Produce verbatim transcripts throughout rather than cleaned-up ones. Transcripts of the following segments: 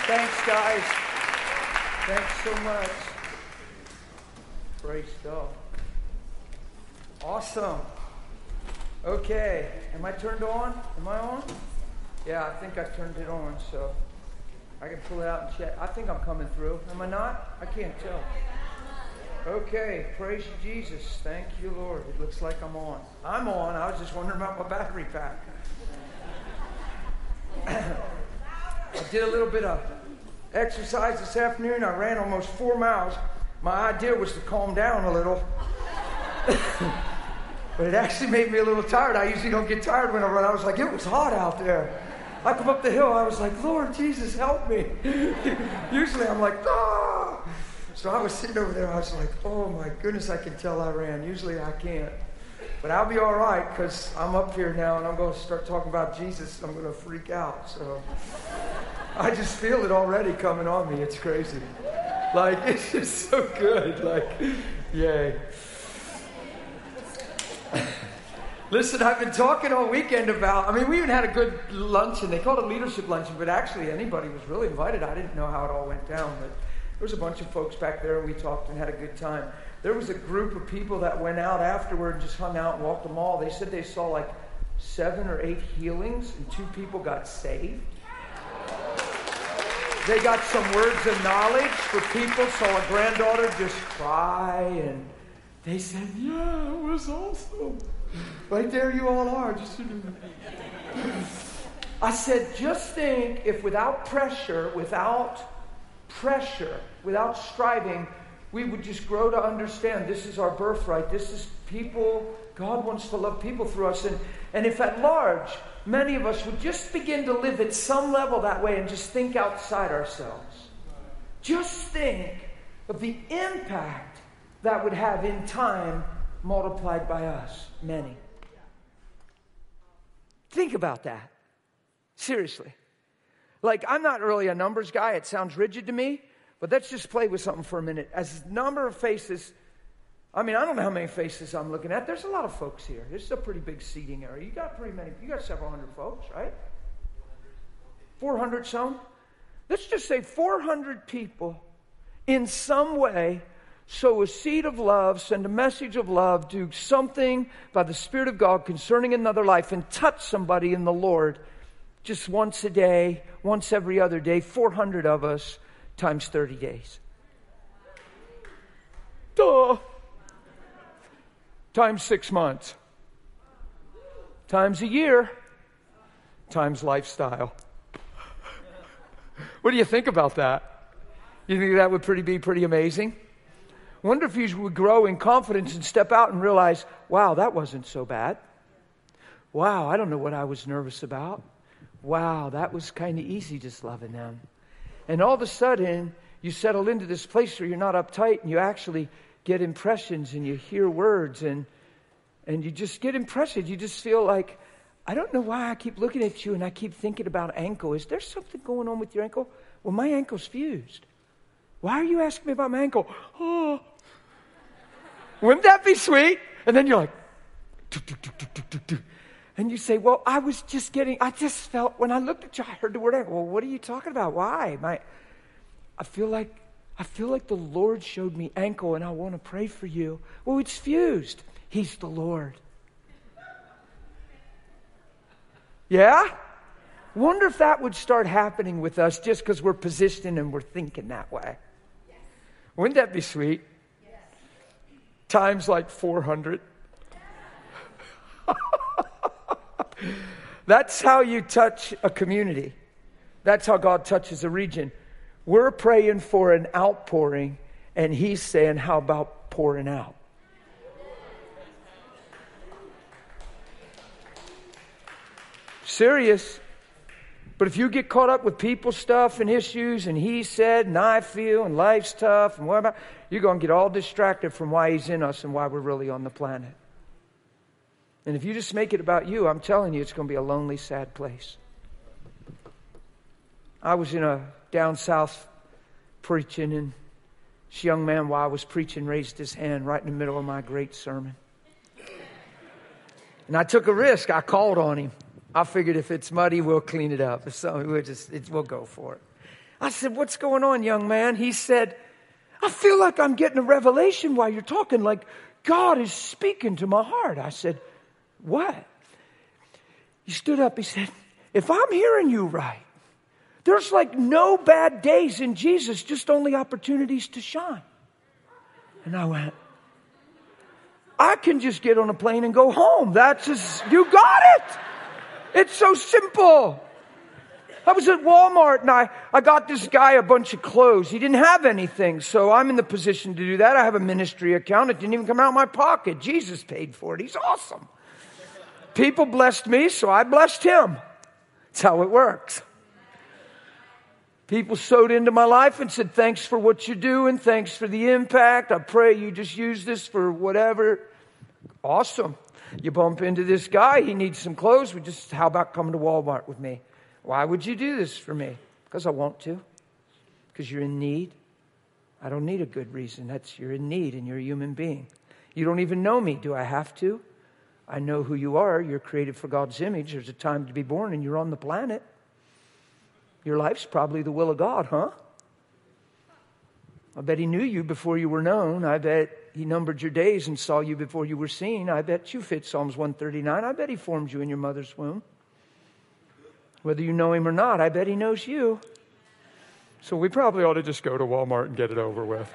Thanks, guys. Thanks so much. Praise God. Awesome. Okay. Am I turned on? Am I on? Yeah, I think I turned it on, so I can pull it out and check. I think I'm coming through. Am I not? I can't tell. Okay. Praise you, Jesus. Thank you, Lord. It looks like I'm on. I'm on. I was just wondering about my battery pack. I did a little bit of exercise this afternoon. I ran almost four miles. My idea was to calm down a little. But it actually made me a little tired. I usually don't get tired when I run. I was like, it was hot out there. I come up the hill. I was like, Lord Jesus, help me. Usually I'm like, ah. So I was sitting over there. I was like, oh my goodness, I can tell I ran. Usually I can't. But I'll be all right because I'm up here now and I'm going to start talking about Jesus. I'm going to freak out. So I just feel it already coming on me. It's crazy. Like, it's just so good. Like, yay. Listen, I've been talking all weekend about, I mean, we even had a good luncheon. They called it leadership luncheon, but actually anybody was really invited. I didn't know how it all went down, but there was a bunch of folks back there and we talked and had a good time. There was a group of people that went out afterward and just hung out and walked the mall. They said they saw like seven or eight healings and two people got saved. They got some words of knowledge for people. Saw a granddaughter just cry and they said, yeah, it was awesome. Right there you all are. Just I said, just think if without pressure, without pressure, without striving, we would just grow to understand this is our birthright. This is people. God wants to love people through us. And, and if at large, many of us would just begin to live at some level that way and just think outside ourselves. Just think of the impact that would have in time multiplied by us, many. Think about that. Seriously. Like, I'm not really a numbers guy. It sounds rigid to me. But let's just play with something for a minute. As number of faces, I mean, I don't know how many faces I'm looking at. There's a lot of folks here. This is a pretty big seating area. You got pretty many. You got several hundred folks, right? four hundred some. Let's just say four hundred people in some way sow a seed of love, send a message of love, do something by the Spirit of God concerning another life and touch somebody in the Lord just once a day, once every other day, four hundred of us times thirty days. Duh. Times six months. Times a year. Times lifestyle. What do you think about that? You think that would pretty be pretty amazing? Wonder if you would grow in confidence and step out and realize, wow, that wasn't so bad. Wow, I don't know what I was nervous about. Wow, that was kind of easy just loving them. And all of a sudden, you settle into this place where you're not uptight and you actually get impressions and you hear words and and you just get impressions. You just feel like, I don't know why I keep looking at you and I keep thinking about ankle. Is there something going on with your ankle? Well, my ankle's fused. Why are you asking me about my ankle? Oh. Wouldn't that be sweet? And then you're like, do, do, do, do, do, do. And you say, well, I was just getting, I just felt, when I looked at you, I heard the word ankle. Well, what are you talking about? Why? My, I feel like, I feel like the Lord showed me ankle and I want to pray for you. Well, it's fused. He's the Lord. Yeah? Wonder if that would start happening with us just because we're positioned and we're thinking that way. Yes. Wouldn't that be sweet? Yes. Times like four hundred. That's how you touch a community. That's how God touches a region. We're praying for an outpouring, and He's saying, how about pouring out? Serious. But if you get caught up with people stuff and issues and he said and I feel and life's tough and whatever, you're going to get all distracted from why He's in us and why we're really on the planet. And if you just make it about you, I'm telling you, it's going to be a lonely, sad place. I was in a down south preaching, and this young man, while I was preaching, raised his hand right in the middle of my great sermon. And I took a risk. I called on him. I figured if it's muddy, we'll clean it up. If so, we'll just it, we'll go for it. I said, what's going on, young man? He said, I feel like I'm getting a revelation while you're talking, like God is speaking to my heart. I said, what? He stood up. He said, if I'm hearing you right, there's like no bad days in Jesus, just only opportunities to shine. And I went, I can just get on a plane and go home. That's just, you got it. It's so simple. I was at Walmart and I, I got this guy a bunch of clothes. He didn't have anything, so I'm in the position to do that. I have a ministry account. It didn't even come out of my pocket. Jesus paid for it. He's awesome. People blessed me, so I blessed him. That's how it works. People sowed into my life and said, thanks for what you do and thanks for the impact. I pray you just use this for whatever. Awesome. You bump into this guy. He needs some clothes. We just, how about coming to Walmart with me? Why would you do this for me? Because I want to. Because you're in need. I don't need a good reason. That's you're in need and you're a human being. You don't even know me. Do I have to? I know who you are. You're created for God's image. There's a time to be born and you're on the planet. Your life's probably the will of God, huh? I bet he knew you before you were known. I bet he numbered your days and saw you before you were seen. I bet you fit Psalms one thirty-nine. I bet he formed you in your mother's womb. Whether you know him or not, I bet he knows you. So we probably ought to just go to Walmart and get it over with.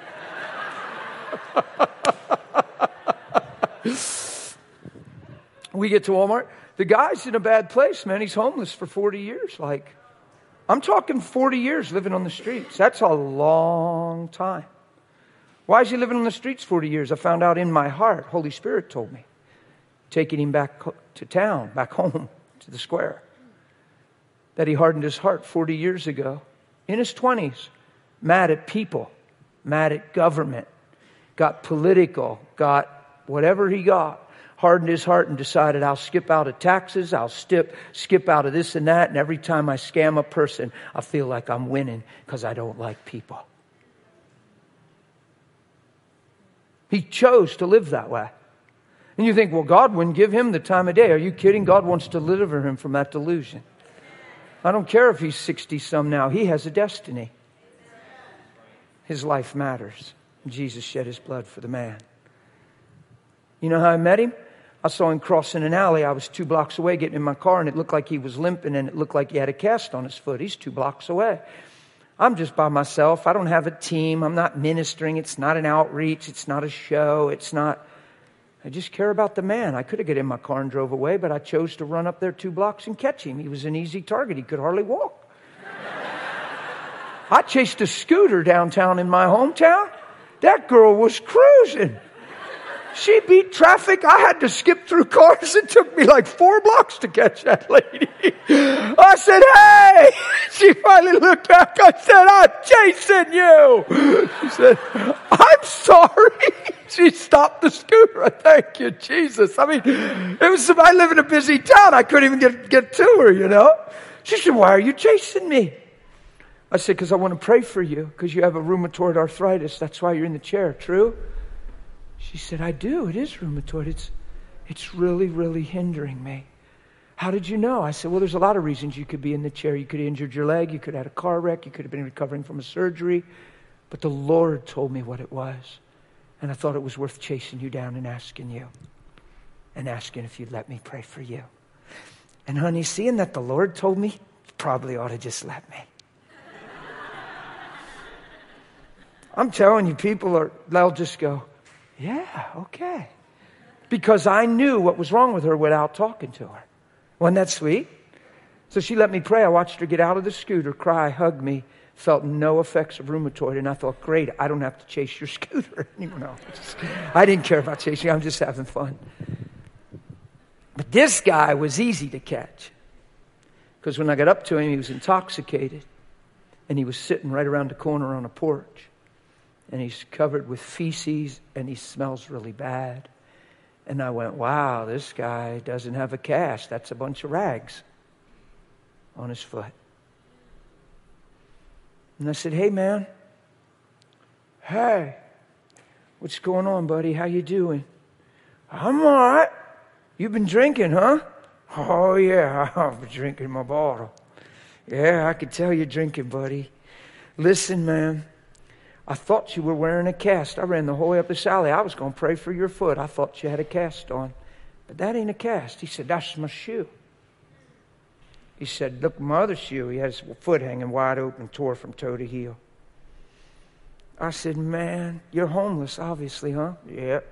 We get to Walmart. The guy's in a bad place, man. He's homeless for forty years. Like, I'm talking forty years living on the streets. That's a long time. Why is he living on the streets forty years? I found out in my heart. Holy Spirit told me. Taking him back to town, back home, to the square. That he hardened his heart forty years ago. In his twenties. Mad at people. Mad at government. Got political. Got whatever he got. Hardened his heart and decided, I'll skip out of taxes, I'll skip, skip out of this and that, and every time I scam a person, I feel like I'm winning because I don't like people. He chose to live that way. And you think, well, God wouldn't give him the time of day. Are you kidding? God wants to deliver him from that delusion. I don't care if he's sixty-some now. He has a destiny. His life matters. Jesus shed his blood for the man. You know how I met him? I saw him crossing an alley. I was two blocks away getting in my car, and it looked like he was limping, and it looked like he had a cast on his foot. He's two blocks away. I'm just by myself. I don't have a team. I'm not ministering. It's not an outreach. It's not a show. It's not... I just care about the man. I could have got in my car and drove away, but I chose to run up there two blocks and catch him. He was an easy target. He could hardly walk. I chased a scooter downtown in my hometown. That girl was cruising. She beat traffic. I had to skip through cars. It took me like four blocks to catch that lady. I said, hey! She finally looked back. I said, I'm chasing you. She said, I'm sorry. She stopped the scooter. Thank you, Jesus. I mean, it was, I live in a busy town. I couldn't even get, get to her, you know. She said, why are you chasing me? I said, because I want to pray for you because you have a rheumatoid arthritis. That's why you're in the chair. True? She said, I do. It is rheumatoid. It's, it's really, really hindering me. How did you know? I said, well, there's a lot of reasons you could be in the chair. You could have injured your leg. You could have had a car wreck. You could have been recovering from a surgery. But the Lord told me what it was. And I thought it was worth chasing you down and asking you. And asking if you'd let me pray for you. And honey, seeing that the Lord told me, you probably ought to just let me. I'm telling you, people are, they'll just go, yeah, okay. Because I knew what was wrong with her without talking to her. Wasn't that sweet? So she let me pray. I watched her get out of the scooter, cry, hug me, felt no effects of rheumatoid. And I thought, great, I don't have to chase your scooter anymore. I didn't care about chasing. I'm just having fun. But this guy was easy to catch. Because when I got up to him, he was intoxicated. And he was sitting right around the corner on a porch. And he's covered with feces, and he smells really bad. And I went, wow, this guy doesn't have a cast. That's a bunch of rags on his foot. And I said, hey, man. Hey, what's going on, buddy? How you doing? I'm all right. You've been drinking, huh? Oh, yeah, I've been drinking my bottle. Yeah, I could tell you're drinking, buddy. Listen, man, I thought you were wearing a cast. I ran the whole way up this alley. I was going to pray for your foot. I thought you had a cast on. But that ain't a cast. He said, that's my shoe. He said, look, my other shoe. He had his foot hanging wide open, tore from toe to heel. I said, man, you're homeless, obviously, huh? Yeah.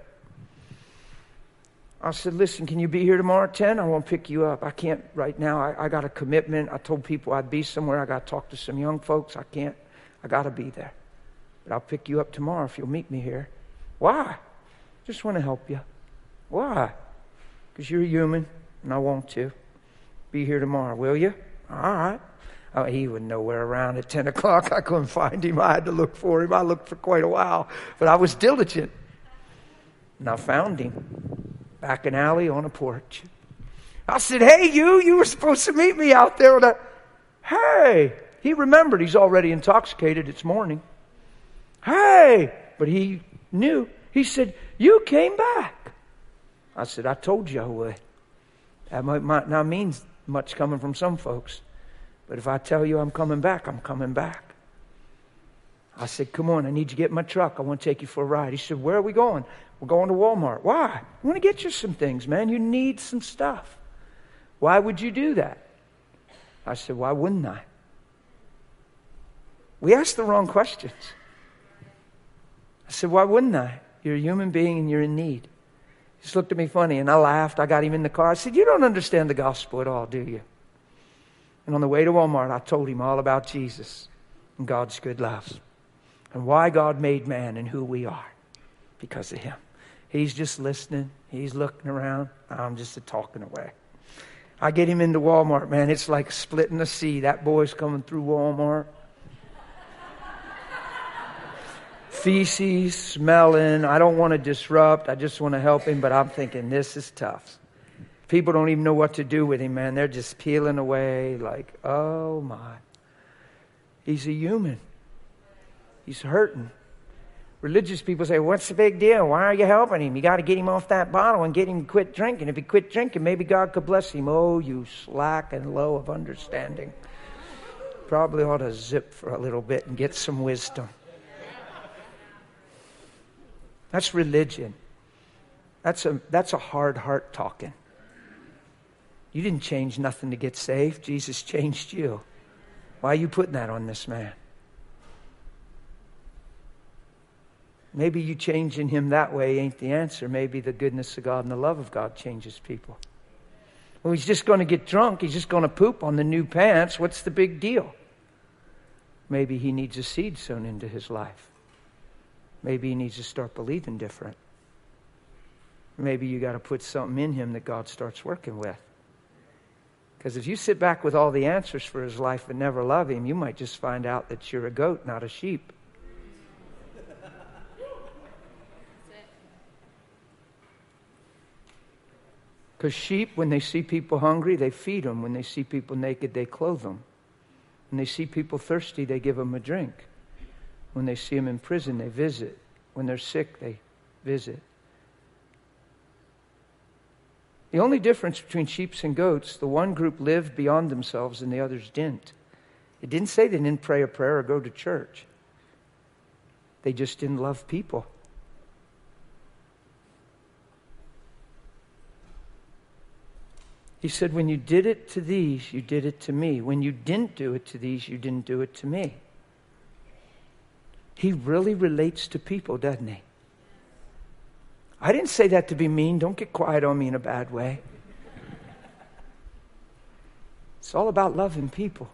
I said, listen, can you be here tomorrow at ten? I won't pick you up. I can't right now. I, I got a commitment. I told people I'd be somewhere. I got to talk to some young folks. I can't. I got to be there. But I'll pick you up tomorrow if you'll meet me here. Why? Just want to help you. Why? Because you're human, and I want to. Be here tomorrow, will you? All right. Oh, he was nowhere around at ten o'clock. I couldn't find him. I had to look for him. I looked for quite a while, but I was diligent. And I found him. Back an alley on a porch. I said, hey, you, you were supposed to meet me out there. With a... Hey, he remembered he's already intoxicated. It's morning. Hey, but he knew. He said, you came back. I said, I told you I would. That might, might not mean much coming from some folks. But if I tell you I'm coming back, I'm coming back. I said, come on, I need you to get in my truck. I want to take you for a ride. He said, where are we going? We're going to Walmart. Why? I want to get you some things, man. You need some stuff. Why would you do that? I said, why wouldn't I? We asked the wrong questions. I said, why wouldn't I? You're a human being and you're in need. He just looked at me funny and I laughed. I got him in the car. I said, you don't understand the gospel at all, do you? And on the way to Walmart, I told him all about Jesus and God's good love and why God made man and who we are because of him. He's just listening. He's looking around. I'm just a talking away. I get him into Walmart, man. It's like splitting the sea. That boy's coming through Walmart. Feces, smelling. I don't want to disrupt. I just want to help him, but I'm thinking this is tough. People don't even know what to do with him, man. They're just peeling away like, oh my. He's a human. He's hurting. Religious people say, what's the big deal? Why are you helping him? You got to get him off that bottle and get him to quit drinking. If he quit drinking, maybe God could bless him. Oh, you slack and low of understanding. Probably ought to zip for a little bit and get some wisdom. That's religion. That's a, that's a hard heart talking. You didn't change nothing to get saved. Jesus changed you. Why are you putting that on this man? Maybe you changing him that way ain't the answer. Maybe the goodness of God and the love of God changes people. Well, he's just going to get drunk. He's just going to poop on the new pants. What's the big deal? Maybe he needs a seed sown into his life. Maybe he needs to start believing different. Maybe you got to put something in him that God starts working with. Because if you sit back with all the answers for his life and never love him, you might just find out that you're a goat, not a sheep. Because sheep, when they see people hungry, they feed them. When they see people naked, they clothe them. When they see people thirsty, they give them a drink. When they see them in prison, they visit. When they're sick, they visit. The only difference between sheep and goats, the one group lived beyond themselves and the others didn't. It didn't say they didn't pray a prayer or go to church. They just didn't love people. He said, when you did it to these, you did it to me. When you didn't do it to these, you didn't do it to me. He really relates to people, doesn't he? I didn't say that to be mean. Don't get quiet on me in a bad way. It's all about loving people.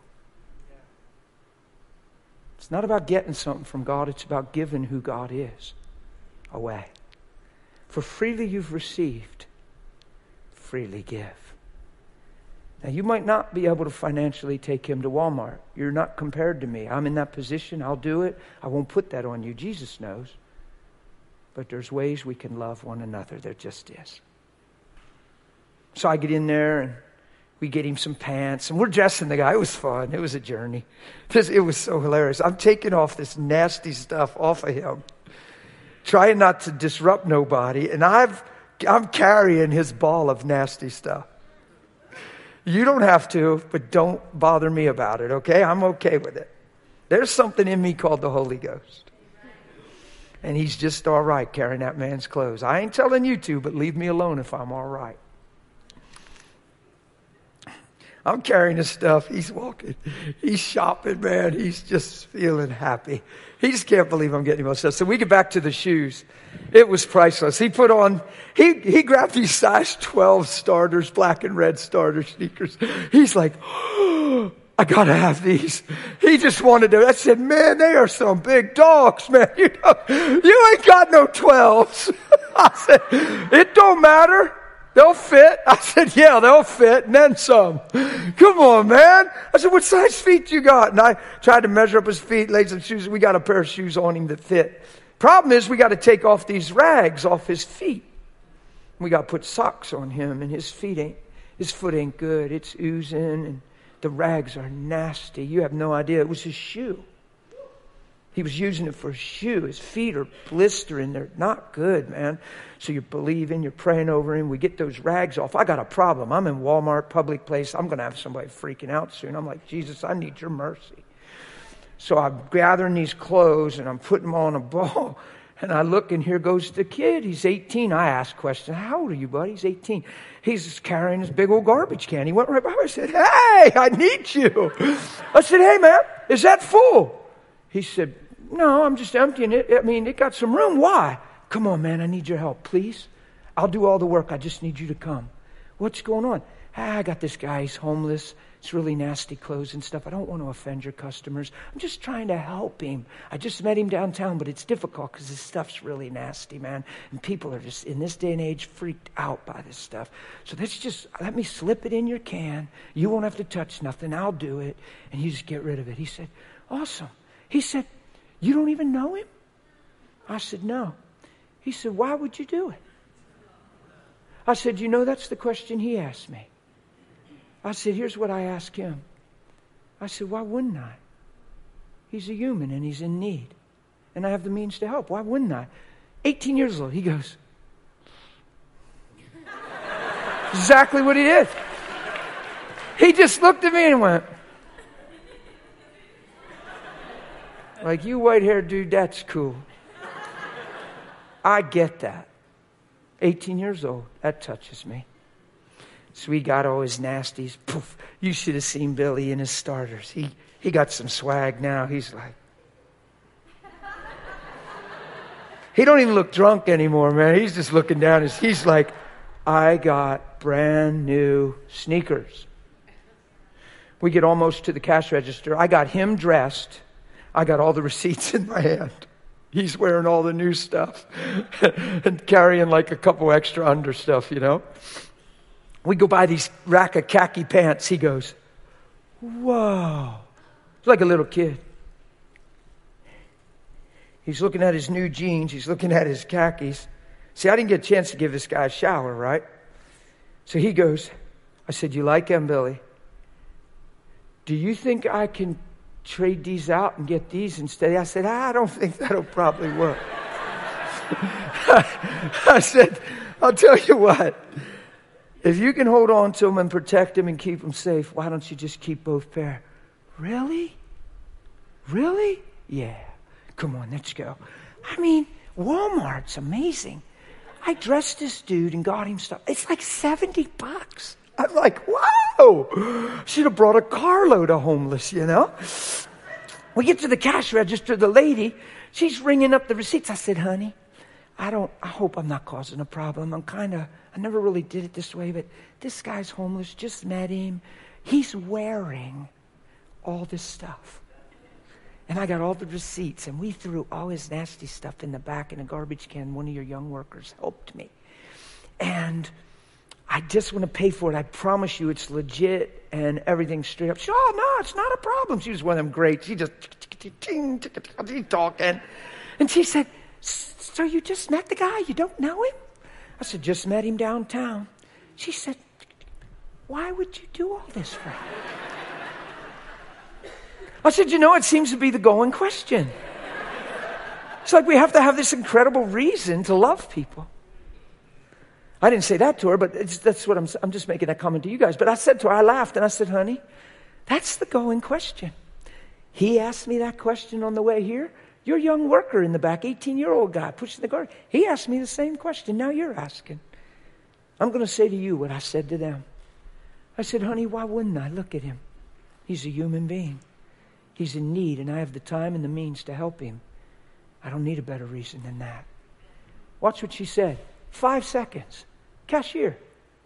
It's not about getting something from God. It's about giving who God is away. For freely you've received, freely give. Now, you might not be able to financially take him to Walmart. You're not compared to me. I'm in that position. I'll do it. I won't put that on you. Jesus knows. But there's ways we can love one another. There just is. So I get in there and we get him some pants. And we're dressing the guy. It was fun. It was a journey. It was so hilarious. I'm taking off this nasty stuff off of him. Trying not to disrupt nobody. And I've, I'm carrying his ball of nasty stuff. You don't have to, but don't bother me about it, okay? I'm okay with it. There's something in me called the Holy Ghost. And he's just all right carrying that man's clothes. I ain't telling you to, but leave me alone if I'm all right. I'm carrying his stuff. He's walking. He's shopping, man. He's just feeling happy. He just can't believe I'm getting him all stuff. So we get back to the shoes. It was priceless. He put on, he, he grabbed these size twelve starters, black and red starter sneakers. He's like, oh, I gotta have these. He just wanted to. I said, man, they are some big dogs, man. You know, you ain't got no twelves. I said, it don't matter. They'll fit. I said, yeah, they'll fit, and then some. Come on, man. I said, what size feet you got? And I tried to measure up his feet, laid some shoes. We got a pair of shoes on him that fit. Problem is, we got to take off these rags off his feet. We got to put socks on him, and his feet ain't, his foot ain't good. It's oozing, and the rags are nasty. You have no idea. It was his shoe. He was using it for a shoe. His feet are blistering. They're not good, man. So you're believing, you're praying over him. We get those rags off. I got a problem. I'm in Walmart, public place. I'm going to have somebody freaking out soon. I'm like, Jesus, I need your mercy. So I'm gathering these clothes and I'm putting them on a ball. And I look and here goes the kid. He's eighteen. I asked questions. How old are you, buddy? He's eighteen. He's just carrying this big old garbage can. He went right by me. I said, hey, I need you. I said, hey, man, is that full? He said, no, I'm just emptying it. I mean, it got some room. Why? Come on, man, I need your help, please. I'll do all the work. I just need you to come. What's going on? Ah, I got this guy. He's homeless. It's really nasty clothes and stuff. I don't want to offend your customers. I'm just trying to help him. I just met him downtown, but it's difficult because his stuff's really nasty, man. And people are just, in this day and age, freaked out by this stuff. So let's just, let me slip it in your can. You won't have to touch nothing. I'll do it. And you just get rid of it. He said, awesome. He said, you don't even know him? I said, no. He said, why would you do it? I said, you know, that's the question he asked me. I said, here's what I asked him. I said, why wouldn't I? He's a human and he's in need. And I have the means to help. Why wouldn't I? eighteen years old. He goes, exactly what he did. He just looked at me and went, like, you white-haired dude, that's cool. I get that. eighteen years old. That touches me. So we got all his nasties. Poof. You should have seen Billy in his starters. He he got some swag now. He's like... He don't even look drunk anymore, man. He's just looking down. His, he's like, I got brand new sneakers. We get almost to the cash register. I got him dressed. I got all the receipts in my hand. He's wearing all the new stuff and carrying like a couple extra under stuff, you know. We go by these rack of khaki pants. He goes, whoa. It's like a little kid. He's looking at his new jeans. He's looking at his khakis. See, I didn't get a chance to give this guy a shower, right? So he goes, I said, you like them, Billy? Do you think I can trade these out and get these instead? I said, I don't think that'll probably work. I said, I'll tell you what. If you can hold on to them and protect them and keep them safe, why don't you just keep both pair? Really? Really? Yeah. Come on, let's go. I mean, Walmart's amazing. I dressed this dude and got him stuff. It's like seventy bucks. I'm like, whoa. Should have brought a carload of homeless, you know? We get to the cash register. The lady, she's ringing up the receipts. I said, honey, I don't, I hope I'm not causing a problem. I'm kind of, I never really did it this way, but this guy's homeless. Just met him. He's wearing all this stuff. And I got all the receipts, and we threw all his nasty stuff in the back in a garbage can. One of your young workers helped me. And I just want to pay for it. I promise you it's legit and everything's straight up. She said, oh, no, it's not a problem. She was one of them great. She just talking. And she said, so you just met the guy? You don't know him? I said, just met him downtown. She said, why would you do all this for him? I said, you know, it seems to be the going question. It's like we have to have this incredible reason to love people. I didn't say that to her, but it's, that's what I'm, I'm just making that comment to you guys. But I said to her, I laughed and I said, honey, that's the going question. He asked me that question on the way here. Your young worker in the back, eighteen-year-old guy pushing the cart. He asked me the same question. Now you're asking. I'm going to say to you what I said to them. I said, honey, why wouldn't I? Look at him. He's a human being. He's in need, and I have the time and the means to help him. I don't need a better reason than that. Watch what she said. Five seconds. Cashier.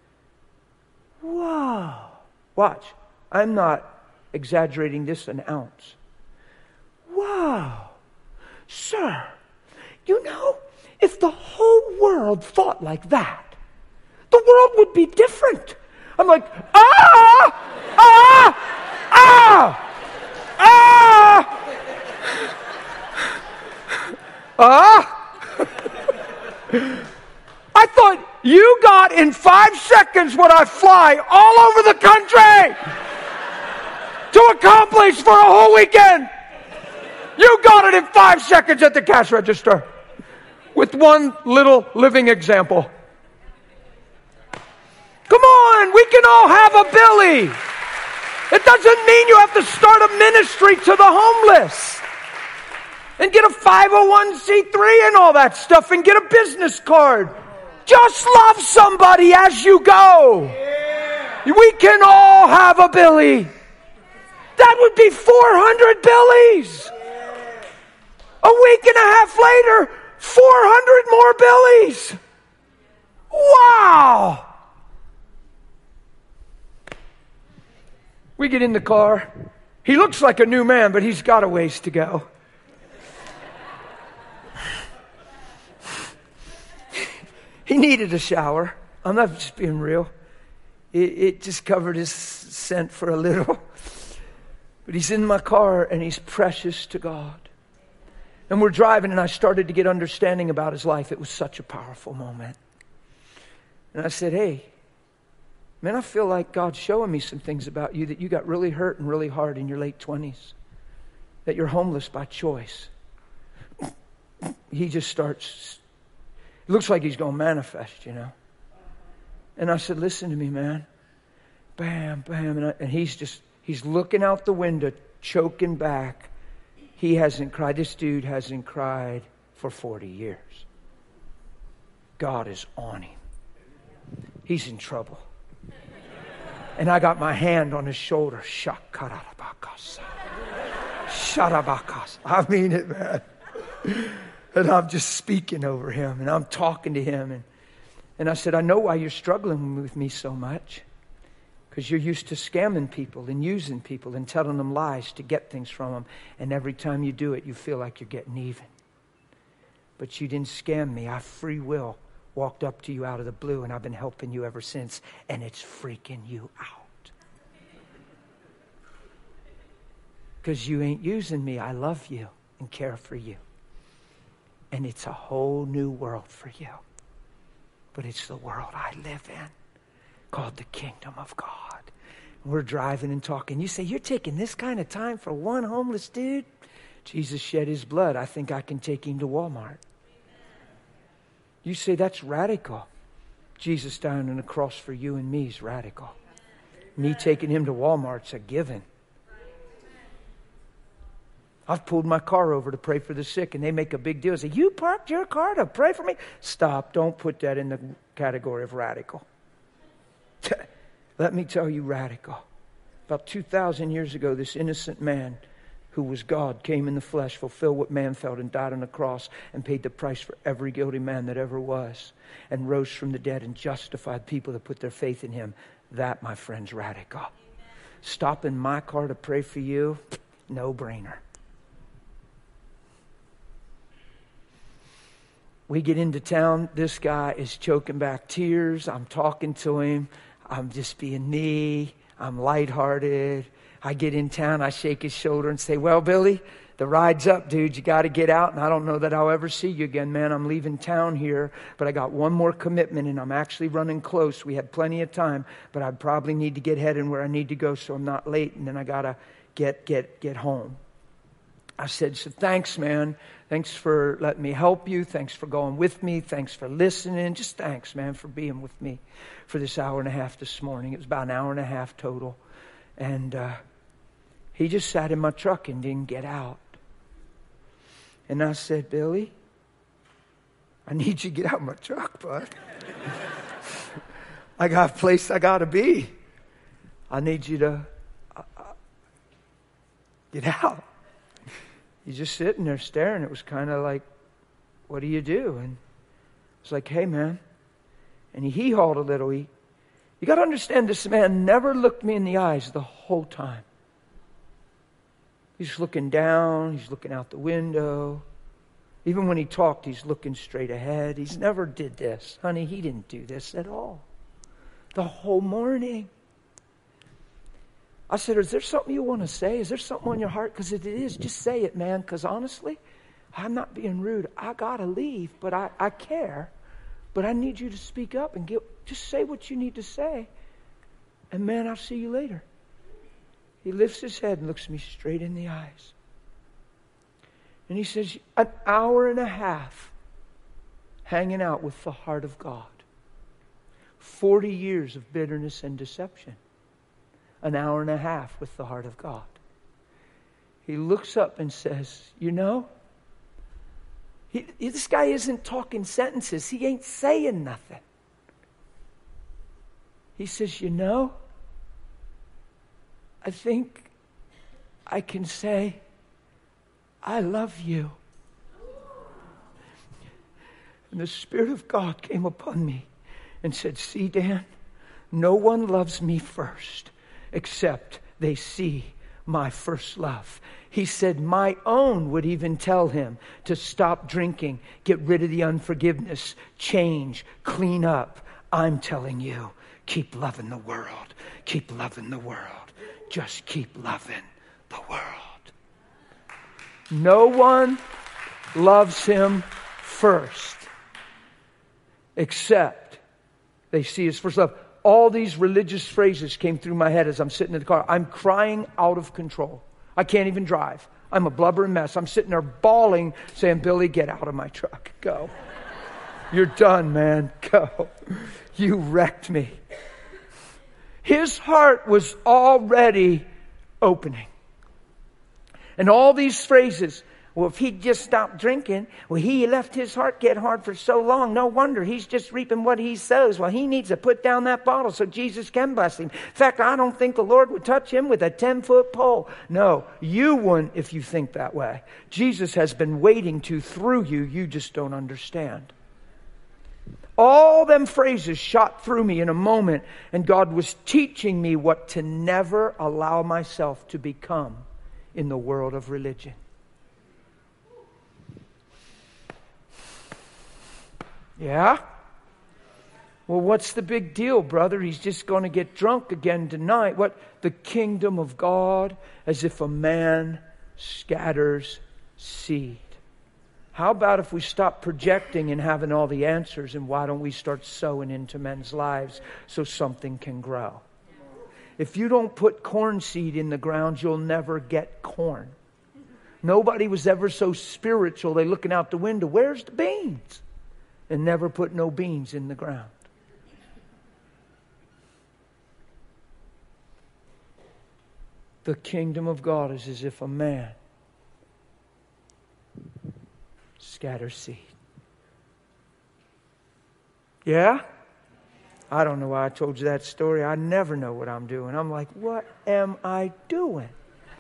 Wow. Watch. I'm not exaggerating this an ounce. Wow. Sir, you know, if the whole world thought like that, the world would be different. I'm like, ah! Ah! Ah! Ah! Ah! I thought you got in five seconds what I fly all over the country to accomplish for a whole weekend. You got it in five seconds at the cash register with one little living example. Come on, we can all have a Billy. It doesn't mean you have to start a ministry to the homeless and get a five oh one c three and all that stuff and get a business card. Just love somebody as you go. We can all have a Billy. That would be four hundred Billies. A week and a half later, four hundred more Billies. Wow. We get in the car. He looks like a new man, but he's got a ways to go. He needed a shower. I'm not just being real. It, it just covered his scent for a little. But he's in my car and he's precious to God. And we're driving and I started to get understanding about his life. It was such a powerful moment. And I said, hey, man, I feel like God's showing me some things about you, that you got really hurt and really hard in your late twenties. That you're homeless by choice. He just starts, it looks like he's going to manifest, you know. And I said, listen to me, man. Bam, bam. And, I, and he's just, he's looking out the window, choking back. He hasn't cried. This dude hasn't cried for forty years. God is on him. He's in trouble. And I got my hand on his shoulder. Shakarabakasa. Sharabakas. I mean it, man. And I'm just speaking over him. And I'm talking to him. And, and I said, I know why you're struggling with me so much. Because you're used to scamming people and using people and telling them lies to get things from them. And every time you do it, you feel like you're getting even. But you didn't scam me. I free will walked up to you out of the blue, and I've been helping you ever since. And it's freaking you out. Because you ain't using me. I love you and care for you. And it's a whole new world for you. But it's the world I live in, called the kingdom of God. We're driving and talking. You say, you're taking this kind of time for one homeless dude? Jesus shed his blood. I think I can take him to Walmart. You say, that's radical. Jesus dying on the cross for you and me is radical. Me taking him to Walmart's a given. I've pulled my car over to pray for the sick, and they make a big deal. Say, you parked your car to pray for me? Stop. Don't put that in the category of radical. Let me tell you, radical. About two thousand years ago, this innocent man who was God came in the flesh, fulfilled what man felt, and died on the cross and paid the price for every guilty man that ever was, and rose from the dead and justified people that put their faith in him. That, my friend's radical. Amen. Stop in my car to pray for you, no brainer. We get into town. This guy is choking back tears. I'm talking to him. I'm just being me. I'm lighthearted. I get in town. I shake his shoulder and say, well, Billy, the ride's up, dude. You got to get out. And I don't know that I'll ever see you again, man. I'm leaving town here. But I got one more commitment, and I'm actually running close. We had plenty of time. But I probably need to get heading where I need to go so I'm not late. And then I got to get, get, get home. I said, so thanks, man. Thanks for letting me help you. Thanks for going with me. Thanks for listening. Just thanks, man, for being with me for this hour and a half this morning. It was about an hour and a half total. And uh, He just sat in my truck and didn't get out. And I said, Billy, I need you to get out of my truck, bud. I got a place I got to be. I need you to uh, get out. He's just sitting there staring. It was kind of like, what do you do? And it's like, hey, man. And he hee-hawed a little. He, you got to understand, this man never looked me in the eyes the whole time. He's looking down. He's looking out the window. Even when he talked, he's looking straight ahead. He's never did this. Honey, he didn't do this at all. The whole morning. I said, is there something you want to say? Is there something on your heart? Because if it is, just say it, man. Because honestly, I'm not being rude. I got to leave, but I, I care. But I need you to speak up and get, just say what you need to say. And man, I'll see you later. He lifts his head and looks me straight in the eyes. And he says, an hour and a half hanging out with the heart of God. Forty years of bitterness and deception. An hour and a half with the heart of God. He looks up and says, you know, he, this guy isn't talking sentences. He ain't saying nothing. He says, you know, I think I can say, I love you. And the Spirit of God came upon me and said, see, Dan, no one loves me first except they see my first love. He said my own would even tell him to stop drinking, get rid of the unforgiveness, change, clean up. I'm telling you, keep loving the world. Keep loving the world. Just keep loving the world. No one loves him first except they see his first love. All these religious phrases came through my head as I'm sitting in the car. I'm crying out of control. I can't even drive. I'm a blubbering mess. I'm sitting there bawling, saying, Billy, get out of my truck. Go. You're done, man. Go. You wrecked me. His heart was already opening. And all these phrases, well, if he'd just stopped drinking, well, he left his heart get hard for so long. No wonder he's just reaping what he sows. Well, he needs to put down that bottle so Jesus can bless him. In fact, I don't think the Lord would touch him with a ten-foot pole. No, you wouldn't if you think that way. Jesus has been waiting to through you. You just don't understand. All them phrases shot through me in a moment, and God was teaching me what to never allow myself to become in the world of religion. Yeah? Well, what's the big deal, brother? He's just going to get drunk again tonight. What? The kingdom of God, as if a man scatters seed. How about if we stop projecting and having all the answers, and why don't we start sowing into men's lives so something can grow? If you don't put corn seed in the ground, you'll never get corn. Nobody was ever so spiritual. They're looking out the window. Where's the beans? And never put no beans in the ground. The kingdom of God is as if a man scatters seed. Yeah? I don't know why I told you that story. I never know what I'm doing. I'm like, what am I doing?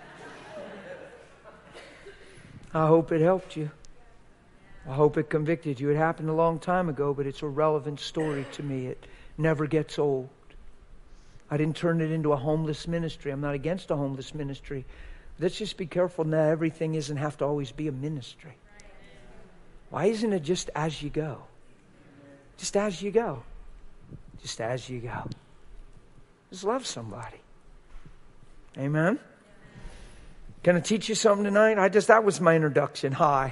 I hope it helped you. I hope it convicted you. It happened a long time ago, but it's a relevant story to me. It never gets old. I didn't turn it into a homeless ministry. I'm not against a homeless ministry. Let's just be careful now. Everything doesn't have to always be a ministry. Why isn't it just as you go? Just as you go. Just as you go. Just love somebody. Amen? Can I teach you something tonight? I just, that was my introduction. Hi.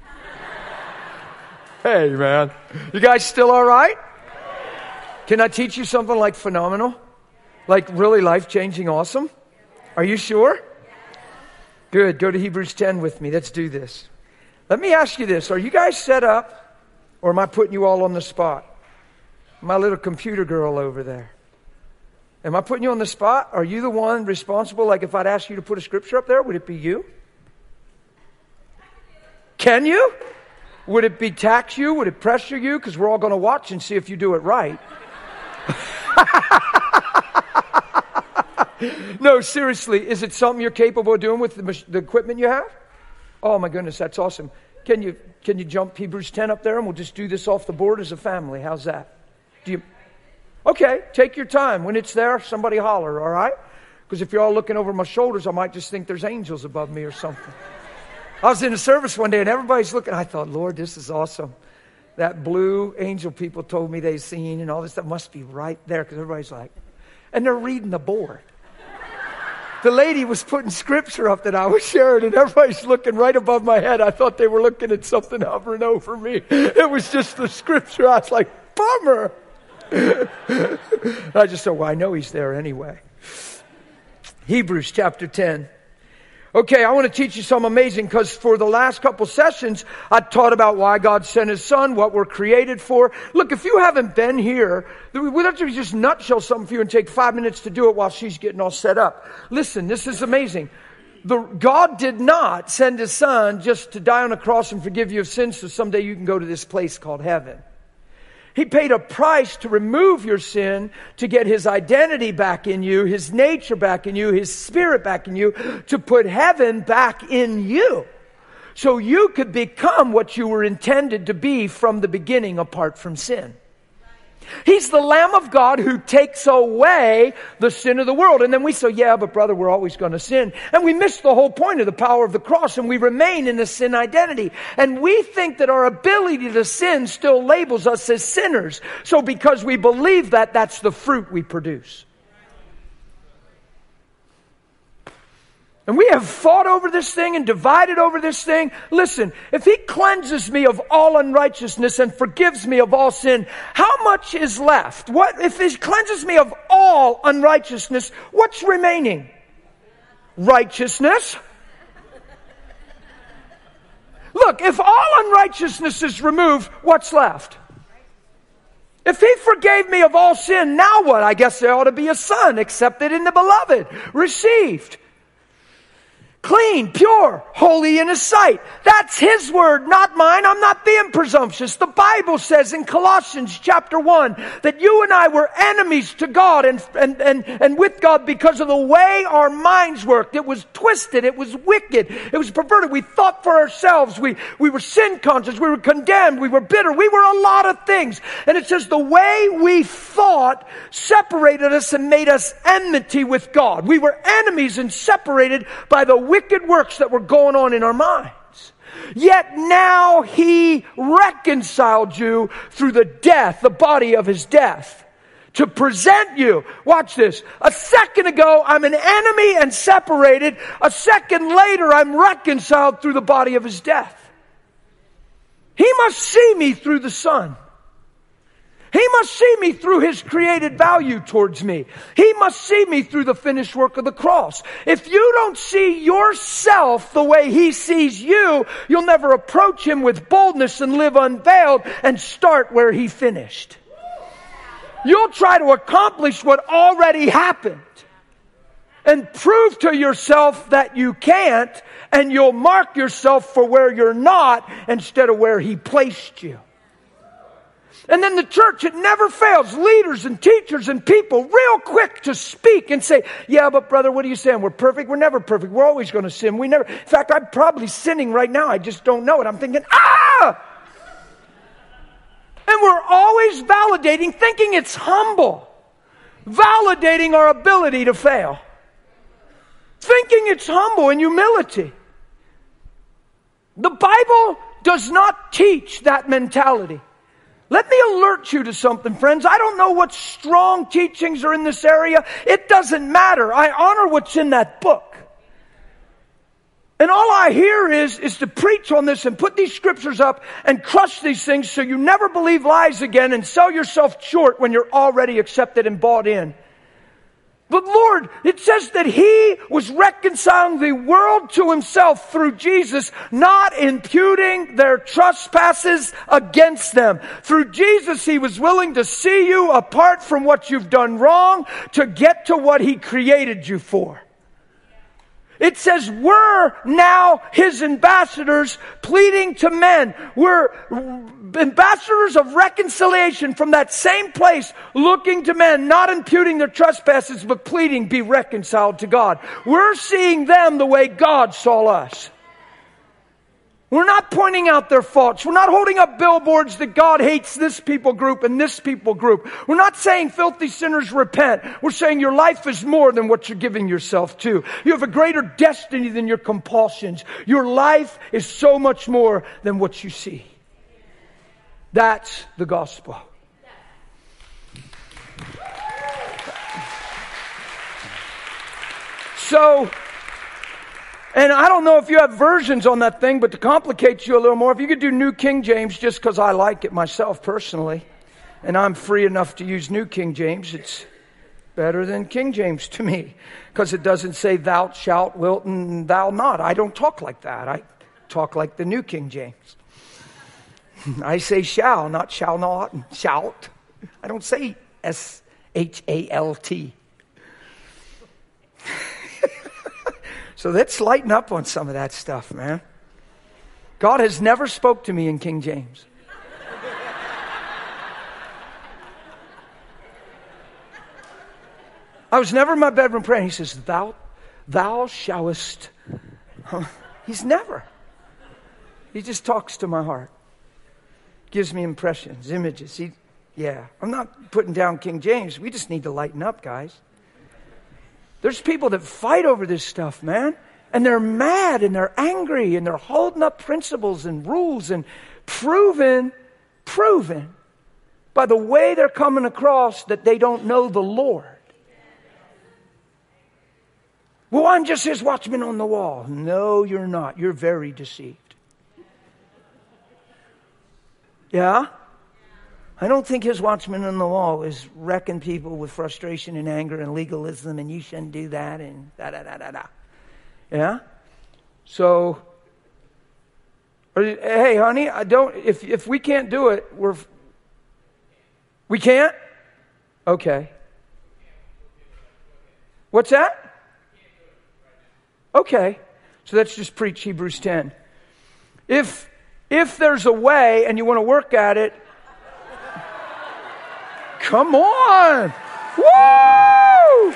Hey, man. You guys still all right? Can I teach you something like phenomenal? Like really life-changing awesome? Are you sure? Good. Go to Hebrews ten with me. Let's do this. Let me ask you this. Are you guys set up, or am I putting you all on the spot? My little computer girl over there. Am I putting you on the spot? Are you the one responsible? Like if I'd ask you to put a scripture up there, would it be you? Can you? Would it be tax you? Would it pressure you? Because we're all going to watch and see if you do it right. No, seriously, is it something you're capable of doing with the, the equipment you have? Oh my goodness, that's awesome. Can you can you jump Hebrews ten up there and we'll just do this off the board as a family? How's that? Do you? Okay, take your time. When it's there, somebody holler, all right? Because if you're all looking over my shoulders, I might just think there's angels above me or something. I was in a service one day and everybody's looking. I thought, Lord, this is awesome. That blue angel people told me they'd seen and all this stuff must be right there because everybody's like, and they're reading the board. The lady was putting scripture up that I was sharing and everybody's looking right above my head. I thought they were looking at something hovering over me. It was just the scripture. I was like, bummer. I just thought, well, I know he's there anyway. Hebrews chapter ten. Okay, I want to teach you something amazing because for the last couple sessions, I taught about why God sent His Son, what we're created for. Look, if you haven't been here, we'd have to just nutshell something for you and take five minutes to do it while she's getting all set up. Listen, this is amazing. The, God did not send His Son just to die on a cross and forgive you of sins so someday you can go to this place called heaven. He paid a price to remove your sin, to get His identity back in you, His nature back in you, His Spirit back in you, to put heaven back in you. So you could become what you were intended to be from the beginning apart from sin. He's the Lamb of God who takes away the sin of the world. And then we say, yeah, but brother, we're always going to sin. And we miss the whole point of the power of the cross and we remain in the sin identity. And we think that our ability to sin still labels us as sinners. So because we believe that, that's the fruit we produce. And we have fought over this thing and divided over this thing. Listen, if He cleanses me of all unrighteousness and forgives me of all sin, how much is left? What if He cleanses me of all unrighteousness? What's remaining? Righteousness. Look, if all unrighteousness is removed, what's left? If He forgave me of all sin, now what? I guess there ought to be a son accepted in the beloved, received. Clean, pure, holy in His sight. That's His word, not mine. I'm not being presumptuous. The Bible says in Colossians chapter one that you and I were enemies to God and, and, and, and with God because of the way our minds worked. It was twisted. It was wicked. It was perverted. We thought for ourselves. We, we were sin conscious. We were condemned. We were bitter. We were a lot of things. And it says the way we thought separated us and made us enmity with God. We were enemies and separated by the wicked works that were going on in our minds. Yet now He reconciled you through the death, the body of His death, to present you. Watch this. A second ago, I'm an enemy and separated. A second later, I'm reconciled through the body of His death. He must see me through the Son. He must see me through His created value towards me. He must see me through the finished work of the cross. If you don't see yourself the way He sees you, you'll never approach Him with boldness and live unveiled and start where He finished. You'll try to accomplish what already happened and prove to yourself that you can't, and you'll mark yourself for where you're not instead of where He placed you. And then the church, it never fails. Leaders and teachers and people real quick to speak and say, yeah, but brother, what are you saying? We're perfect? We're never perfect. We're always going to sin. We never. In fact, I'm probably sinning right now. I just don't know it. I'm thinking, ah! And we're always validating, thinking it's humble. Validating our ability to fail. Thinking it's humble and humility. The Bible does not teach that mentality. Let me alert you to something, friends. I don't know what strong teachings are in this area. It doesn't matter. I honor what's in that book. And all I hear is, is to preach on this and put these scriptures up and crush these things so you never believe lies again and sell yourself short when you're already accepted and bought in. But Lord, it says that He was reconciling the world to Himself through Jesus, not imputing their trespasses against them. Through Jesus, He was willing to see you apart from what you've done wrong to get to what He created you for. It says we're now His ambassadors pleading to men. We're ambassadors of reconciliation from that same place, looking to men, not imputing their trespasses, but pleading, be reconciled to God. We're seeing them the way God saw us. We're not pointing out their faults. We're not holding up billboards that God hates this people group and this people group. We're not saying filthy sinners repent. We're saying your life is more than what you're giving yourself to. You have a greater destiny than your compulsions. Your life is so much more than what you see. That's the gospel. So, and I don't know if you have versions on that thing, but to complicate you a little more, if you could do New King James, just because I like it myself personally, and I'm free enough to use New King James, it's better than King James to me, because it doesn't say thou shalt, wilt, and thou not. I don't talk like that. I talk like the New King James. I say shall, not shall not, and shout. I don't say S H A L T. So let's lighten up on some of that stuff, man. God has never spoke to me in King James. I was never in my bedroom praying. He says, thou, thou shallest. Huh? He's never. He just talks to my heart. Gives me impressions, images. He, yeah, I'm not putting down King James. We just need to lighten up, guys. There's people that fight over this stuff, man. And they're mad and they're angry and they're holding up principles and rules and proven, proven by the way they're coming across that they don't know the Lord. Well, I'm just His watchman on the wall. No, you're not. You're very deceived. Yeah? I don't think His watchman on the wall is wrecking people with frustration and anger and legalism and you shouldn't do that and da da da da da. Yeah? So, hey, honey, I don't. If if we can't do it, we're. We can't? Okay. What's that? Okay. So let's just preach Hebrews ten. If if there's a way and you want to work at it. Come on! Woo!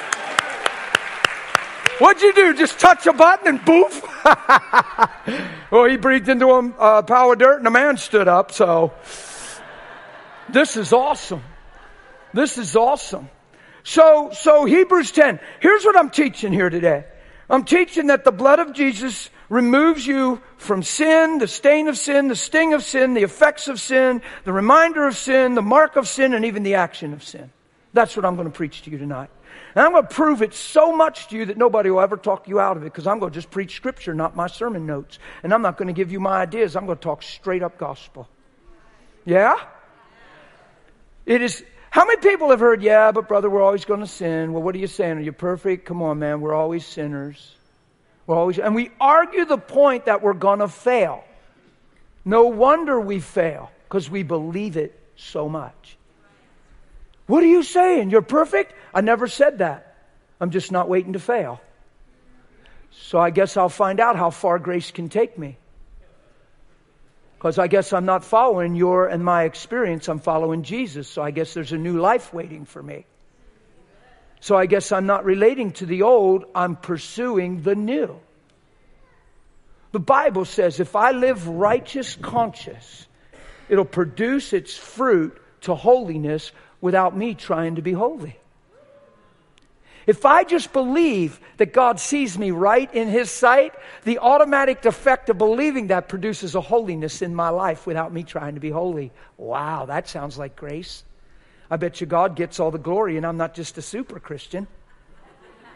What'd you do? Just touch a button and boof? Well, he breathed into him a uh, pile of dirt and a man stood up, so this is awesome. This is awesome. So, so Hebrews ten. Here's what I'm teaching here today. I'm teaching that the blood of Jesus removes you from sin, the stain of sin, the sting of sin, the effects of sin, the reminder of sin, the mark of sin, and even the action of sin. That's what I'm going to preach to you tonight. And I'm going to prove it so much to you that nobody will ever talk you out of it, because I'm going to just preach Scripture, not my sermon notes. And I'm not going to give you my ideas. I'm going to talk straight up gospel. Yeah? It is. How many people have heard, yeah, but brother, we're always going to sin. Well, what are you saying? Are you perfect? Come on, man. We're always sinners. We're always, and we argue the point that we're going to fail. No wonder we fail, because we believe it so much. What are you saying? You're perfect? I never said that. I'm just not waiting to fail. So I guess I'll find out how far grace can take me. Because I guess I'm not following your and my experience. I'm following Jesus. So I guess there's a new life waiting for me. So I guess I'm not relating to the old. I'm pursuing the new. The Bible says if I live righteous conscious, it'll produce its fruit to holiness without me trying to be holy. If I just believe that God sees me right in His sight, the automatic effect of believing that produces a holiness in my life without me trying to be holy. Wow, that sounds like grace. I bet you God gets all the glory and I'm not just a super Christian.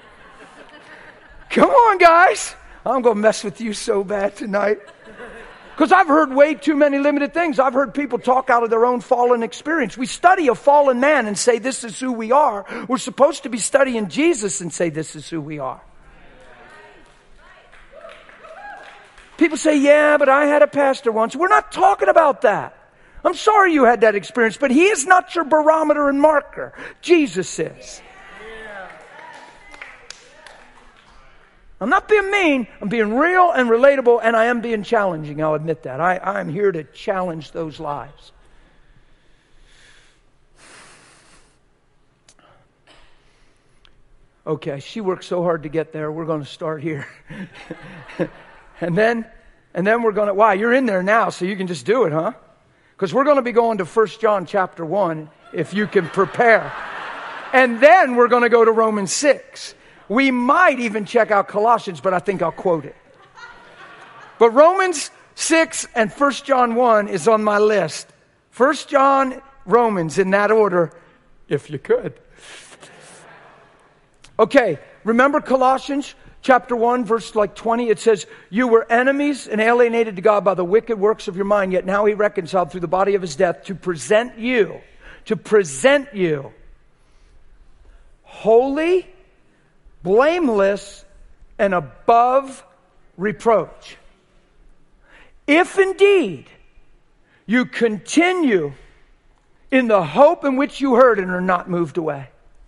Come on, guys. I'm going to mess with you so bad tonight. Because I've heard way too many limited things. I've heard people talk out of their own fallen experience. We study a fallen man and say this is who we are. We're supposed to be studying Jesus and say this is who we are. People say, yeah, but I had a pastor once. We're not talking about that. I'm sorry you had that experience, but he is not your barometer and marker. Jesus is. I'm not being mean. I'm being real and relatable, and I am being challenging. I'll admit that. I, I'm here to challenge those lives. Okay, she worked so hard to get there. We're going to start here. and then, and then we're going to, wow, you're in there now, so you can just do it, huh? Because we're going to be going to First John chapter one, if you can prepare. And then we're going to go to Romans six. We might even check out Colossians, but I think I'll quote it. But Romans six and First John one is on my list. First John, Romans, in that order, if you could. Okay, remember Colossians chapter one, verse like twenty? It says, you were enemies and alienated to God by the wicked works of your mind, yet now he reconciled through the body of his death to present you, to present you holy, blameless, and above reproach. If indeed you continue in the hope in which you heard and are not moved away.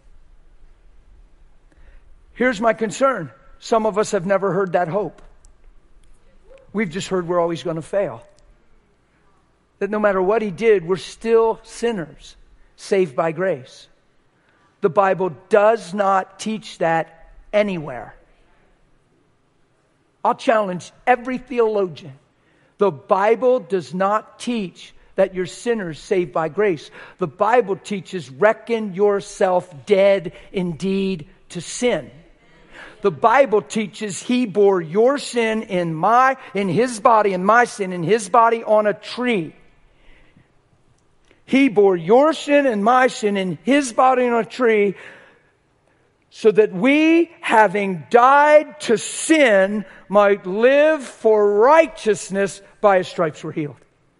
Here's my concern. Some of us have never heard that hope. We've just heard we're always going to fail. That no matter what he did, we're still sinners, saved by grace. The Bible does not teach that anywhere. I'll challenge every theologian. The Bible does not teach that you're sinners saved by grace. The Bible teaches reckon yourself dead indeed to sin. The Bible teaches he bore your sin in my, in his body, and my sin in his body on a tree. He bore your sin and my sin in his body on a tree, so that we, having died to sin, might live for righteousness. By his stripes we're healed.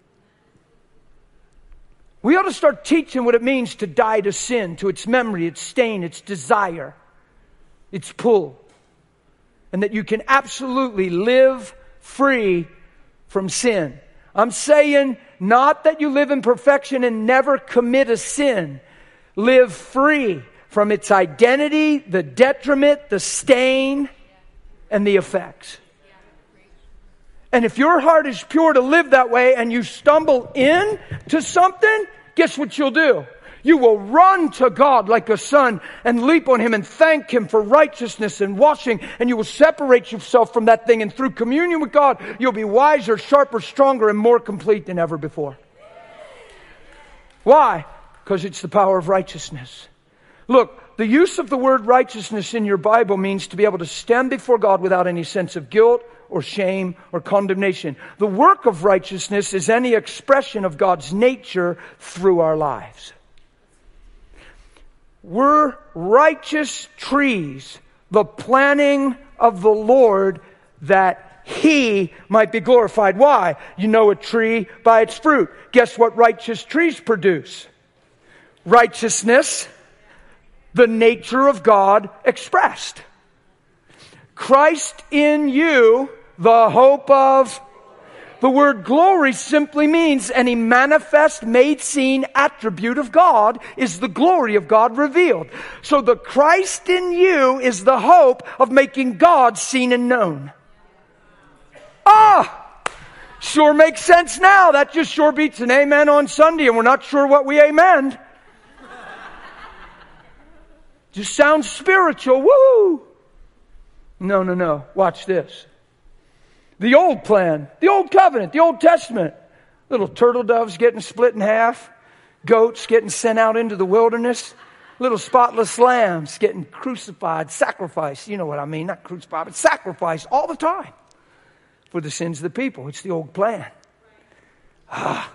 We ought to start teaching what it means to die to sin, to its memory, its stain, its desire, its pull. And that you can absolutely live free from sin. I'm saying not that you live in perfection and never commit a sin. Live free from its identity, the detriment, the stain, and the effects. And if your heart is pure to live that way and you stumble in to something, guess what you'll do? You will run to God like a son and leap on him and thank him for righteousness and washing. And you will separate yourself from that thing. And through communion with God, you'll be wiser, sharper, stronger, and more complete than ever before. Why? Because it's the power of righteousness. Look, the use of the word righteousness in your Bible means to be able to stand before God without any sense of guilt or shame or condemnation. The work of righteousness is any expression of God's nature through our lives. We're righteous trees, the planting of the Lord, that he might be glorified. Why? You know a tree by its fruit. Guess what righteous trees produce? Righteousness, the nature of God expressed. Christ in you, the hope of... The word glory simply means any manifest, made seen attribute of God is the glory of God revealed. So the Christ in you is the hope of making God seen and known. Ah! Sure makes sense now. That just sure beats an amen on Sunday, and we're not sure what we amened. Just sounds spiritual. Woo! No, no, no. Watch this. The old plan, the old covenant, the Old Testament. Little turtle doves getting split in half. Goats getting sent out into the wilderness. Little spotless lambs getting crucified, sacrificed. You know what I mean, not crucified, but sacrificed all the time for the sins of the people. It's the old plan. Ah.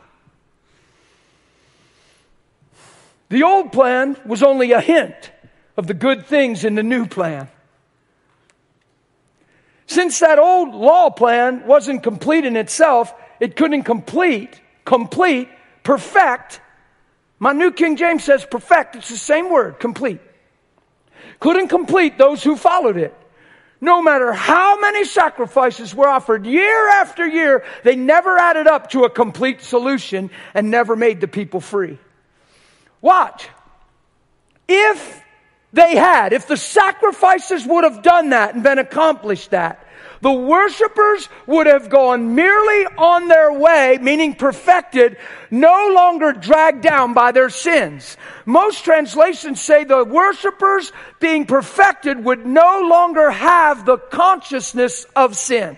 The old plan was only a hint of the good things in the new plan. Since that old law plan wasn't complete in itself, It couldn't complete, complete, perfect. My New King James says perfect. It's the same word, complete. Couldn't complete those who followed it. No matter how many sacrifices were offered year after year, they never added up to a complete solution and never made the people free. Watch. If they had, if the sacrifices would have done that and been accomplished that, the worshipers would have gone merely on their way, meaning perfected, no longer dragged down by their sins. Most translations say the worshipers being perfected would no longer have the consciousness of sin.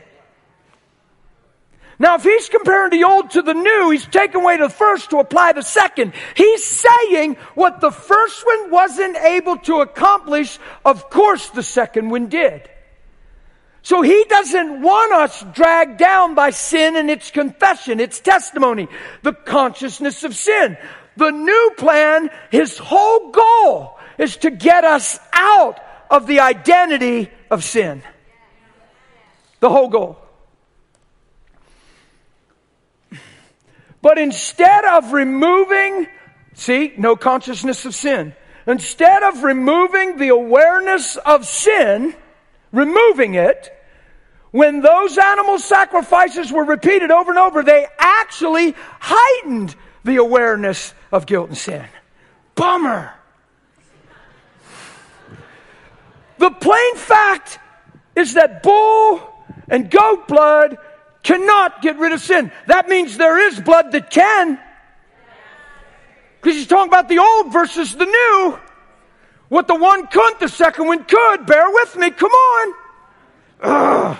Now, if he's comparing the old to the new, he's taking away the first to apply the second. He's saying what the first one wasn't able to accomplish, of course the second one did. So he doesn't want us dragged down by sin and its confession, its testimony, the consciousness of sin. The new plan, his whole goal is to get us out of the identity of sin. The whole goal. But instead of removing, see, no consciousness of sin. Instead of removing the awareness of sin, removing it, when those animal sacrifices were repeated over and over, they actually heightened the awareness of guilt and sin. Bummer. The plain fact is that bull and goat blood cannot get rid of sin. That means there is blood that can. Because he's talking about the old versus the new. What the one couldn't, the second one could. Bear with me, come on. Ugh.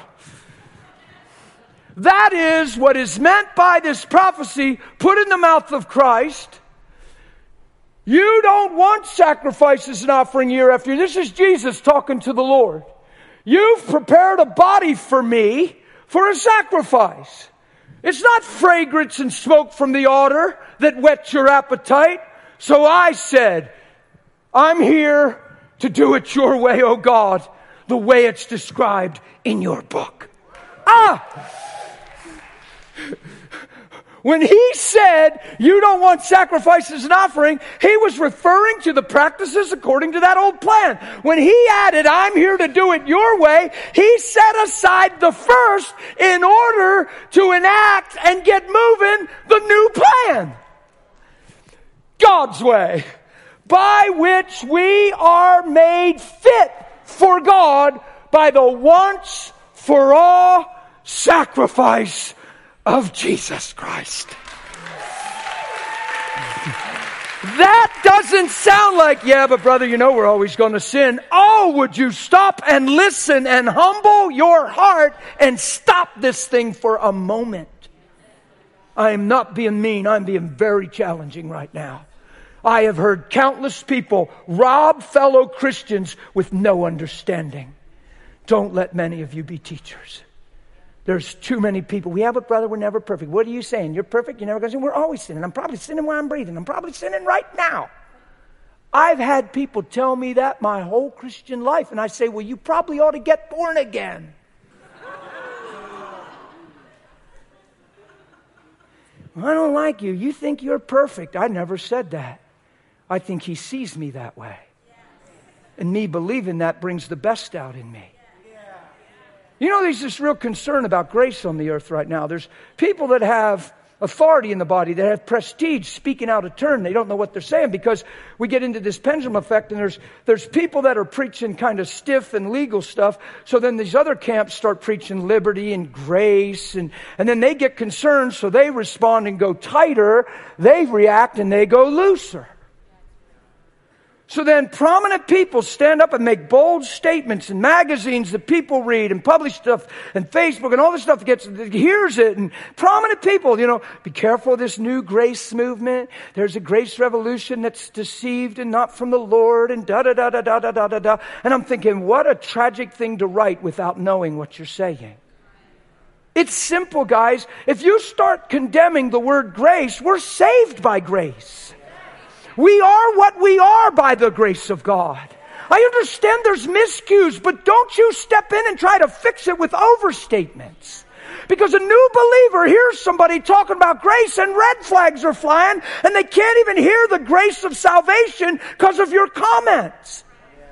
That is what is meant by this prophecy put in the mouth of Christ. You don't want sacrifices and offering year after year. This is Jesus talking to the Lord. You've prepared a body for me for a sacrifice. It's not fragrance and smoke from the altar that whets your appetite. So I said, I'm here to do it your way, O God, the way it's described in your book. Ah! When he said, you don't want sacrifices and offering, he was referring to the practices according to that old plan. When he added, I'm here to do it your way, he set aside the first in order to enact and get moving the new plan. God's way, by which we are made fit for God by the once for all sacrifice of Jesus Christ. That doesn't sound like, yeah, but brother, you know we're always going to sin. Oh, would you stop and listen and humble your heart and stop this thing for a moment? I am not being mean. I'm being very challenging right now. I have heard countless people rob fellow Christians with no understanding. Don't let many of you be teachers. There's too many people. We have a brother, we're never perfect. What are you saying? You're perfect, you're never going to sin? We're always sinning. I'm probably sinning while I'm breathing. I'm probably sinning right now. I've had people tell me that my whole Christian life. And I say, well, you probably ought to get born again. I don't like you. You think you're perfect. I never said that. I think he sees me that way. And me believing that brings the best out in me. You know, there's this real concern about grace on the earth right now. There's people that have authority in the body, that have prestige, speaking out of turn. They don't know what they're saying because we get into this pendulum effect, and there's there's people that are preaching kind of stiff and legal stuff. So then these other camps start preaching liberty and grace, and, and then they get concerned, so they respond and go tighter. They react and they go looser. So then prominent people stand up and make bold statements in magazines that people read and publish stuff and Facebook and all this stuff that gets, that hears it. And prominent people, you know, be careful of this new grace movement. There's a grace revolution that's deceived and not from the Lord and da da da da da da da da da. And I'm thinking, what a tragic thing to write without knowing what you're saying. It's simple, guys. If you start condemning the word grace, we're saved by grace. We are what we are by the grace of God. I understand there's miscues, but don't you step in and try to fix it with overstatements. Because a new believer hears somebody talking about grace and red flags are flying and they can't even hear the grace of salvation because of your comments.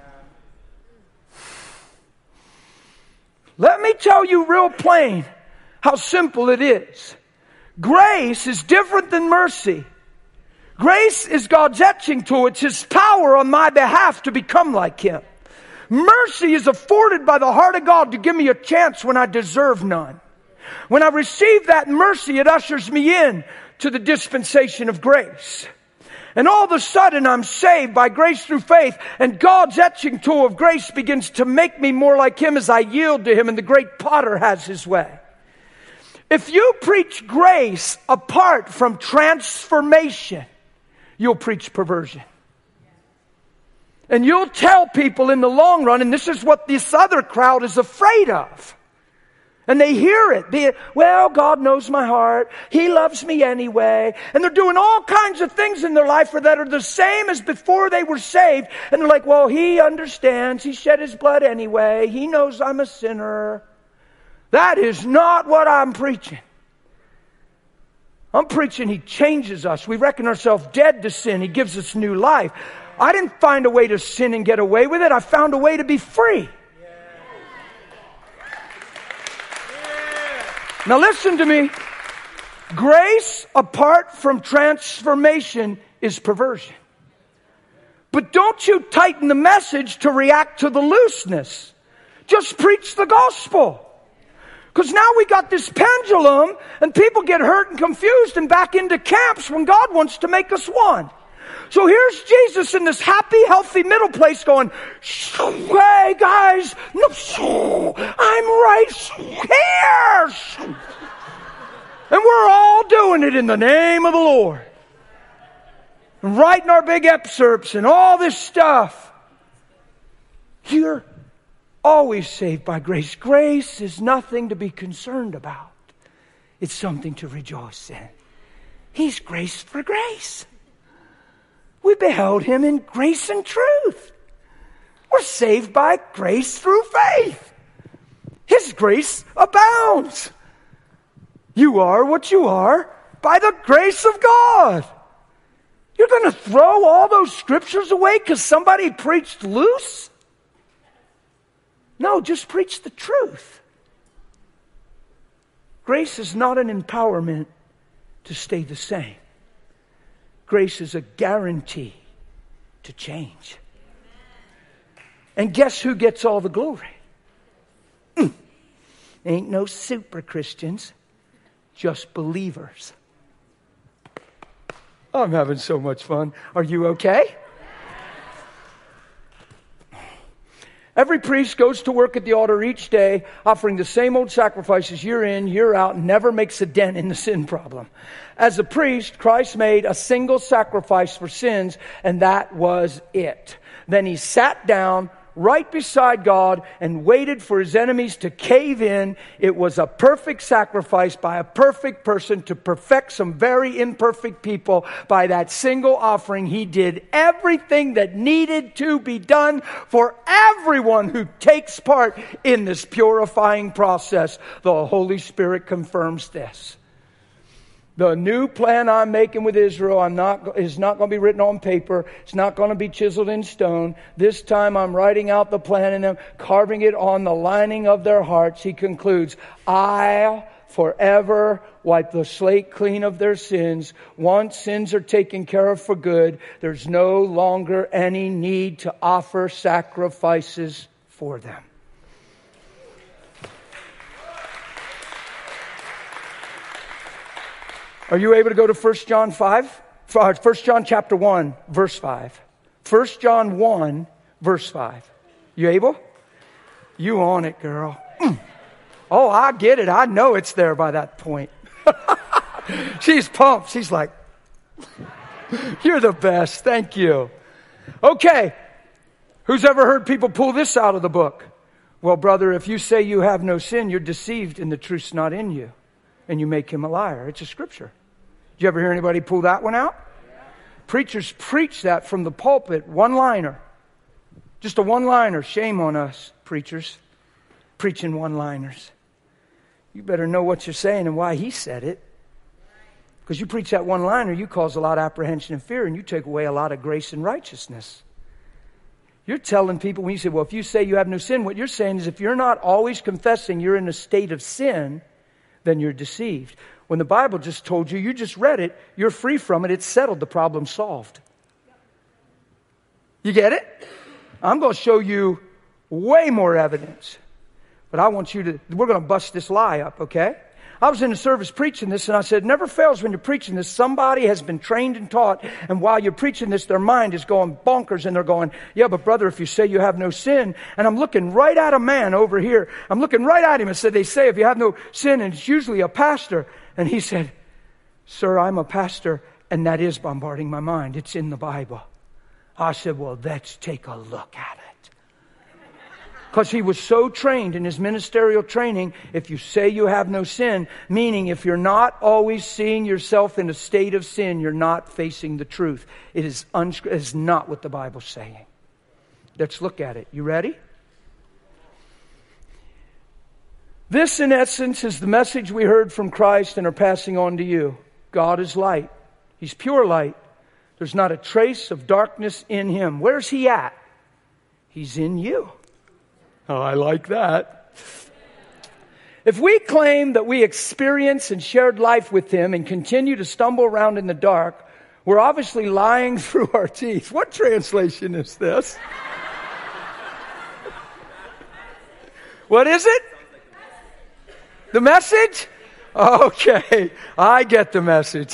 Let me tell you real plain how simple it is. Grace is different than mercy. Grace is God's etching tool. It's His power on my behalf to become like Him. Mercy is afforded by the heart of God to give me a chance when I deserve none. When I receive that mercy, it ushers me in to the dispensation of grace. And all of a sudden, I'm saved by grace through faith, and God's etching tool of grace begins to make me more like Him as I yield to Him, and the great potter has His way. If you preach grace apart from transformation, you'll preach perversion. And you'll tell people in the long run, and this is what this other crowd is afraid of. And they hear it. Be it, well, God knows my heart. He loves me anyway. And they're doing all kinds of things in their life that are the same as before they were saved. And they're like, well, He understands. He shed His blood anyway. He knows I'm a sinner. That is not what I'm preaching. I'm preaching He changes us. We reckon ourselves dead to sin. He gives us new life. I didn't find a way to sin and get away with it. I found a way to be free. Now listen to me. Grace apart from transformation is perversion. But don't you tighten the message to react to the looseness. Just preach the gospel. Because now we got this pendulum and people get hurt and confused and back into camps when God wants to make us one. So here's Jesus in this happy, healthy middle place going, hey guys, no, I'm right here. And we're all doing it in the name of the Lord. And writing our big excerpts and all this stuff. You're always saved by grace. Grace is nothing to be concerned about. It's something to rejoice in. He's grace for grace. We beheld Him in grace and truth. We're saved by grace through faith. His grace abounds. You are what you are by the grace of God. You're going to throw all those scriptures away because somebody preached loose? No, just preach the truth. Grace is not an empowerment to stay the same. Grace is a guarantee to change. And guess who gets all the glory? Mm. Ain't no super Christians, just believers. I'm having so much fun. Are you okay? Every priest goes to work at the altar each day, offering the same old sacrifices year in, year out, and never makes a dent in the sin problem. As a priest, Christ made a single sacrifice for sins, and that was it. Then He sat down right beside God and waited for His enemies to cave in. It was a perfect sacrifice by a perfect person to perfect some very imperfect people. By that single offering, He did everything that needed to be done for everyone who takes part in this purifying process. The Holy Spirit confirms this. The new plan I'm making with Israel I'm not, is not going to be written on paper. It's not going to be chiseled in stone. This time I'm writing out the plan in them, carving it on the lining of their hearts. He concludes, I'll forever wipe the slate clean of their sins. Once sins are taken care of for good, there's no longer any need to offer sacrifices for them. Are you able to go to First John five? First John chapter one, verse five. First John one, verse five. You able? You on it, girl. Mm. Oh, I get it. I know it's there by that point. She's pumped. She's like, you're the best. Thank you. Okay. Who's ever heard people pull this out of the book? Well, brother, if you say you have no sin, you're deceived and the truth's not in you. And you make him a liar. It's a scripture. Did you ever hear anybody pull that one out? Yeah. Preachers preach that from the pulpit, one-liner. Just a one-liner. Shame on us, preachers, preaching one-liners. you better know what you're saying and why he said it. Because you preach that one-liner, you cause a lot of apprehension and fear, and you take away a lot of grace and righteousness. You're telling people, when you say, well, if you say you have no sin, what you're saying is if you're not always confessing you're in a state of sin, then you're deceived. When the Bible just told you, you just read it, you're free from it, it's settled, the problem solved. You get it? I'm going to show you way more evidence. But I want you to, we're going to bust this lie up, okay? I was in a service preaching this, and I said, it never fails when you're preaching this. Somebody has been trained and taught, and while you're preaching this, their mind is going bonkers, and they're going, yeah, but brother, if you say you have no sin, and I'm looking right at a man over here. I'm looking right at him and said, they say if you have no sin, and it's usually a pastor. And he said, sir, I'm a pastor, and that is bombarding my mind. It's in the Bible. I said, well, let's take a look at it. Because he was so trained in his ministerial training, if you say you have no sin, meaning if you're not always seeing yourself in a state of sin, you're not facing the truth. It is, unscr- it is not what the Bible's saying. Let's look at it. You ready? This, in essence, is the message we heard from Christ and are passing on to you. God is light. He's pure light. There's not a trace of darkness in Him. Where's He at? He's in you. Oh, I like that. If we claim that we experience and shared life with Him and continue to stumble around in the dark, we're obviously lying through our teeth. What translation is this? What is it? The Message? Okay, I get the message.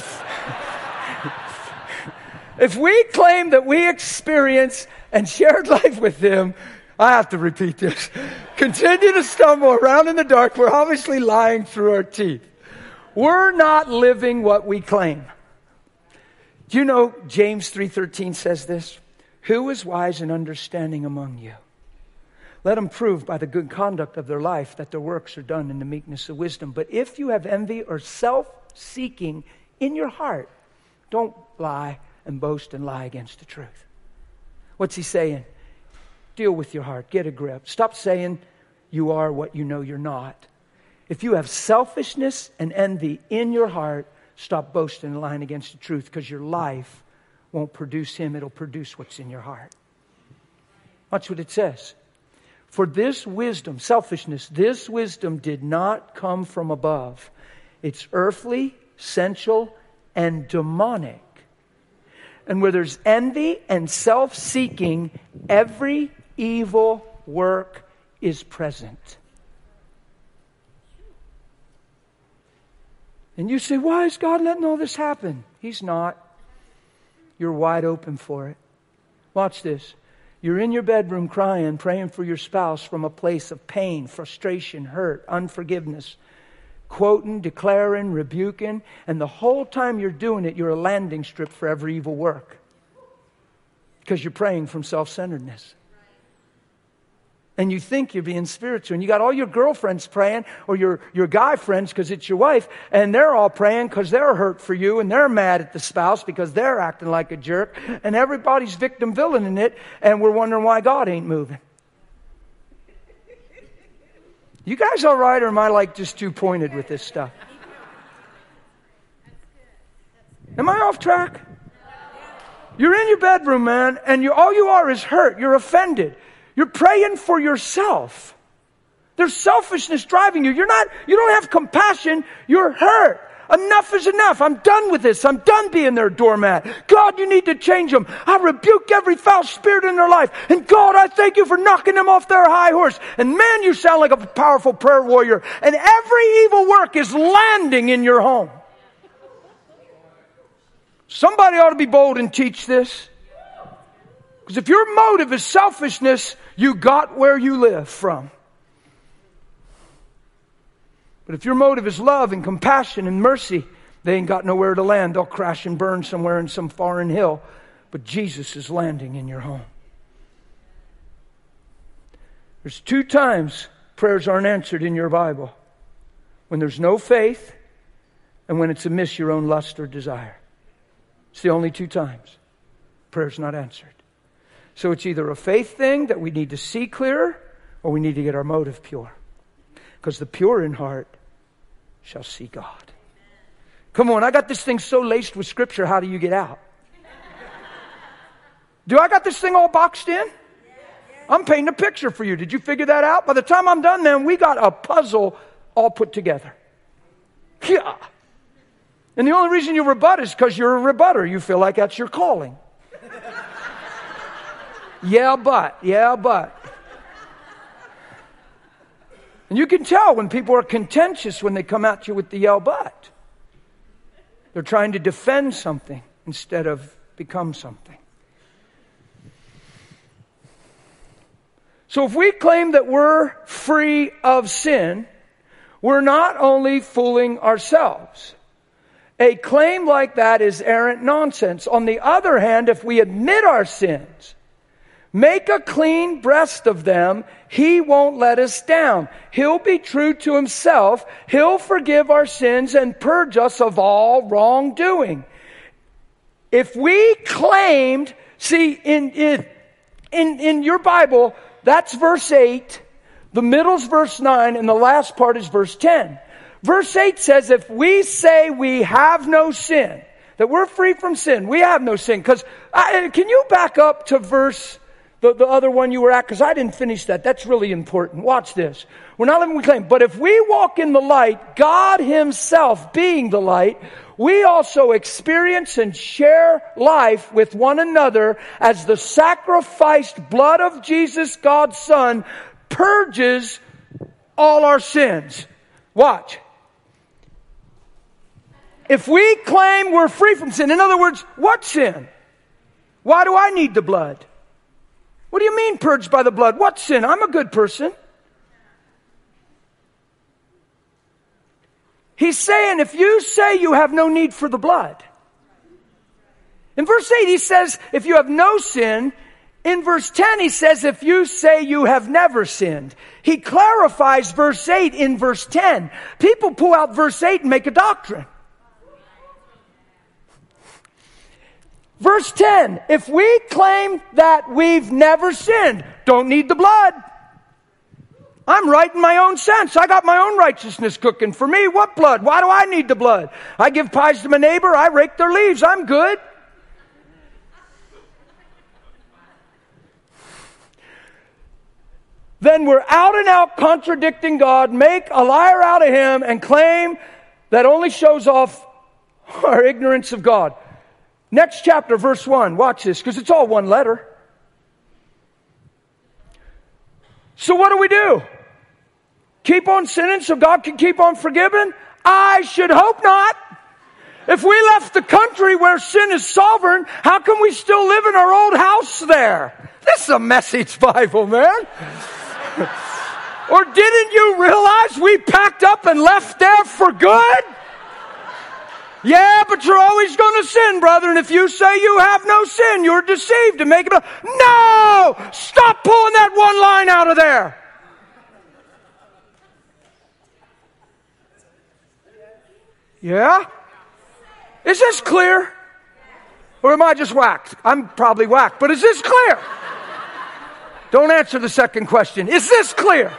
If we claim that we experience and shared life with Him, I have to repeat this. Continue to stumble around in the dark. We're obviously lying through our teeth. We're not living what we claim. Do you know James three thirteen says this? Who is wise and understanding among you? Let them prove by the good conduct of their life that their works are done in the meekness of wisdom. But if you have envy or self-seeking in your heart, don't lie and boast and lie against the truth. What's he saying? Deal with your heart. Get a grip. Stop saying you are what you know you're not. If you have selfishness and envy in your heart, stop boasting and lying against the truth, because your life won't produce Him. It'll produce what's in your heart. Watch what it says. For this wisdom, selfishness, this wisdom did not come from above. It's earthly, sensual, and demonic. And where there's envy and self-seeking, every evil work is present. And you say, why is God letting all this happen? He's not. You're wide open for it. Watch this. You're in your bedroom crying, praying for your spouse from a place of pain, frustration, hurt, unforgiveness, quoting, declaring, rebuking, and the whole time you're doing it, you're a landing strip for every evil work. Because you're praying from self-centeredness. And you think you're being spiritual. And you got all your girlfriends praying, or your, your guy friends because it's your wife, and they're all praying because they're hurt for you, and they're mad at the spouse because they're acting like a jerk, and everybody's victim villain in it, and we're wondering why God ain't moving. You guys all right, or am I like just too pointed with this stuff? Am I off track? You're in your bedroom, man, and you, all you are is hurt. You're offended. You're praying for yourself. There's selfishness driving you. You're not, you don't have compassion. You're hurt. Enough is enough. I'm done with this. I'm done being their doormat. God, you need to change them. I rebuke every foul spirit in their life. And God, I thank you for knocking them off their high horse. And man, you sound like a powerful prayer warrior. And every evil work is landing in your home. Somebody ought to be bold and teach this. Because if your motive is selfishness, you got where you live from. But if your motive is love and compassion and mercy, they ain't got nowhere to land. They'll crash and burn somewhere in some foreign hill. But Jesus is landing in your home. There's two times prayers aren't answered in your Bible. When there's no faith, and when it's amiss your own lust or desire. It's the only two times prayer's not answered. So it's either a faith thing that we need to see clearer, or we need to get our motive pure. because the pure in heart shall see God. Come on, I got this thing so laced with Scripture, how do you get out? Do I got this thing all boxed in? I'm painting a picture for you. Did you figure that out? By the time I'm done, man, we got a puzzle all put together. Yeah. And the only reason you rebut is because you're a rebutter. You feel like that's your calling. Yeah, but. Yeah, but. And you can tell when people are contentious when they come at you with the yell, but. They're trying to defend something instead of become something. So if we claim that we're free of sin, we're not only fooling ourselves. A claim like that is arrant nonsense. On the other hand, if we admit our sins, make a clean breast of them, He won't let us down. He'll be true to Himself. He'll forgive our sins and purge us of all wrongdoing. If we claimed, see, in, in, in, in your Bible, that's verse eight, the middle's verse nine, and the last part is verse ten. Verse eight says, if we say we have no sin, that we're free from sin, we have no sin. Because, can you back up to verse, the, the other one you were at? Because I didn't finish that. That's really important. Watch this. We're not living we claim. But if we walk in the light, God Himself being the light, we also experience and share life with one another as the sacrificed blood of Jesus, God's Son, purges all our sins. Watch. If we claim we're free from sin, in other words, what sin? Why do I need the blood? What do you mean purged by the blood? What sin? I'm a good person. He's saying if you say you have no need for the blood. In verse eight he says if you have no sin. In verse ten he says if you say you have never sinned. He clarifies verse eight in verse ten. People pull out verse eight and make a doctrine. Verse ten, if we claim that we've never sinned, don't need the blood. I'm right in my own sense. I got my own righteousness cooking for me. What blood? Why do I need the blood? I give pies to my neighbor. I rake their leaves. I'm good. Then we're out and out contradicting God, make a liar out of Him, and claim that only shows off our ignorance of God. Next chapter, verse one. Watch this, because it's all one letter. So what do we do? Keep on sinning so God can keep on forgiving? I should hope not. If we left the country where sin is sovereign, how can we still live in our old house there? This is a message Bible, man. Or didn't you realize we packed up and left there for good? Yeah, but you're always going to sin, brother. And if you say you have no sin, you're deceived and make it. No! Stop pulling that one line out of there. Yeah? Is this clear? Or am I just whacked? I'm probably whacked, but is this clear? Don't answer the second question. Is this clear?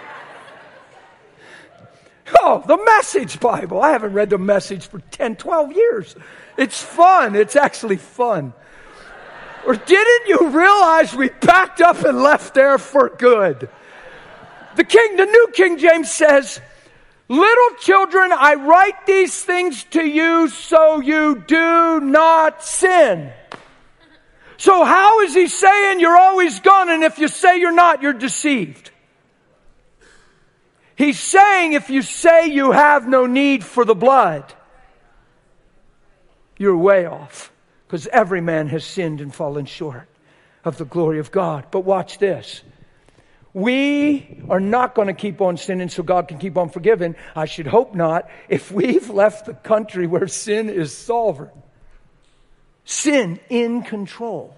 Oh, the Message Bible. I haven't read the Message for ten, twelve years. It's fun. It's actually fun. Or didn't you realize we packed up and left there for good? The King, the New King James says, little children, I write these things to you so you do not sin. So how is he saying you're always gone, and if you say you're not, you're deceived? He's saying if you say you have no need for the blood, you're way off. Because every man has sinned and fallen short of the glory of God. But watch this. We are not going to keep on sinning so God can keep on forgiving. I should hope not. If we've left the country where sin is sovereign, sin in control.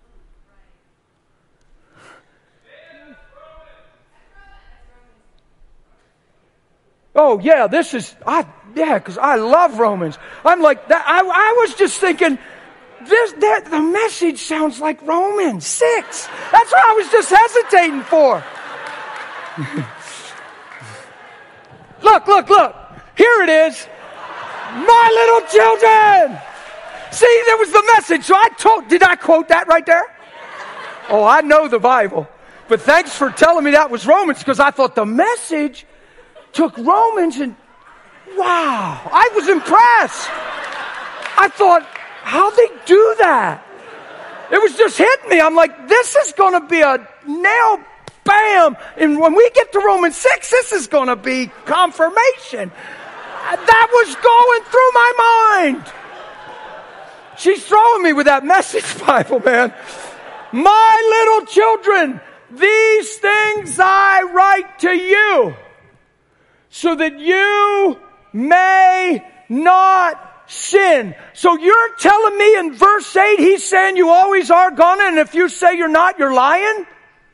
Oh yeah, this is, I, yeah, because I love Romans. I'm like, that. I, I was just thinking, this, that, the Message sounds like Romans six. That's what I was just hesitating for. Look, look, look. Here it is. My little children. See, there was the message. So I told, did I quote that right there? Oh, I know the Bible. But thanks for telling me that was Romans, because I thought the message took Romans and wow, I was impressed. I thought, how'd they do that? It was just hitting me. I'm like, this is going to be a nail, bam. And when we get to Romans six, this is going to be confirmation. That was going through my mind. She's throwing me with that message Bible, man. My little children, these things I write to you, so that you may not sin. So you're telling me in verse eight, he's saying you always are gonna, and if you say you're not, you're lying?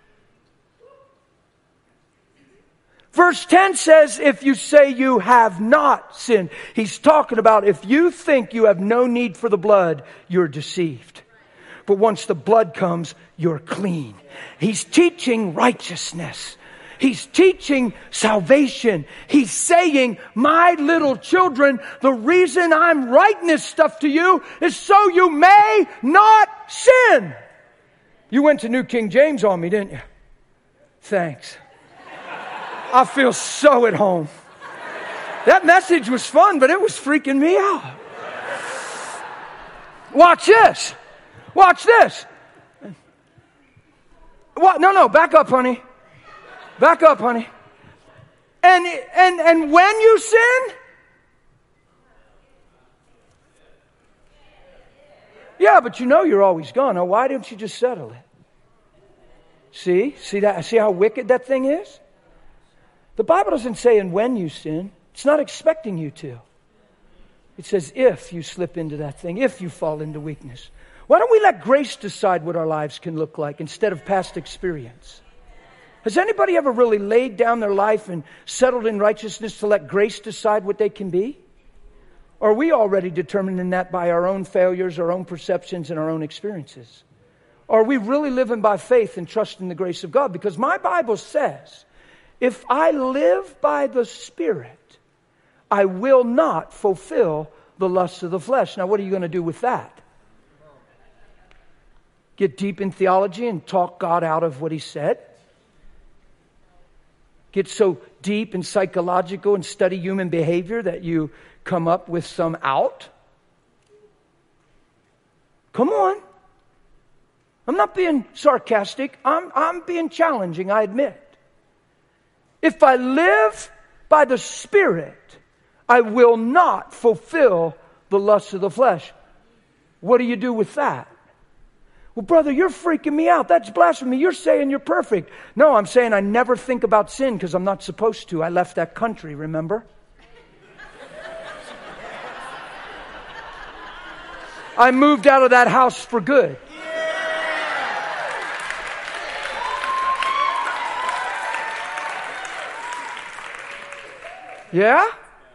Verse ten says, if you say you have not sinned. He's talking about if you think you have no need for the blood, you're deceived. But once the blood comes, you're clean. He's teaching righteousness. He's teaching salvation. He's saying, my little children, the reason I'm writing this stuff to you is so you may not sin. You went to New King James on me, didn't you? Thanks. I feel so at home. That message was fun, but it was freaking me out. Watch this. Watch this. What? No, no, back up, honey. Back up, honey. And, and, and when you sin, yeah, but you know you're always gonna. Why don't you just settle it? See? See that? See how wicked that thing is? The Bible doesn't say and when you sin. It's not expecting you to. It says if you slip into that thing, if you fall into weakness. Why don't we let grace decide what our lives can look like instead of past experience? Has anybody ever really laid down their life and settled in righteousness to let grace decide what they can be? Or are we already determining that by our own failures, our own perceptions, and our own experiences? Or are we really living by faith and trusting the grace of God? Because my Bible says, if I live by the Spirit, I will not fulfill the lusts of the flesh. Now, what are you going to do with that? Get deep in theology and talk God out of what He said? Get so deep and psychological and study human behavior that you come up with some out? Come on. I'm not being sarcastic. I'm, I'm being challenging, I admit. If I live by the Spirit, I will not fulfill the lusts of the flesh. What do you do with that? Well, brother, you're freaking me out. That's blasphemy. You're saying you're perfect. No, I'm saying I never think about sin because I'm not supposed to. I left that country, remember? I moved out of that house for good. Yeah?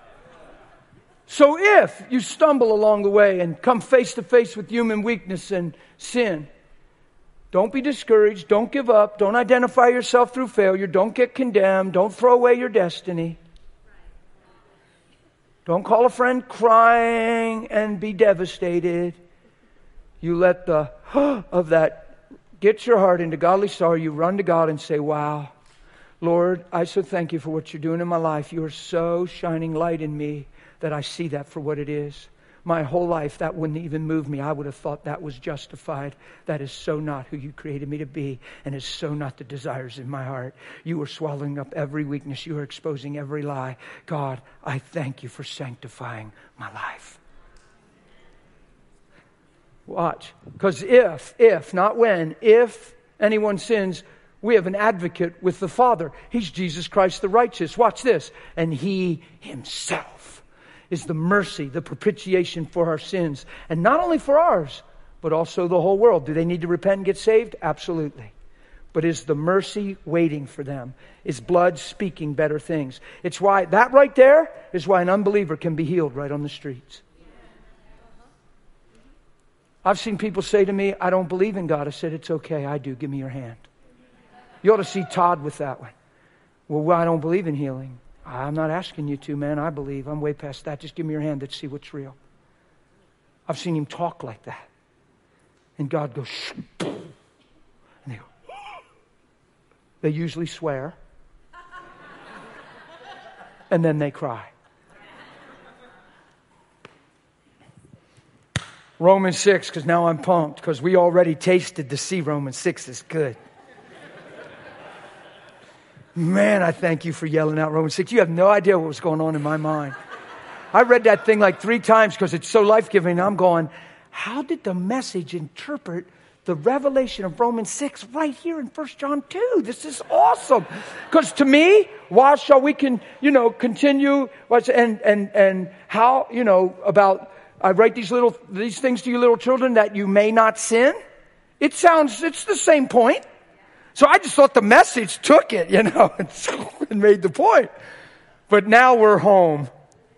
So if you stumble along the way and come face to face with human weakness and sin, don't be discouraged. Don't give up. Don't identify yourself through failure. Don't get condemned. Don't throw away your destiny. Don't call a friend crying and be devastated. You let the of that get your heart into godly sorrow. You run to God and say, wow, Lord, I so thank you for what you're doing in my life. You are so shining light in me that I see that for what it is. My whole life, that wouldn't even move me. I would have thought that was justified. That is so not who you created me to be, and is so not the desires in my heart. You are swallowing up every weakness. You are exposing every lie. God, I thank you for sanctifying my life. Watch. Because if, if, not when, if anyone sins, we have an advocate with the Father. He's Jesus Christ the righteous. Watch this. And He Himself is the mercy, the propitiation for our sins. And not only for ours, but also the whole world. Do they need to repent and get saved? Absolutely. But is the mercy waiting for them? Is blood speaking better things? It's why, that right there is why an unbeliever can be healed right on the streets. I've seen people say to me, I don't believe in God. I said, it's okay, I do. Give me your hand. You ought to see Todd with that one. Well, I don't believe in healing. I'm not asking you to, man. I believe. I'm way past that. Just give me your hand. Let's see what's real. I've seen him talk like that. And God goes, shh. And they go, they usually swear. And then they cry. Romans six, because now I'm pumped, because we already tasted to see Romans six is good. Man, I thank you for yelling out Romans six. You have no idea what was going on in my mind. I read that thing like three times because it's so life-giving. I'm going, how did the Message interpret the revelation of Romans six right here in First John two? This is awesome. Because to me, why shall we can, you know, continue, and, and, and how, you know, about, I write these little, these things to you little children that you may not sin. It sounds, it's the same point. So I just thought the Message took it, you know, and made the point. But now we're home.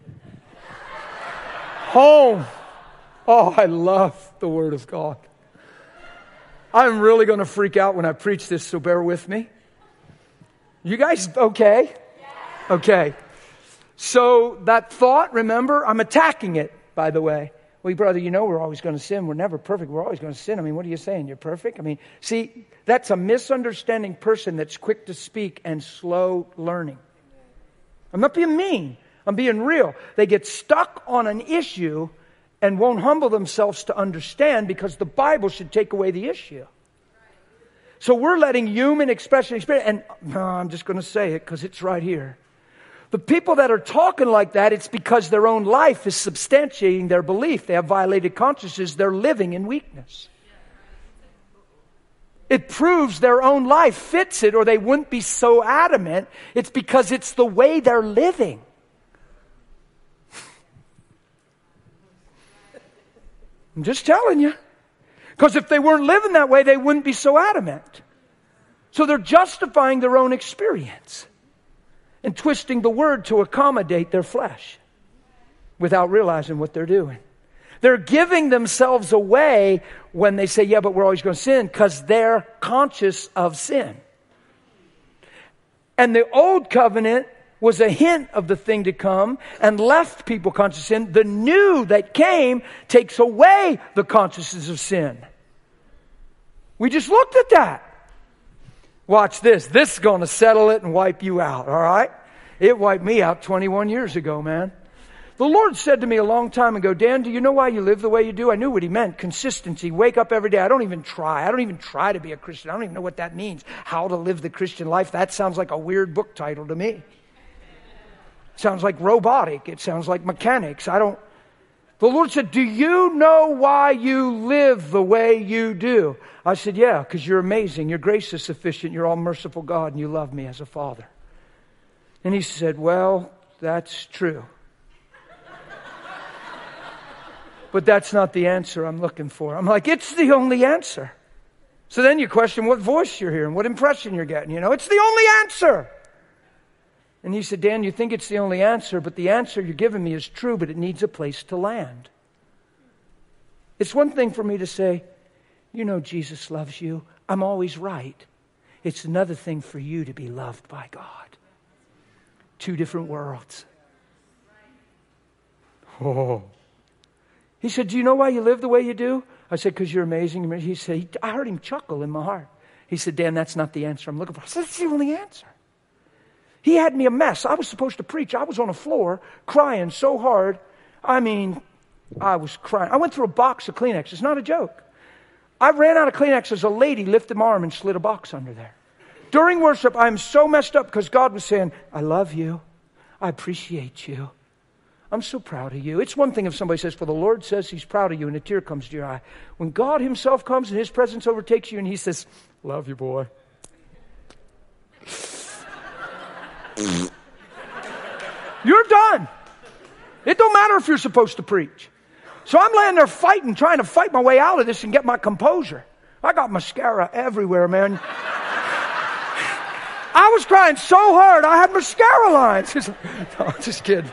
Home. Oh, I love the Word of God. I'm really going to freak out when I preach this, so bear with me. You guys okay? Okay. So that thought, remember, I'm attacking it, by the way. Well, brother, you know we're always going to sin. We're never perfect. We're always going to sin. I mean, what are you saying? You're perfect? I mean, see, that's a misunderstanding person that's quick to speak and slow learning. I'm not being mean. I'm being real. They get stuck on an issue and won't humble themselves to understand because the Bible should take away the issue. So we're letting human expression experience, and no, I'm just going to say it because it's right here. The people that are talking like that, it's because their own life is substantiating their belief. They have violated consciences. They're living in weakness. It proves their own life fits it, or they wouldn't be so adamant. It's because it's the way they're living. I'm just telling you. Because if they weren't living that way, they wouldn't be so adamant. So they're justifying their own experience and twisting the word to accommodate their flesh without realizing what they're doing. They're giving themselves away when they say, yeah, but we're always going to sin, because they're conscious of sin. And the old covenant was a hint of the thing to come and left people conscious of sin. The new that came takes away the consciousness of sin. We just looked at that. Watch this. This is going to settle it and wipe you out, all right? It wiped me out twenty-one years ago, man. The Lord said to me a long time ago, Dan, do you know why you live the way you do? I knew what He meant. Consistency. Wake up every day. I don't even try. I don't even try to be a Christian. I don't even know what that means. How to live the Christian life. That sounds like a weird book title to me. Sounds like robotic. It sounds like mechanics. I don't. The Lord said, do you know why you live the way you do? I said, yeah, because you're amazing. Your grace is sufficient. You're all merciful God and you love me as a father. And He said, well, that's true. But that's not the answer I'm looking for. I'm like, it's the only answer. So then you question what voice you're hearing, what impression you're getting. You know, it's the only answer. And He said, Dan, you think it's the only answer, but the answer you're giving me is true, but it needs a place to land. It's one thing for me to say, you know, Jesus loves you. I'm always right. It's another thing for you to be loved by God. Two different worlds. Oh. He said, do you know why you live the way you do? I said, because you're amazing. He said, I heard him chuckle in my heart. He said, Dan, that's not the answer I'm looking for. I said, that's the only answer. He had me a mess. I was supposed to preach. I was on the floor crying so hard. I mean, I was crying. I went through a box of Kleenex. It's not a joke. I ran out of Kleenex as a lady lifted my arm and slid a box under there. During worship, I'm so messed up because God was saying, I love you. I appreciate you. I'm so proud of you. It's one thing if somebody says, for the Lord says He's proud of you, and a tear comes to your eye. When God Himself comes and His presence overtakes you and He says, love you, boy. You're done. It don't matter if you're supposed to preach. So I'm laying there fighting, trying to fight my way out of this and get my composure. I got mascara everywhere, man. I was crying so hard, I had mascara lines. No, just kidding.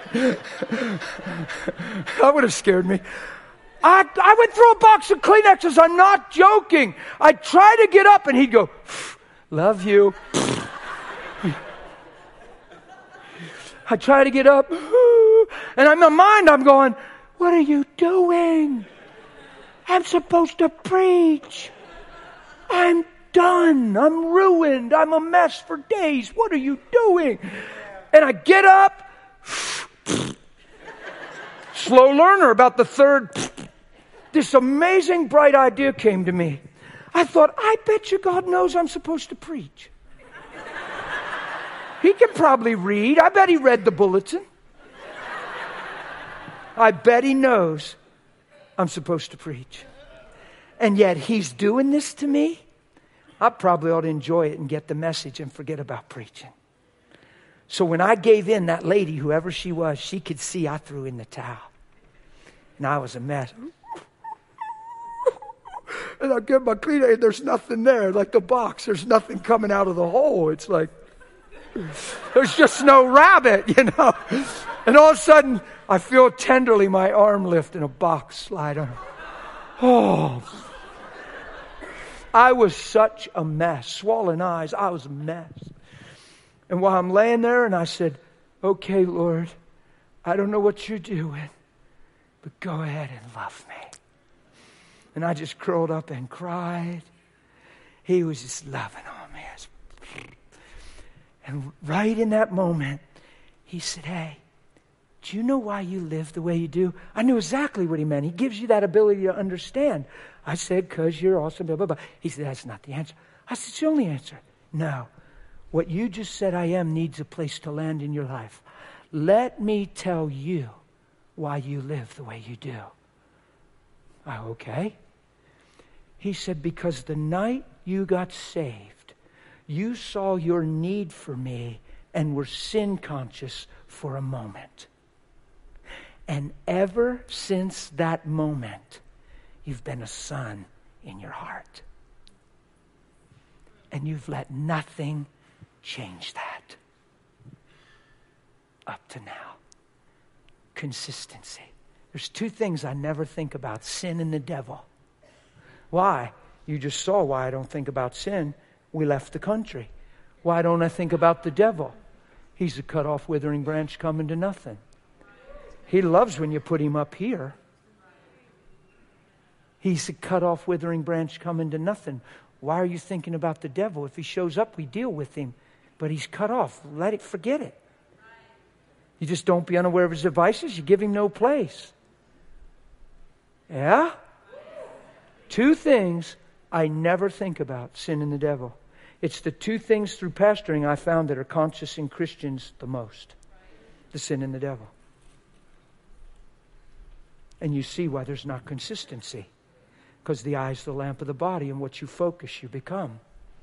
That would have scared me. I, I went through a box of Kleenexes. I'm not joking. I tried to get up and he'd go, love you. I try to get up. And in my mind, I'm going, what are you doing? I'm supposed to preach. I'm done. I'm ruined. I'm a mess for days. What are you doing? And I get up. Slow learner, about the third. This amazing bright idea came to me. I thought, I bet you God knows I'm supposed to preach. He can probably read. I bet he read the bulletin. I bet he knows I'm supposed to preach. And yet he's doing this to me. I probably ought to enjoy it and get the message and forget about preaching. So when I gave in, that lady, whoever she was, she could see I threw in the towel. And I was a mess. And I get my clean aid, there's nothing there. Like the box, there's nothing coming out of the hole. It's like, there's just no rabbit, you know. And all of a sudden, I feel tenderly my arm lift and a box slide on. Oh. I was such a mess. Swollen eyes. I was a mess. And while I'm laying there, and I said, okay, Lord, I don't know what you're doing, but go ahead and love me. And I just curled up and cried. He was just loving on me. And right in that moment, he said, hey, do you know why you live the way you do? I knew exactly what he meant. He gives you that ability to understand. I said, because you're awesome, blah, blah, blah. He said, that's not the answer. I said, it's the only answer. No. What you just said I am needs a place to land in your life. Let me tell you why you live the way you do. Oh, okay. He said, because the night you got saved, you saw your need for me and were sin conscious for a moment. And ever since that moment, you've been a son in your heart. And you've let nothing change that. Up to now. Consistency. There's two things I never think about: sin and the devil. Why? You just saw why I don't think about sin. We left the country. Why don't I think about the devil? He's a cut off, withering branch coming to nothing. He loves when you put him up here. He's a cut off, withering branch coming to nothing. Why are you thinking about the devil? If he shows up, we deal with him. But he's cut off. Let it, forget it. You just don't be unaware of his devices. You give him no place. Yeah? Two things I never think about: sin and the devil. It's the two things through pastoring I found that are conscious in Christians the most. The sin and the devil. And you see why there's not consistency. Because the eye is the lamp of the body, and what you focus, you become.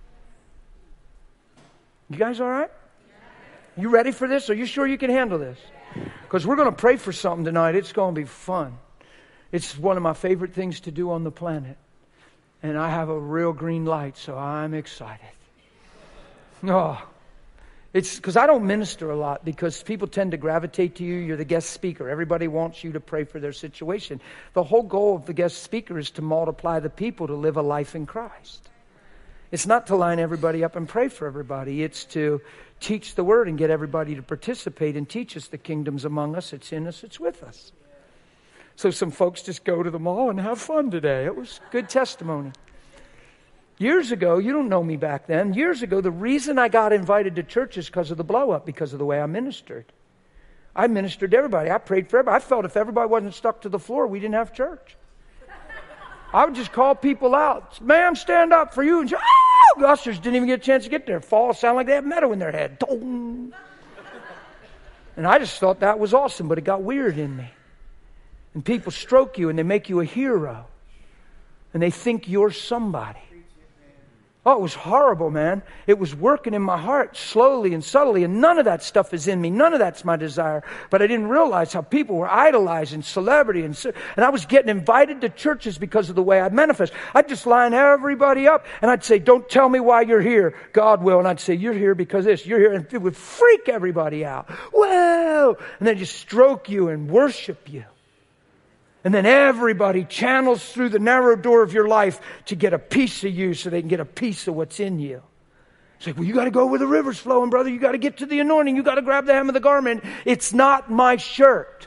You guys all right? You ready for this? Are you sure you can handle this? Because we're going to pray for something tonight. It's going to be fun. It's one of my favorite things to do on the planet. And I have a real green light, so I'm excited. Oh, it's because I don't minister a lot, because people tend to gravitate to you. You're the guest speaker. Everybody wants you to pray for their situation. The whole goal of the guest speaker is to multiply the people to live a life in Christ. It's not to line everybody up and pray for everybody. It's to teach the word and get everybody to participate and teach us the kingdom's among us. It's in us. It's with us. So some folks just go to the mall and have fun today. It was good testimony. Years ago, you don't know me back then, years ago, the reason I got invited to church is because of the blow up, because of the way I ministered. I ministered to everybody. I prayed for everybody. I felt if everybody wasn't stuck to the floor, we didn't have church. I would just call people out. Ma'am, stand up for you. And oh, ushers didn't even get a chance to get there. Fall, sound like they have metal in their head. And I just thought that was awesome, but it got weird in me. And people stroke you and they make you a hero. And they think you're somebody. Oh, it was horrible, man. It was working in my heart slowly and subtly, and none of that stuff is in me. None of that's my desire. But I didn't realize how people were idolizing celebrity, and and I was getting invited to churches because of the way I manifest. I'd just line everybody up, and I'd say, don't tell me why you're here. God will. And I'd say, you're here because this. You're here. And it would freak everybody out. Whoa! And then just stroke you and worship you. And then everybody channels through the narrow door of your life to get a piece of you so they can get a piece of what's in you. It's like, well, you got to go where the river's flowing, brother. You got to get to the anointing. You got to grab the hem of the garment. It's not my shirt.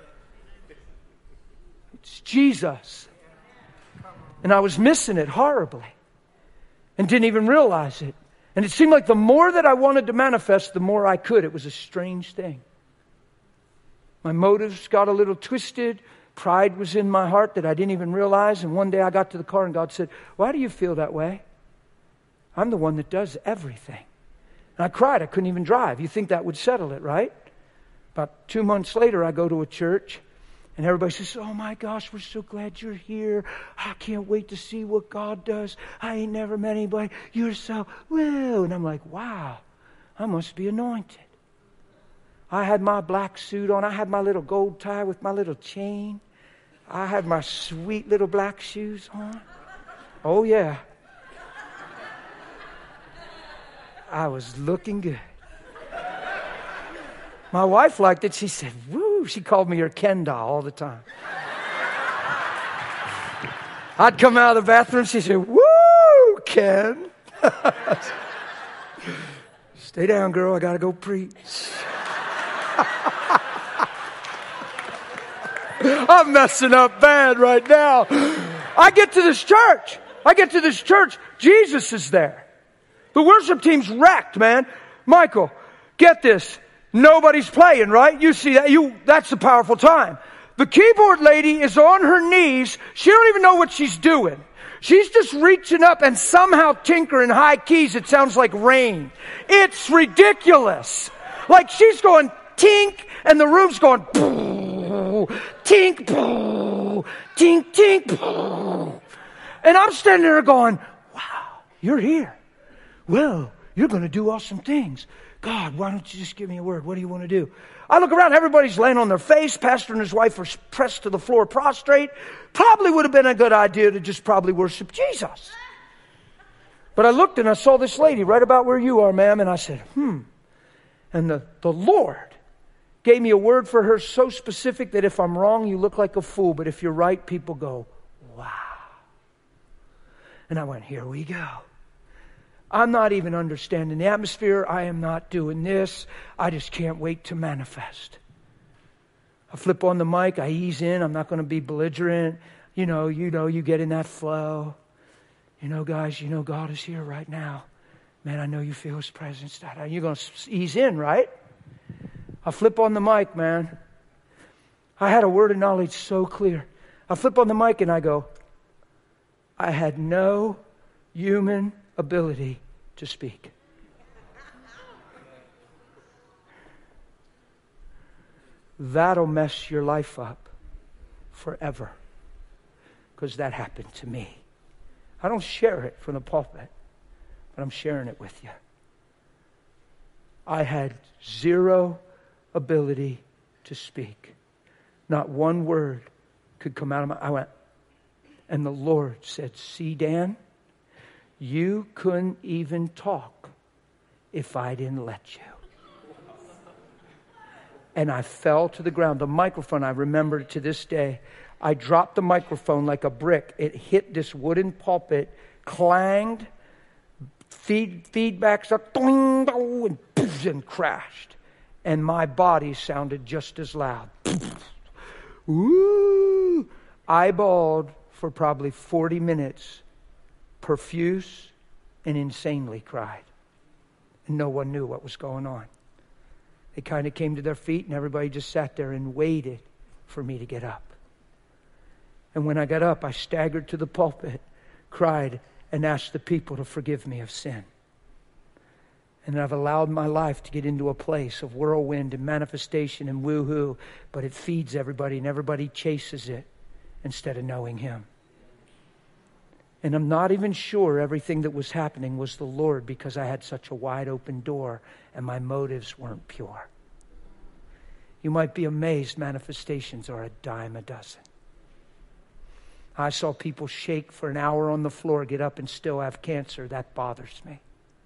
It's Jesus. And I was missing it horribly and didn't even realize it. And it seemed like the more that I wanted to manifest, the more I could. It was a strange thing. My motives got a little twisted. Pride was in my heart that I didn't even realize. And one day I got to the car and God said, why do you feel that way? I'm the one that does everything. And I cried. I couldn't even drive. You think that would settle it, right? About two months later, I go to a church. And everybody says, oh my gosh, we're so glad you're here. I can't wait to see what God does. I ain't never met anybody. You're so, woo. And I'm like, wow, I must be anointed. I had my black suit on. I had my little gold tie with my little chain. I had my sweet little black shoes on. Oh yeah. I was looking good. My wife liked it. She said, woo. She called me her Ken doll all the time. I'd come out of the bathroom. She said, woo, Ken. Stay down, girl. I got to go preach. I'm messing up bad right now. I get to this church. I get to this church. Jesus is there. The worship team's wrecked, man. Michael, get this. Nobody's playing, right? You see that? You, that's a powerful time. The keyboard lady is on her knees. She don't even know what she's doing. She's just reaching up and somehow tinkering high keys. It sounds like rain. It's ridiculous. Like she's going tink and the room's going pooh, tink, pooh, tink, tink, pooh. And I'm standing there going, wow, you're here. Well, you're going to do awesome things. God, why don't you just give me a word? What do you want to do? I look around, everybody's laying on their face. Pastor and his wife are pressed to the floor prostrate. Probably would have been a good idea to just probably worship Jesus. But I looked and I saw this lady right about where you are, ma'am. And I said, hmm. And the, the Lord gave me a word for her so specific that if I'm wrong, you look like a fool. But if you're right, people go, wow. And I went, here we go. I'm not even understanding the atmosphere. I am not doing this. I just can't wait to manifest. I flip on the mic. I ease in. I'm not going to be belligerent. You know, you know, you get in that flow. You know, guys, you know God is here right now. Man, I know you feel His presence. You're going to ease in, right? I flip on the mic, man. I had a word of knowledge so clear. I flip on the mic and I go, I had no human ability to speak. That'll mess your life up forever. Because that happened to me. I don't share it from the pulpit, but I'm sharing it with you. I had zero ability to speak. Not one word could come out of my... I went, and the Lord said, see, Dan, you couldn't even talk if I didn't let you. And I fell to the ground. The microphone, I remember to this day. I dropped the microphone like a brick. It hit this wooden pulpit, clanged, feed, feedbacks up, and, and crashed. And my body sounded just as loud. Ooh! I bawled for probably forty minutes. Profuse and insanely cried. And no one knew what was going on. They kind of came to their feet and everybody just sat there and waited for me to get up. And when I got up, I staggered to the pulpit, cried, and asked the people to forgive me of sin. And I've allowed my life to get into a place of whirlwind and manifestation and woo-hoo, but it feeds everybody and everybody chases it instead of knowing Him. And I'm not even sure everything that was happening was the Lord because I had such a wide open door and my motives weren't pure. You might be amazed, manifestations are a dime a dozen. I saw people shake for an hour on the floor, get up and still have cancer. That bothers me.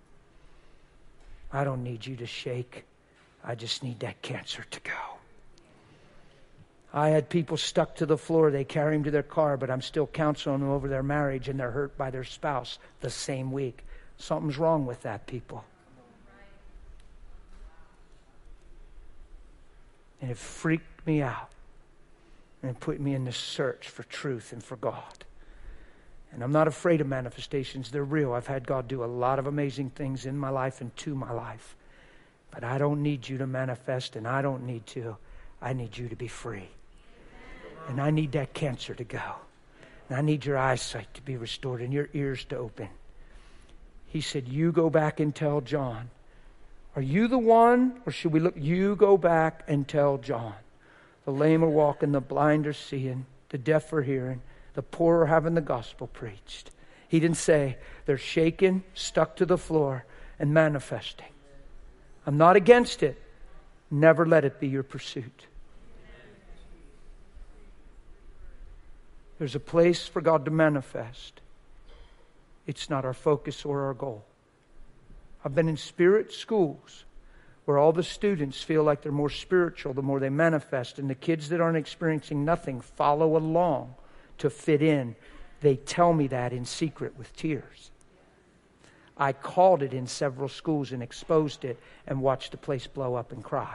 I don't need you to shake. I just need that cancer to go. I had people stuck to the floor. They carry them to their car, but I'm still counseling them over their marriage and they're hurt by their spouse the same week. Something's wrong with that, people. And it freaked me out. And it put me in the search for truth and for God. And I'm not afraid of manifestations. They're real. I've had God do a lot of amazing things in my life and to my life. But I don't need you to manifest, and I don't need to. I need you to be free. And I need that cancer to go. And I need your eyesight to be restored and your ears to open. He said, you go back and tell John. Are you the one, or should we look? You go back and tell John. The lame are walking, the blind are seeing, the deaf are hearing, the poor are having the gospel preached. He didn't say they're shaken, stuck to the floor, and manifesting. I'm not against it. Never let it be your pursuit. There's a place for God to manifest. It's not our focus or our goal. I've been in spirit schools where all the students feel like they're more spiritual the more they manifest, and the kids that aren't experiencing nothing follow along to fit in. They tell me that in secret with tears. I called it in several schools and exposed it and watched the place blow up and cry.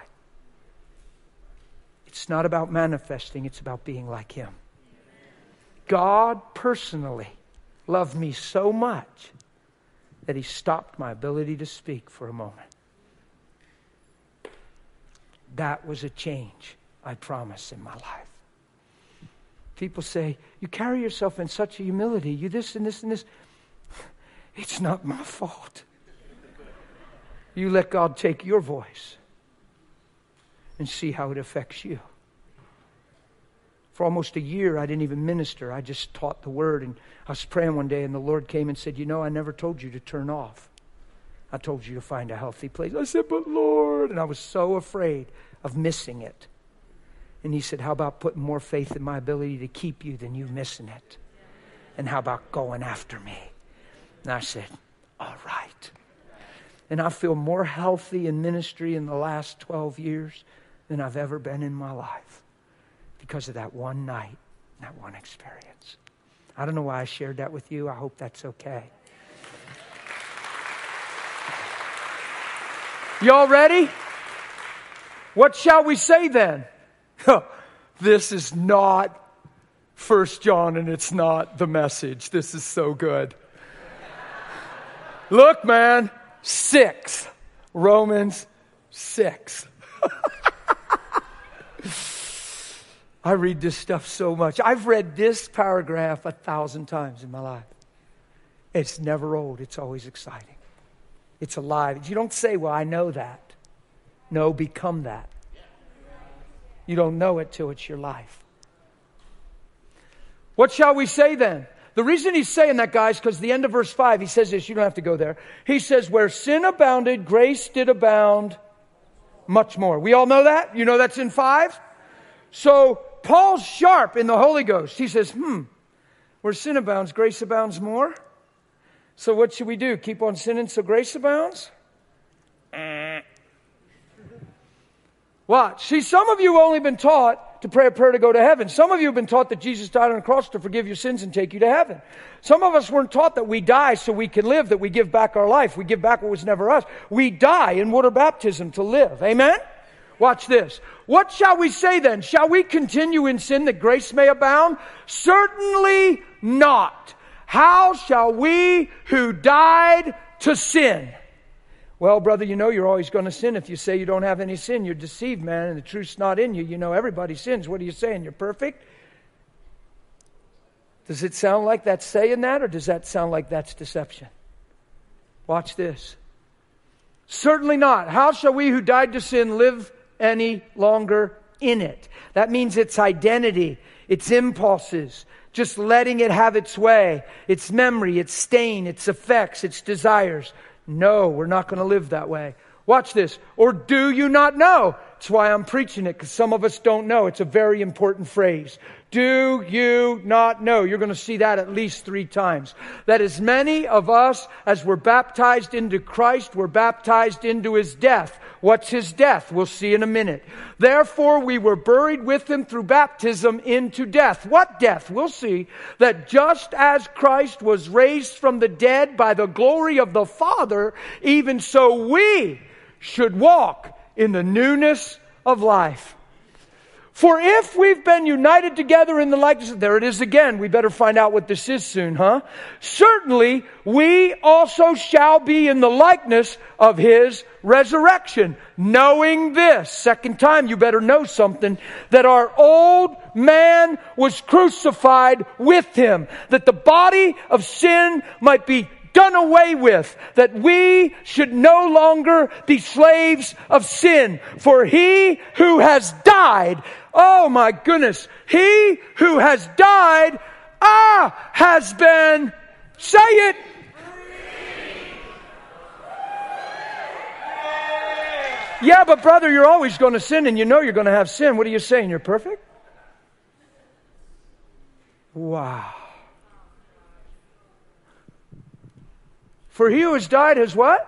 It's not about manifesting, it's about being like Him. God personally loved me so much that He stopped my ability to speak for a moment. That was a change, I promise, in my life. People say, you carry yourself in such a humility, you this and this and this. It's not my fault. You let God take your voice and see how it affects you. For almost a year, I didn't even minister. I just taught the Word. And I was praying one day, and the Lord came and said, you know, I never told you to turn off. I told you to find a healthy place. I said, but Lord, and I was so afraid of missing it. And He said, how about putting more faith in my ability to keep you than you missing it? And how about going after me? And I said, all right. And I feel more healthy in ministry in the last twelve years than I've ever been in my life. Because of that one night, that one experience. I don't know why I shared that with you. I hope that's okay. Y'all ready? What shall we say then? This is not First John, and it's not the Message. This is so good. Look, man, six. Romans six. I read this stuff so much. I've read this paragraph a thousand times in my life. It's never old. It's always exciting. It's alive. You don't say, well, I know that. No, become that. You don't know it till it's your life. What shall we say then? The reason he's saying that, guys, because the end of verse five, he says this. You don't have to go there. He says, where sin abounded, grace did abound much more. We all know that? You know that's in five? So Paul's sharp in the Holy Ghost. He says, hmm, where sin abounds, grace abounds more. So what should we do? Keep on sinning so grace abounds? Watch. See, some of you have only been taught to pray a prayer to go to heaven. Some of you have been taught that Jesus died on the cross to forgive your sins and take you to heaven. Some of us weren't taught that we die so we can live, that we give back our life. We give back what was never us. We die in water baptism to live. Amen? Watch this. What shall we say then? Shall we continue in sin that grace may abound? Certainly not. How shall we who died to sin? Well, brother, you know you're always going to sin. If you say you don't have any sin, you're deceived, man, and the truth's not in you. You know everybody sins. What are you saying? You're perfect? Does it sound like that's saying that, or does that sound like that's deception? Watch this. Certainly not. How shall we who died to sin live any longer in it? That means its identity, its impulses, just letting it have its way, its memory, its stain, its effects, its desires. No, we're not going to live that way. Watch this. Or do you not know? That's why I'm preaching it, because some of us don't know. It's a very important phrase. Do you not know? You're going to see that at least three times. That as many of us as were baptized into Christ were baptized into His death. What's His death? We'll see in a minute. Therefore we were buried with Him through baptism into death. What death? We'll see. That just as Christ was raised from the dead by the glory of the Father, even so we should walk in the newness of life. For if we've been united together in the likeness, there it is again. We better find out what this is soon, huh? Certainly, we also shall be in the likeness of His resurrection. Knowing this, second time you better know something, that our old man was crucified with Him, that the body of sin might be done away with, that we should no longer be slaves of sin. For He who has died, oh my goodness, He who has died, ah, has been, say it, yeah, but brother, you're always going to sin and you know you're going to have sin. What are you saying? You're perfect? Wow. For he who has died has what?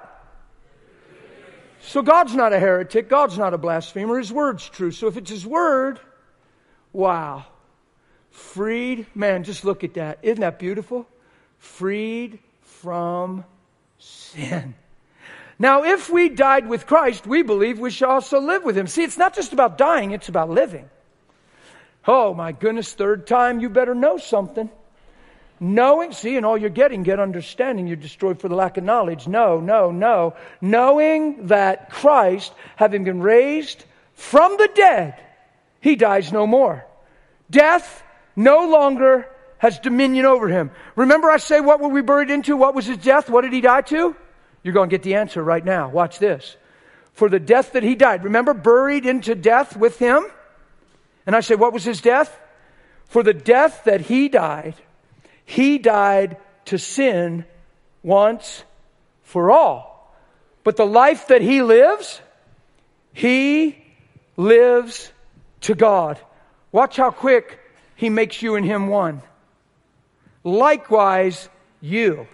So God's not a heretic. God's not a blasphemer. His word's true. So if it's His word, wow. Freed, man, just look at that. Isn't that beautiful? Freed from sin. Now, if we died with Christ, we believe we shall also live with Him. See, it's not just about dying, it's about living. Oh my goodness, third time, you better know something. Knowing, see, and all you're getting, get understanding, you're destroyed for the lack of knowledge. No, no, no. Knowing that Christ, having been raised from the dead, He dies no more. Death no longer has dominion over Him. Remember I say, what were we buried into? What was His death? What did He die to? You're going to get the answer right now. Watch this. For the death that He died. Remember, buried into death with Him? And I say, what was His death? For the death that He died, He died to sin once for all. But the life that He lives, He lives to God. Watch how quick He makes you and Him one. Likewise, you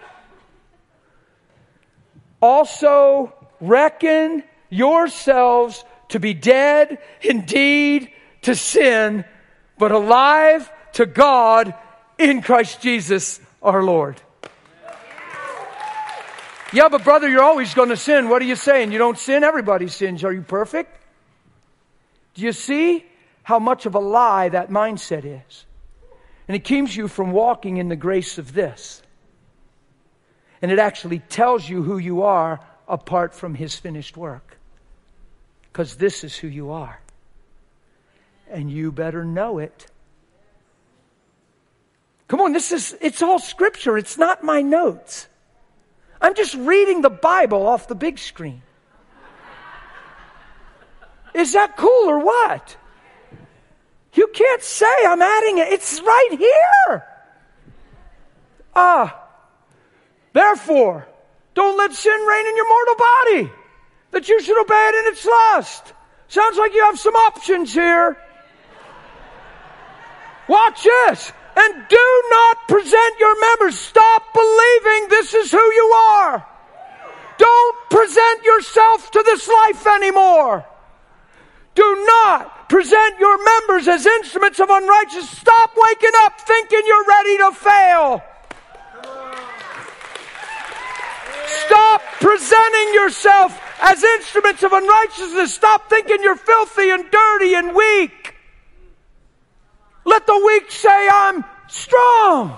also reckon yourselves to be dead indeed to sin, but alive to God in Christ Jesus our Lord. Yeah, but brother, you're always going to sin. What are you saying? You don't sin? Everybody sins. Are you perfect? Do you see how much of a lie that mindset is? And it keeps you from walking in the grace of this. And it actually tells you who you are apart from His finished work. Because this is who you are. And you better know it. Come on, this is, it's all Scripture. It's not my notes. I'm just reading the Bible off the big screen. Is that cool or what? You can't say I'm adding it. It's right here. Ah. Therefore, don't let sin reign in your mortal body, that you should obey it in its lust. Sounds like you have some options here. Watch this. And do not present your members. Stop believing this is who you are. Don't present yourself to this life anymore. Do not present your members as instruments of unrighteousness. Stop waking up thinking you're ready to fail. Stop presenting yourself as instruments of unrighteousness. Stop thinking you're filthy and dirty and weak. Let the weak say, I'm strong.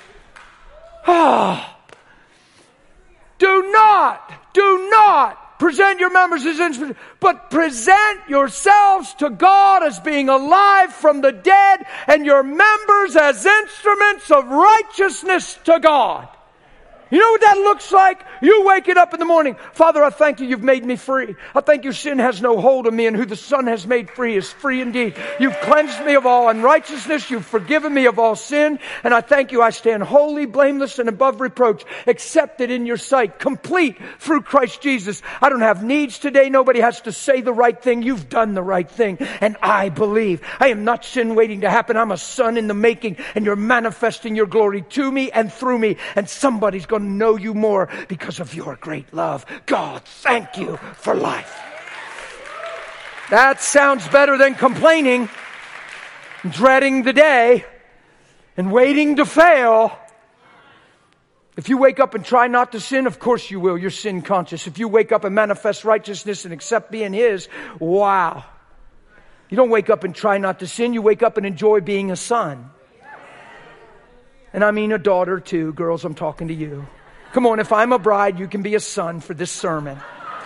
Ah. Do not, do not present your members as instruments, but present yourselves to God as being alive from the dead, and your members as instruments of righteousness to God. You know what that looks like? You waking up in the morning. Father, I thank you, you've made me free. I thank you, sin has no hold of me, and who the Son has made free is free indeed. You've cleansed me of all unrighteousness. You've forgiven me of all sin. And I thank you, I stand holy, blameless, and above reproach, accepted in your sight, complete through Christ Jesus. I don't have needs today. Nobody has to say the right thing. You've done the right thing. And I believe. I am not sin waiting to happen. I'm a son in the making, and you're manifesting your glory to me and through me. And somebody's going to know you more because of your great love. God, thank you for life. That sounds better than complaining, dreading the day, and waiting to fail. If you wake up and try not to sin, of course you will. You're sin conscious. If you wake up and manifest righteousness and accept being His, wow. You don't wake up and try not to sin. You wake up and enjoy being a son. And I mean a daughter too. Girls, I'm talking to you. Come on, if I'm a bride, you can be a son for this sermon.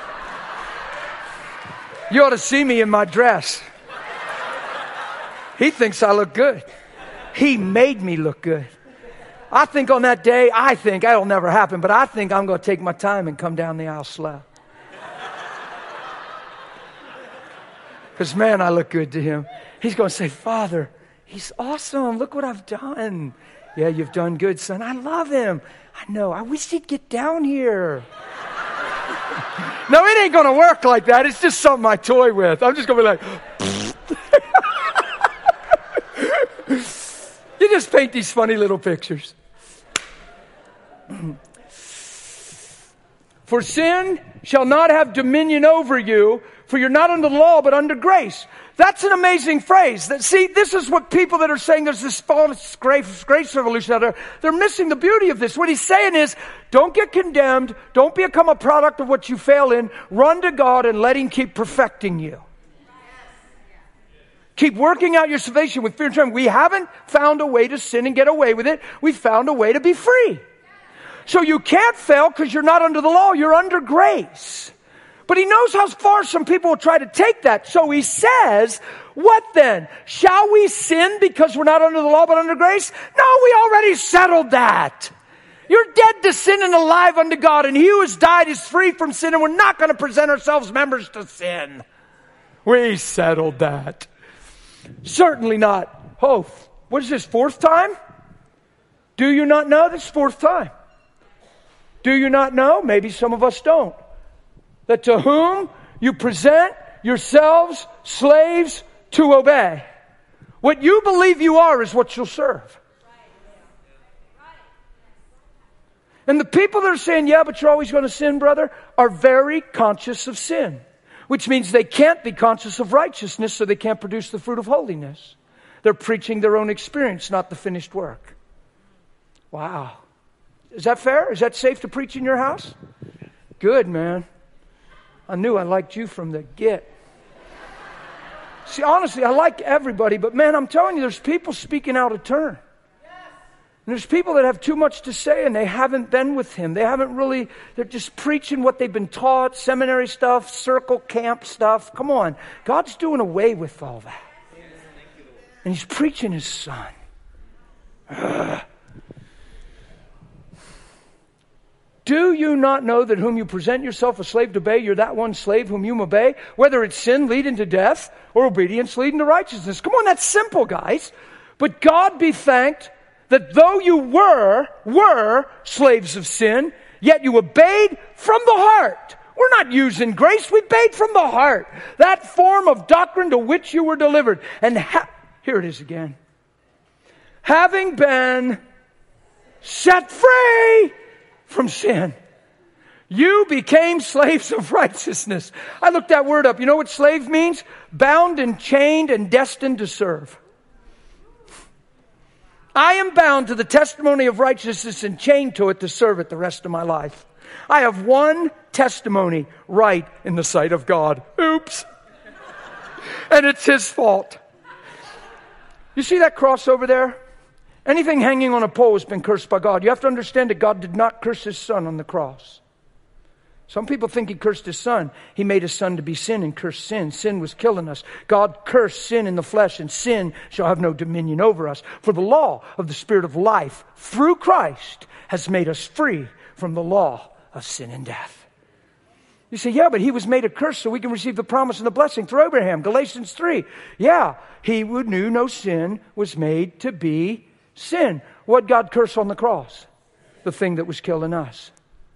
You ought to see me in my dress. He thinks I look good. He made me look good. I think on that day, I think, that'll never happen, but I think I'm going to take my time and come down the aisle slow. Because, man, I look good to him. He's going to say, Father, he's awesome. Look what I've done. Yeah, you've done good, son. I love him. I know. I wish he'd get down here. No, it ain't going to work like that. It's just something I toy with. I'm just going to be like, you just paint these funny little pictures. For sin shall not have dominion over you, for you're not under the law, but under grace. That's an amazing phrase. That, see, this is what people that are saying there's this false grace, grace revolution out there, they're missing the beauty of this. What he's saying is, don't get condemned. Don't become a product of what you fail in. Run to God and let him keep perfecting you. Keep working out your salvation with fear and trembling. We haven't found a way to sin and get away with it. We found a way to be free. So you can't fail because you're not under the law. You're under grace. But he knows how far some people will try to take that. So he says, what then? Shall we sin because we're not under the law but under grace? No, we already settled that. You're dead to sin and alive unto God. And he who has died is free from sin. And we're not going to present ourselves members to sin. We settled that. Certainly not. Oh, what is this, fourth time? Do you not know? This is fourth time. Do you not know? Maybe some of us don't. That to whom you present yourselves slaves to obey. What you believe you are is what you'll serve. And the people that are saying, yeah, but you're always going to sin, brother, are very conscious of sin. Which means they can't be conscious of righteousness, so they can't produce the fruit of holiness. They're preaching their own experience, not the finished work. Wow. Is that fair? Is that safe to preach in your house? Good, man. I knew I liked you from the get. See, honestly, I like everybody, but man, I'm telling you, there's people speaking out of turn. And there's people that have too much to say and they haven't been with him. They haven't really, they're just preaching what they've been taught, seminary stuff, circle camp stuff. Come on. God's doing away with all that. And he's preaching his son. Ugh. Do you not know that whom you present yourself a slave to obey, you're that one slave whom you obey? Whether it's sin leading to death or obedience leading to righteousness. Come on, that's simple, guys. But God be thanked that though you were, were slaves of sin, yet you obeyed from the heart. We're not using grace, we obeyed from the heart. That form of doctrine to which you were delivered. And ha- here it is again. Having been set free from sin, you became slaves of righteousness. I looked that word up. You know what slave means? Bound and chained and destined to serve. I am bound to the testimony of righteousness and chained to it to serve it the rest of my life. I have one testimony right in the sight of God. Oops. And it's his fault. You see that cross over there? Anything hanging on a pole has been cursed by God. You have to understand that God did not curse his son on the cross. Some people think he cursed his son. He made his son to be sin and cursed sin. Sin was killing us. God cursed sin in the flesh, and sin shall have no dominion over us. For the law of the Spirit of life through Christ has made us free from the law of sin and death. You say, yeah, but he was made a curse so we can receive the promise and the blessing through Abraham. Galatians three. Yeah, he who knew no sin was made to be sin. What God cursed on the cross? The thing that was killing us.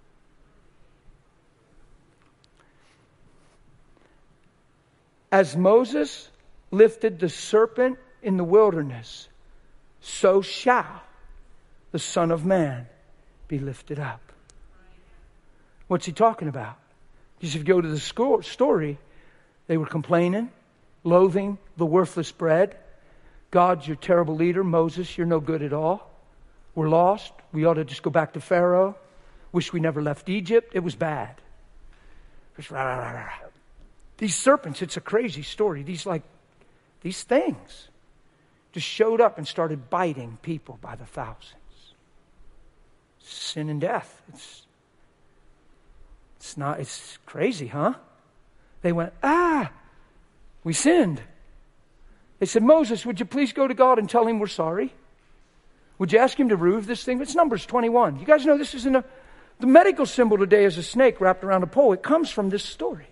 As Moses lifted the serpent in the wilderness, so shall the Son of Man be lifted up. What's he talking about? Because if you go to the sco- story, they were complaining, loathing the worthless bread. God's your terrible leader. Moses, you're no good at all. We're lost. We ought to just go back to Pharaoh. Wish we never left Egypt. It was bad. Just rah, rah, rah, rah. These serpents, it's a crazy story. These like these things just showed up and started biting people by the thousands. Sin and death. It's, it's not, it's crazy, huh? They went, ah, we sinned. They said, Moses, would you please go to God and tell him we're sorry? Would you ask him to remove this thing? It's Numbers twenty-one. You guys know this isn't a, the medical symbol today is a snake wrapped around a pole. It comes from this story.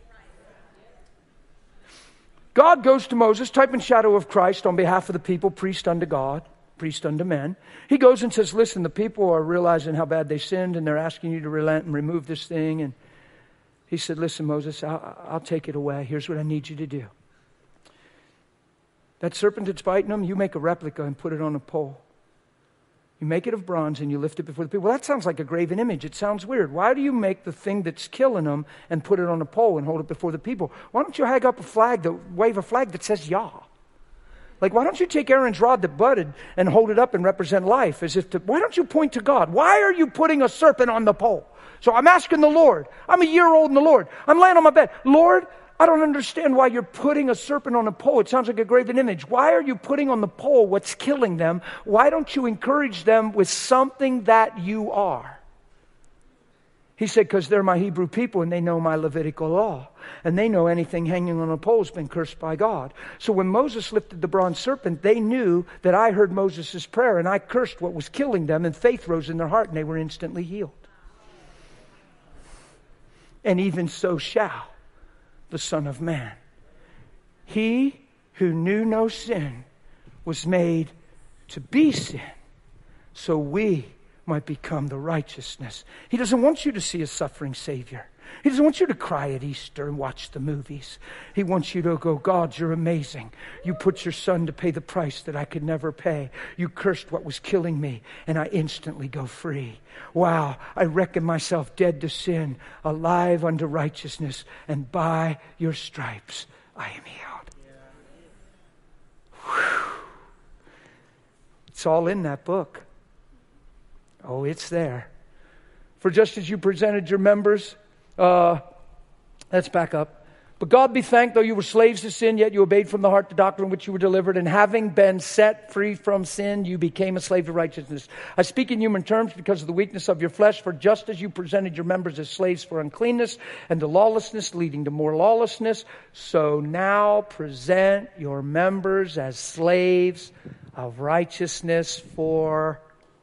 God goes to Moses, type and shadow of Christ on behalf of the people, priest unto God, priest unto men. He goes and says, listen, the people are realizing how bad they sinned and they're asking you to relent and remove this thing. And he said, listen, Moses, I'll, I'll take it away. Here's what I need you to do. That serpent that's biting them, you make a replica and put it on a pole. You make it of bronze and you lift it before the people. Well, that sounds like a graven image. It sounds weird. Why do you make the thing that's killing them and put it on a pole and hold it before the people? Why don't you hang up a flag, that wave a flag that says Yah? Like, why don't you take Aaron's rod that budded and hold it up and represent life? As if to, why don't you point to God? Why are you putting a serpent on the pole? So I'm asking the Lord. I'm a year old in the Lord. I'm laying on my bed. Lord, I don't understand why you're putting a serpent on a pole. It sounds like a graven image. Why are you putting on the pole what's killing them? Why don't you encourage them with something that you are? He said, because they're my Hebrew people and they know my Levitical law. And they know anything hanging on a pole has been cursed by God. So when Moses lifted the bronze serpent, they knew that I heard Moses' prayer and I cursed what was killing them, and faith rose in their heart and they were instantly healed. And even so shall the Son of Man. He who knew no sin was made to be sin, so we might become the righteousness. He doesn't want you to see a suffering Savior. He doesn't want you to cry at Easter and watch the movies. He wants you to go, God, you're amazing. You put your son to pay the price that I could never pay. You cursed what was killing me, and I instantly go free. Wow, I reckon myself dead to sin, alive unto righteousness, and by your stripes I am healed. Whew. It's all in that book. Oh, it's there. For just as you presented your members, uh, let's back up. But God be thanked, though you were slaves to sin, yet you obeyed from the heart the doctrine which you were delivered, and having been set free from sin, you became a slave to righteousness. I speak in human terms because of the weakness of your flesh, for just as you presented your members as slaves for uncleanness and to lawlessness, leading to more lawlessness, so now present your members as slaves of righteousness for...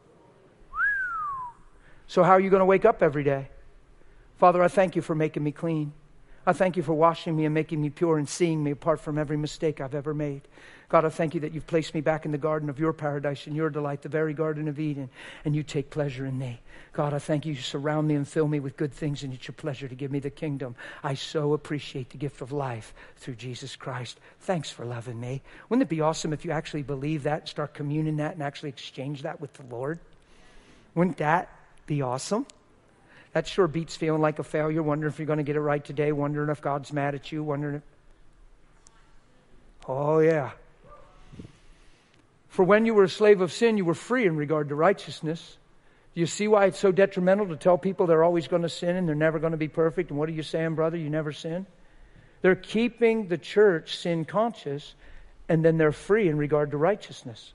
So how are you going to wake up every day? Father, I thank you for making me clean. I thank you for washing me and making me pure and seeing me apart from every mistake I've ever made. God, I thank you that you've placed me back in the garden of your paradise and your delight, the very Garden of Eden, and you take pleasure in me. God, I thank you you surround me and fill me with good things, and it's your pleasure to give me the kingdom. I so appreciate the gift of life through Jesus Christ. Thanks for loving me. Wouldn't it be awesome if you actually believe that and start communing that and actually exchange that with the Lord? Wouldn't that be awesome? That sure beats feeling like a failure, wondering if you're going to get it right today, wondering if God's mad at you, wondering if... Oh, yeah. For when you were a slave of sin, you were free in regard to righteousness. Do you see why it's so detrimental to tell people they're always going to sin and they're never going to be perfect? And what are you saying, brother? You never sin? They're keeping the church sin conscious, and then they're free in regard to righteousness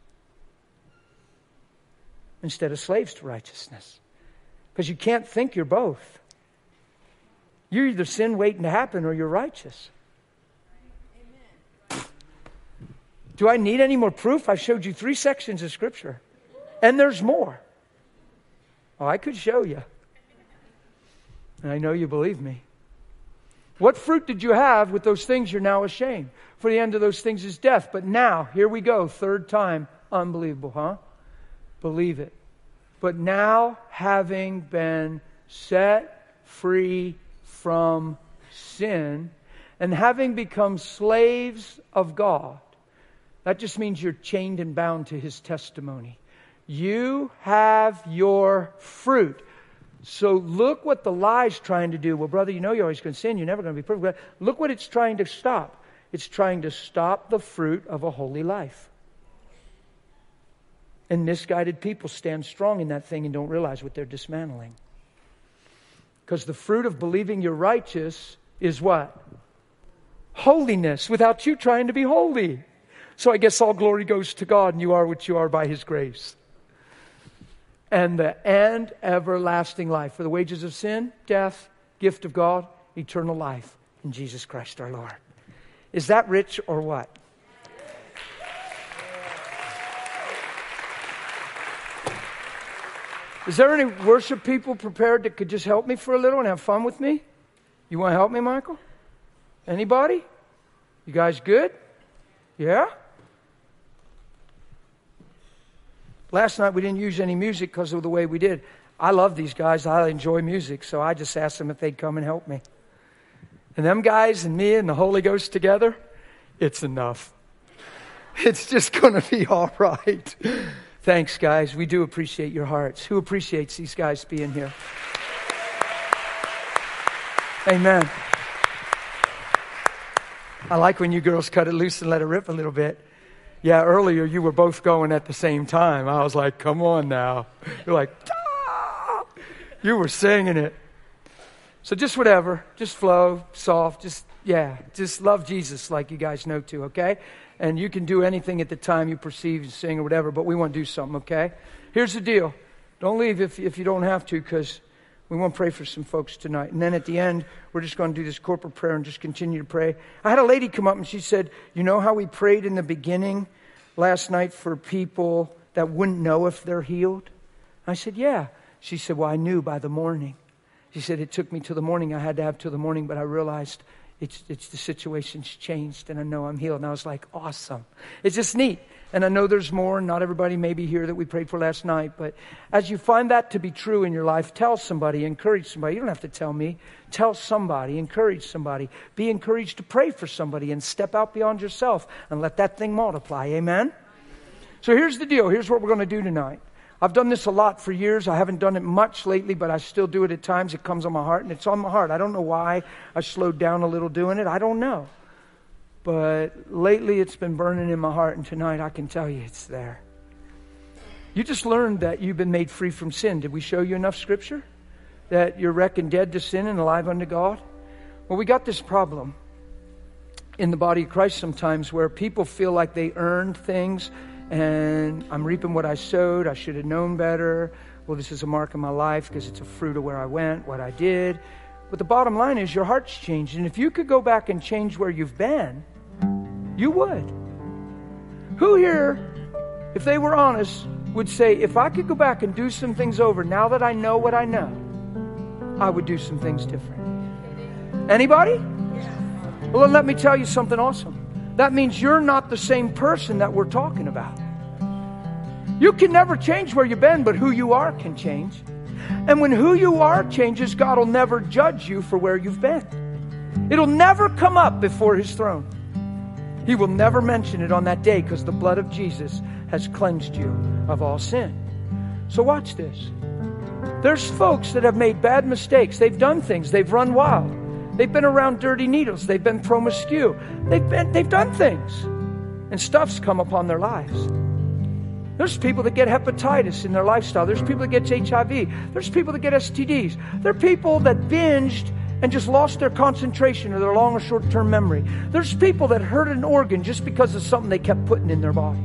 instead of slaves to righteousness. Because you can't think you're both. You're either sin waiting to happen or you're righteous. Amen. Do I need any more proof? I showed you three sections of Scripture. And there's more. Oh, I could show you. And I know you believe me. What fruit did you have with those things you're now ashamed? For the end of those things is death. But now, here we go, third time. Unbelievable, huh? Believe it. But now, having been set free from sin and having become slaves of God, that just means you're chained and bound to His testimony. You have your fruit. So look what the lie's trying to do. Well, brother, you know you're always going to sin. You're never going to be perfect. Look what it's trying to stop. It's trying to stop the fruit of a holy life. And misguided people stand strong in that thing and don't realize what they're dismantling. Because the fruit of believing you're righteous is what? Holiness, without you trying to be holy. So I guess all glory goes to God, and you are what you are by His grace. And the and everlasting life. For the wages of sin, death, gift of God, eternal life in Jesus Christ our Lord. Is that rich or what? Is there any worship people prepared that could just help me for a little and have fun with me? You want to help me, Michael? Anybody? You guys good? Yeah? Last night we didn't use any music because of the way we did. I love these guys. I enjoy music, so I just asked them if they'd come and help me. And them guys and me and the Holy Ghost together, it's enough. It's just going to be all right. Thanks, guys. We do appreciate your hearts. Who appreciates these guys being here? Amen. I like when you girls cut it loose and let it rip a little bit. Yeah, earlier you were both going at the same time. I was like, come on now. You're like, ah! You were singing it. So just whatever. Just flow, soft. Just, yeah, just love Jesus like you guys know to, okay? And you can do anything at the time you perceive and sing or whatever, but we want to do something, okay? Here's the deal. Don't leave if, if you don't have to, because we want to pray for some folks tonight. And then at the end, we're just going to do this corporate prayer and just continue to pray. I had a lady come up and she said, you know how we prayed in the beginning last night for people that wouldn't know if they're healed? I said, yeah. She said, well, I knew by the morning. She said, it took me to the morning. I had to have till the morning, but I realized it's, it's the situation's changed and I know I'm healed. And I was like, awesome. It's just neat. And I know there's more, and not everybody may be here that we prayed for last night. But as you find that to be true in your life, tell somebody, encourage somebody. You don't have to tell me. Tell somebody, encourage somebody. Be encouraged to pray for somebody and step out beyond yourself and let that thing multiply. Amen? So here's the deal. Here's what we're going to do tonight. I've done this a lot for years. I haven't done it much lately, but I still do it at times. It comes on my heart, and it's on my heart. I don't know why I slowed down a little doing it. I don't know. But lately it's been burning in my heart, and tonight I can tell you it's there. You just learned that you've been made free from sin. Did we show you enough scripture? That you're reckoned dead to sin and alive unto God? Well, we got this problem in the body of Christ sometimes where people feel like they earned things, and I'm reaping what I sowed. I should have known better. Well, this is a mark of my life because it's a fruit of where I went, what I did. But the bottom line is your heart's changed. And if you could go back and change where you've been, you would. Who here, if they were honest, would say, if I could go back and do some things over, now that I know what I know, I would do some things different? Anybody? Well, then let me tell you something awesome. That means you're not the same person that we're talking about. You can never change where you've been, but who you are can change. And when who you are changes, God will never judge you for where you've been. It'll never come up before His throne. He will never mention it on that day because the blood of Jesus has cleansed you of all sin. So watch this. There's folks that have made bad mistakes. They've done things. They've run wild. They've been around dirty needles. They've been promiscuous. They've been, they've done things. And stuff's come upon their lives. There's people that get hepatitis in their lifestyle. There's people that get H I V. There's people that get S T Ds. There are people that binged and just lost their concentration or their long or short-term memory. There's people that hurt an organ just because of something they kept putting in their body.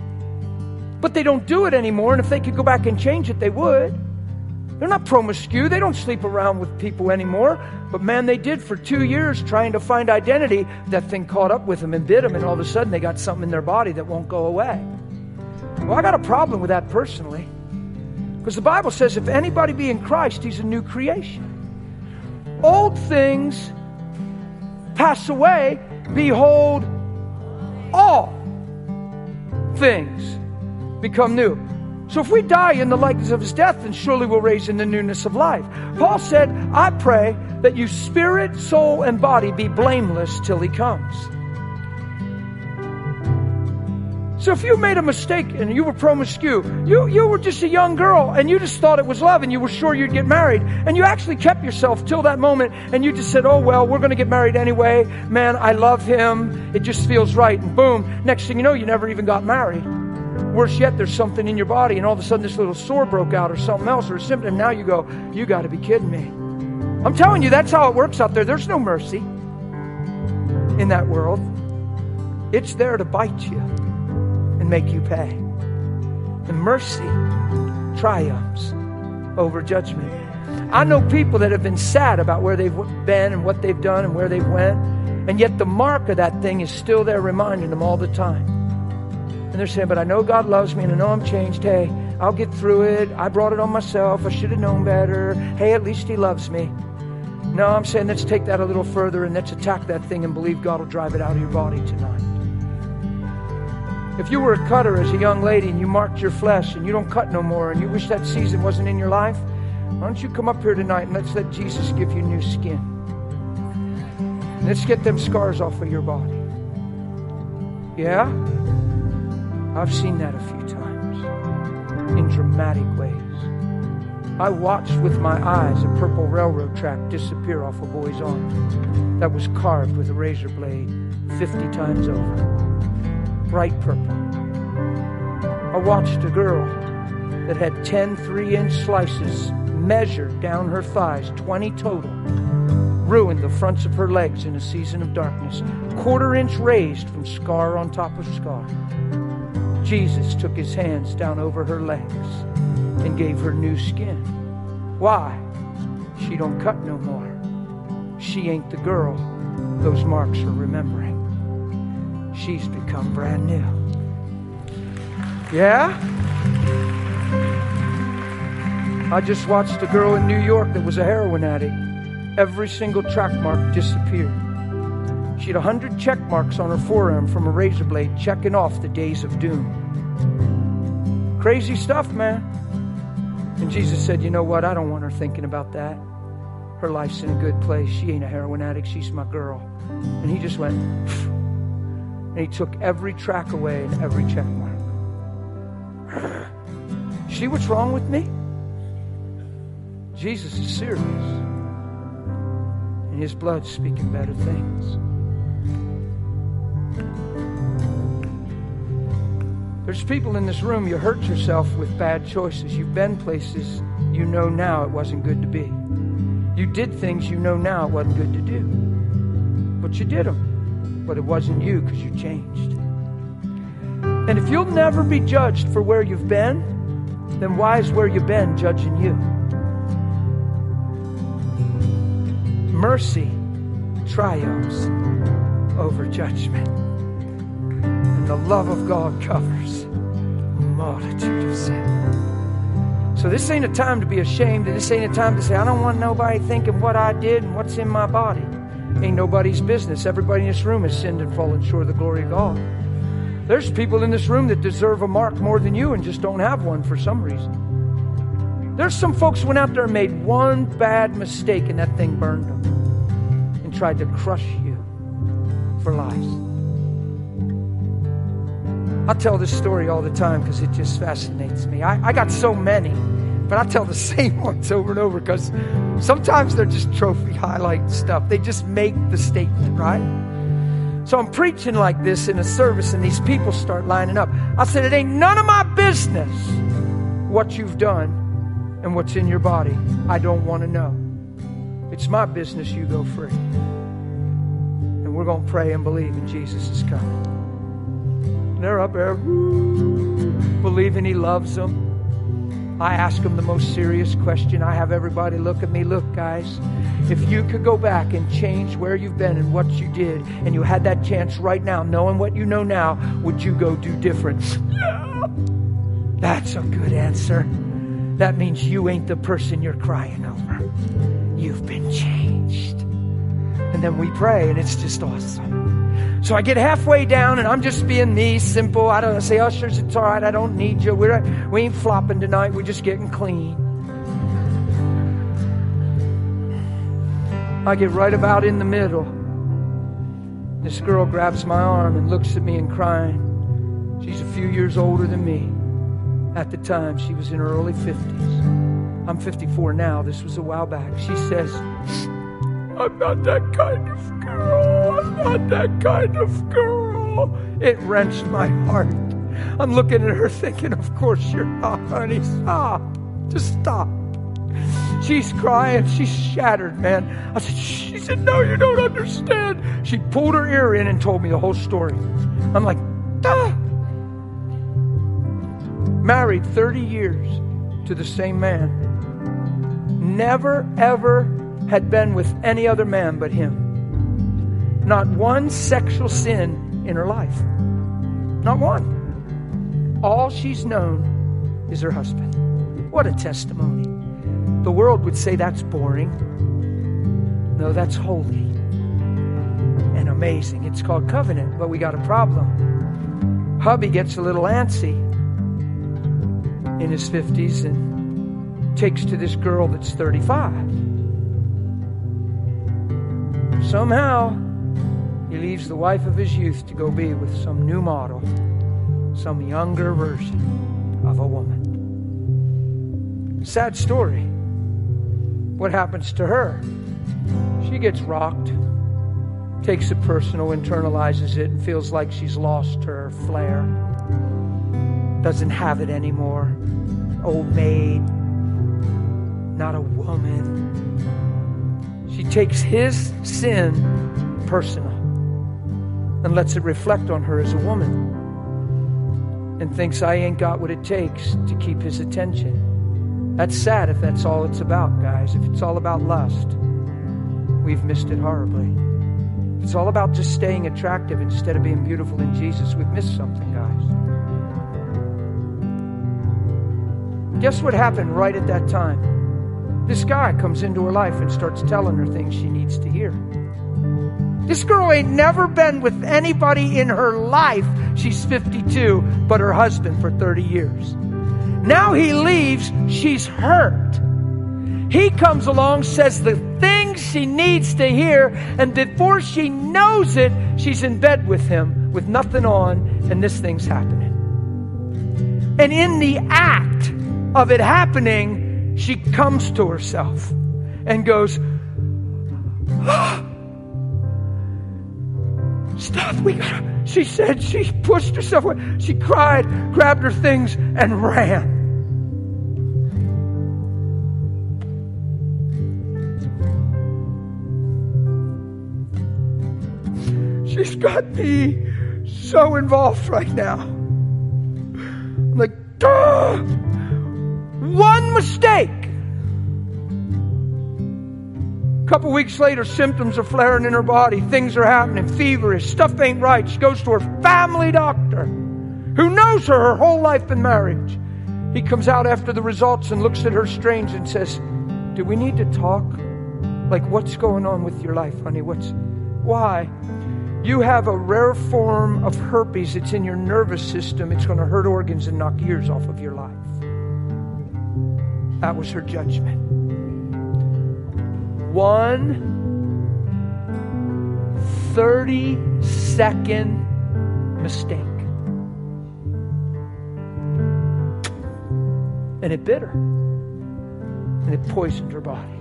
But they don't do it anymore, and if they could go back and change it, they would. They're not promiscuous. They don't sleep around with people anymore. But man, they did for two years trying to find identity. That thing caught up with them and bit them, and all of a sudden they got something in their body that won't go away. Well, I got a problem with that personally. Because the Bible says if anybody be in Christ, he's a new creation. Old things pass away. Behold, all things become new. So if we die in the likeness of His death, then surely we'll raise in the newness of life. Paul said, I pray that you spirit, soul, and body be blameless till He comes. So if you made a mistake and you were promiscuous, you, you were just a young girl and you just thought it was love and you were sure you'd get married, and you actually kept yourself till that moment and you just said, oh, well, we're going to get married anyway. Man, I love him. It just feels right. And boom, next thing you know, you never even got married. Worse yet, there's something in your body and all of a sudden this little sore broke out or something else or a symptom. Now you go, you got to be kidding me. I'm telling you, that's how it works out there. There's no mercy in that world. It's there to bite you. and make you pay. And mercy triumphs over judgment. I know people that have been sad about where they've been and what they've done and where they've went, and yet the mark of that thing is still there reminding them all the time. And they're saying, but I know God loves me and I know I'm changed. Hey, I'll get through it. I brought it on myself. I should have known better. Hey, at least He loves me. No, I'm saying let's take that a little further and let's attack that thing and believe God will drive it out of your body tonight. If you were a cutter as a young lady and you marked your flesh and you don't cut no more and you wish that season wasn't in your life, why don't you come up here tonight and let's let Jesus give you new skin. Let's get them scars off of your body. Yeah? I've seen that a few times in dramatic ways. I watched with my eyes a purple railroad track disappear off a boy's arm that was carved with a razor blade fifty times over. Bright purple. I watched a girl that had ten three-inch slices measured down her thighs, twenty total, ruined the fronts of her legs in a season of darkness, quarter inch raised from scar on top of scar. Jesus took His hands down over her legs and gave her new skin. Why? She don't cut no more. She ain't the girl those marks are remembering. She's become brand new. Yeah? I just watched a girl in New York that was a heroin addict. Every single track mark disappeared. She had a hundred check marks on her forearm from a razor blade checking off the days of doom. Crazy stuff, man. And Jesus said, you know what? I don't want her thinking about that. Her life's in a good place. She ain't a heroin addict. She's my girl. And He just went, and He took every track away and every check mark. See what's wrong with me? Jesus is serious. And His blood's speaking better things. There's people in this room, you hurt yourself with bad choices. You've been places you know now it wasn't good to be. You did things you know now it wasn't good to do. But you did them. But it wasn't you because you changed. And if you'll never be judged for where you've been, then why is where you've been judging you? Mercy triumphs over judgment. And the love of God covers a multitude of sin. So this ain't a time to be ashamed, and this ain't a time to say, I don't want nobody thinking what I did and what's in my body. Ain't nobody's business. Everybody in this room has sinned and fallen short of the glory of God. There's people in this room that deserve a mark more than you and just don't have one for some reason. There's some folks who went out there and made one bad mistake and that thing burned them and tried to crush you for life. I tell this story all the time because it just fascinates me. I, I got so many, but I tell the same ones over and over because sometimes they're just trophy highlight stuff. They just make the statement, right? So I'm preaching like this in a service and these people start lining up. I said, it ain't none of my business what you've done and what's in your body. I don't want to know. It's my business you go free. And we're going to pray and believe in Jesus is coming. And they're up there, woo, believing He loves them. I ask them the most serious question. I have everybody look at me. Look, guys, if you could go back and change where you've been and what you did, and you had that chance right now, knowing what you know now, would you go do different? Yeah. That's a good answer. That means you ain't the person you're crying over. You've been changed. And then we pray, and it's just awesome. So I get halfway down, and I'm just being me, simple. I don't say, ushers, it's all right. I don't need you. We're, we ain't flopping tonight. We're just getting clean. I get right about in the middle. This girl grabs my arm and looks at me and crying. She's a few years older than me. At the time, she was in her early fifties. I'm fifty-four now. This was a while back. She says, I'm not that kind of girl. I'm not that kind of girl. It wrenched my heart. I'm looking at her thinking, of course you're not, honey. Stop. Just stop. She's crying. She's shattered, man. I said, she said, no, you don't understand. She pulled her ear in and told me the whole story. I'm like, ah. married thirty years to the same man. Never, ever had been with any other man but him. Not one sexual sin in her life. Not one. All she's known is her husband. What a testimony. The world would say that's boring. No, that's holy and amazing. It's called covenant, but we got a problem. Hubby gets a little antsy in his fifties and takes to this girl that's thirty-five. Somehow, he leaves the wife of his youth to go be with some new model, some younger version of a woman. Sad story. What happens to her? She gets rocked, takes it personal, internalizes it, and feels like she's lost her flair. Doesn't have it anymore. Old maid, not a woman. She takes his sin personal and lets it reflect on her as a woman, and thinks I ain't got what it takes to keep his attention. That's sad if that's all it's about, guys. If it's all about lust, we've missed it horribly. If it's all about just staying attractive instead of being beautiful in Jesus, we've missed something, guys. Guess what happened right at that time? This guy comes into her life and starts telling her things she needs to hear. This girl ain't never been with anybody in her life, she's fifty-two, but her husband for thirty years. Now he leaves, she's hurt. He comes along, says the things she needs to hear, and before she knows it, she's in bed with him with nothing on, and this thing's happening. And in the act of it happening, she comes to herself and goes, oh, stop, we gotta. She said she pushed herself away. She cried, grabbed her things, and ran. She's got me so involved right now. I'm like, duh! One mistake. A couple weeks later, symptoms are flaring in her body. Things are happening, feverish. Stuff ain't right. She goes to her family doctor, who knows her her whole life in marriage. He comes out after the results and looks at her strange and says, do we need to talk? Like, what's going on with your life, honey? What's, why? You have a rare form of herpes. It's in your nervous system. It's going to hurt organs and knock years off of your life. That was her judgment. One thirty-second mistake. And it bit her. And it poisoned her body.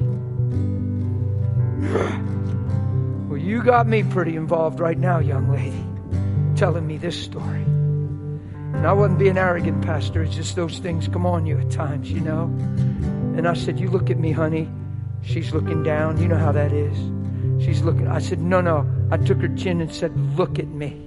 Well, you got me pretty involved right now, young lady, telling me this story. And I wasn't being arrogant, Pastor. It's just those things come on you at times, you know. And I said, you look at me, honey. She's looking down. You know how that is. She's looking. I said, no, no. I took her chin and said, look at me.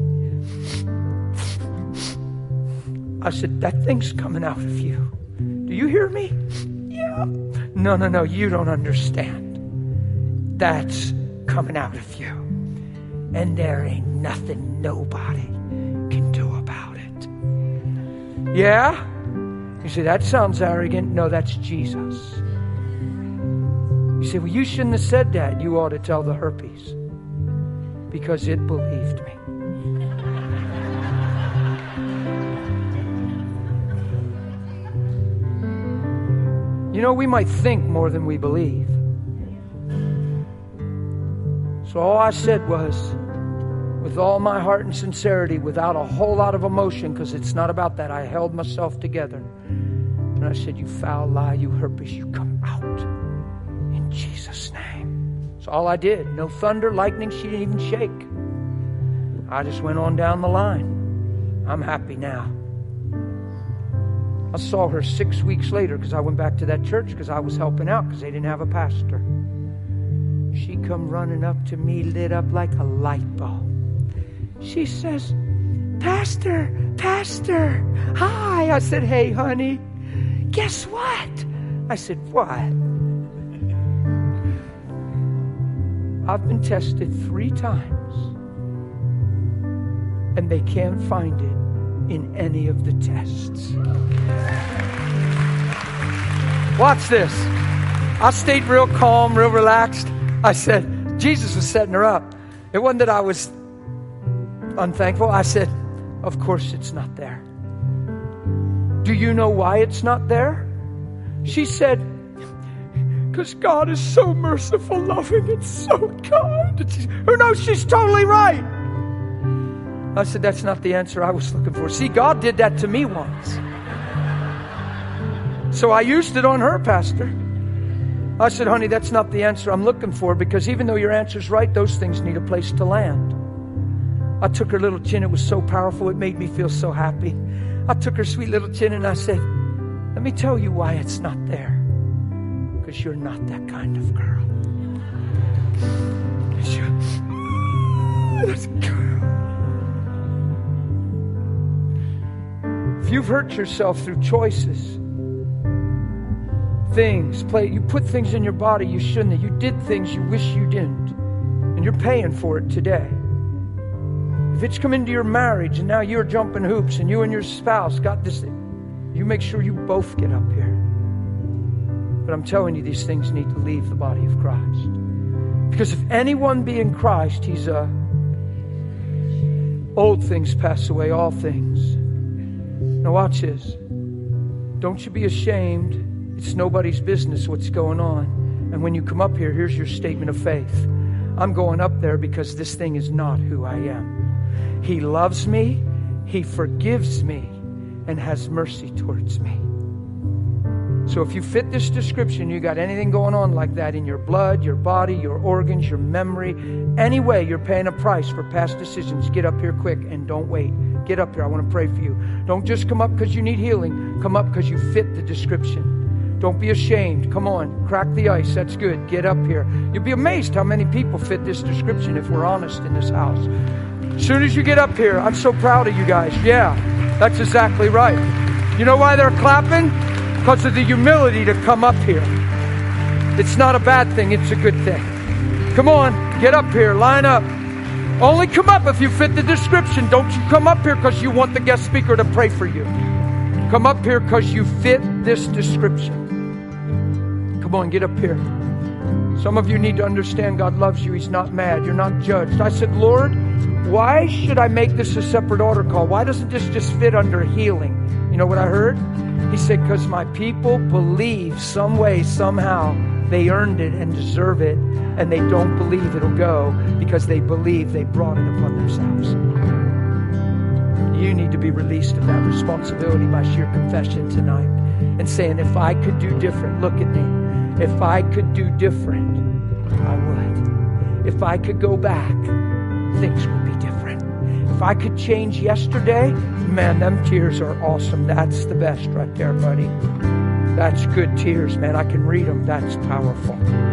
I said, that thing's coming out of you. Do you hear me? Yeah. No, no, no. You don't understand. That's coming out of you. And there ain't nothing nobody can do about it. Yeah? You say, that sounds arrogant. No, that's Jesus. You say, well, you shouldn't have said that. You ought to tell the herpes. Because it believed me. You know, we might think more than we believe. So all I said was, with all my heart and sincerity, without a whole lot of emotion, because it's not about that, I held myself together. And I said, you foul lie, you herpes, you come out. In Jesus' name. That's all I did. No thunder, lightning, she didn't even shake. I just went on down the line. I'm happy now. I saw her six weeks later because I went back to that church because I was helping out because they didn't have a pastor. She come running up to me, lit up like a light bulb. She says, Pastor, Pastor, hi. I said, hey, honey, guess what? I said, what? I've been tested three times, and they can't find it in any of the tests. Watch this. I stayed real calm, real relaxed. I said, Jesus was setting her up. It wasn't that I was unthankful. I said, of course it's not there. Do you know why it's not there? She said, because God is so merciful, loving, and so kind. And she, who knows, she's totally right. I said, that's not the answer I was looking for. See, God did that to me once. So I used it on her, Pastor. I said, honey, that's not the answer I'm looking for, because even though your answer's right, those things need a place to land. I took her little chin. It was so powerful. It made me feel so happy. I took her sweet little chin and I said, let me tell you why it's not there. Because you're not that kind of girl. That's girl. If you've hurt yourself through choices, things, play, you put things in your body you shouldn't have. You did things you wish you didn't. And you're paying for it today. If it's come into your marriage and now you're jumping hoops and you and your spouse got this, you make sure you both get up here. But I'm telling you, these things need to leave the body of Christ. Because if anyone be in Christ, he's a old things pass away, all things. Now watch this. Don't you be ashamed. It's nobody's business what's going on. And when you come up here, here's your statement of faith. I'm going up there because this thing is not who I am. He loves me, He forgives me, and has mercy towards me. So if you fit this description, you got anything going on like that in your blood, your body, your organs, your memory, any way you're paying a price for past decisions, get up here quick and don't wait. Get up here. I want to pray for you. Don't just come up because you need healing. Come up because you fit the description. Don't be ashamed. Come on, crack the ice. That's good. Get up here. You'll be amazed how many people fit this description if we're honest in this house. As soon as you get up here, I'm so proud of you guys. Yeah, that's exactly right. You know why they're clapping? Because of the humility to come up here. It's not a bad thing. It's a good thing. Come on, get up here. Line up. Only come up if you fit the description. Don't you come up here because you want the guest speaker to pray for you. Come up here because you fit this description. Come on, get up here. Some of you need to understand God loves you. He's not mad. You're not judged. I said, Lord, why should I make this a separate altar call? Why doesn't this just fit under healing? You know what I heard? He said, because my people believe some way, somehow, they earned it and deserve it, and they don't believe it'll go because they believe they brought it upon themselves. You need to be released of that responsibility by sheer confession tonight and saying, if I could do different, look at me. If I could do different, I would. If I could go back, things would be different. If I could change yesterday, man, them tears are awesome. That's the best right there, buddy. That's good tears, man. I can read them. That's powerful.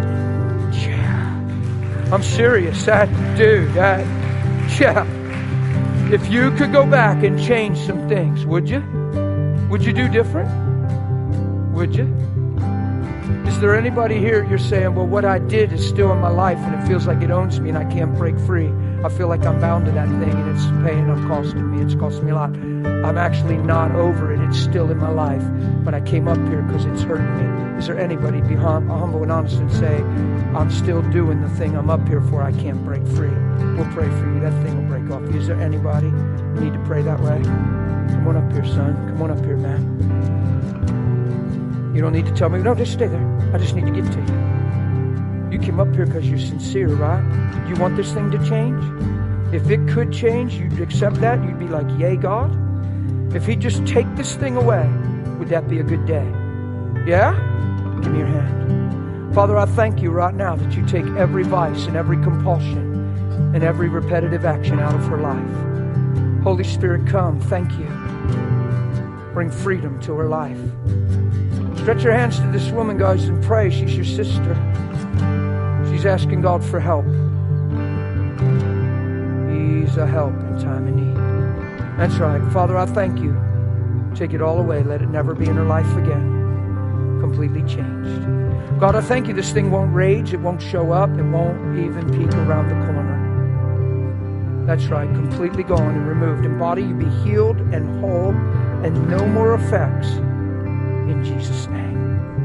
Yeah. I'm serious. That, dude, that, yeah. If you could go back and change some things, would you? Would you do different? Would you? Is there anybody here you're saying, well, what I did is still in my life and it feels like it owns me and I can't break free. I feel like I'm bound to that thing and it's pain and costing me. It's costing me a lot. I'm actually not over it. It's still in my life. But I came up here because it's hurting me. Is there anybody be hum- humble and honest and say, I'm still doing the thing I'm up here for. I can't break free. We'll pray for you. That thing will break off. Is there anybody who need to pray that way? Come on up here, son. Come on up here, man. You don't need to tell me. No, just stay there. I just need to get to you. You came up here because you're sincere, right? You want this thing to change? If it could change, you'd accept that? You'd be like, yay, God? If He'd just take this thing away, would that be a good day? Yeah? Give me your hand. Father, I thank you right now that you take every vice and every compulsion and every repetitive action out of her life. Holy Spirit, come. Thank you. Bring freedom to her life. Stretch your hands to this woman, guys, and pray. She's your sister. She's asking God for help. He's a help in time of need. That's right. Father, I thank you. Take it all away. Let it never be in her life again. Completely changed. God, I thank you this thing won't rage. It won't show up. It won't even peek around the corner. That's right. Completely gone and removed. And body, you be healed and whole and no more effects. In Jesus' name.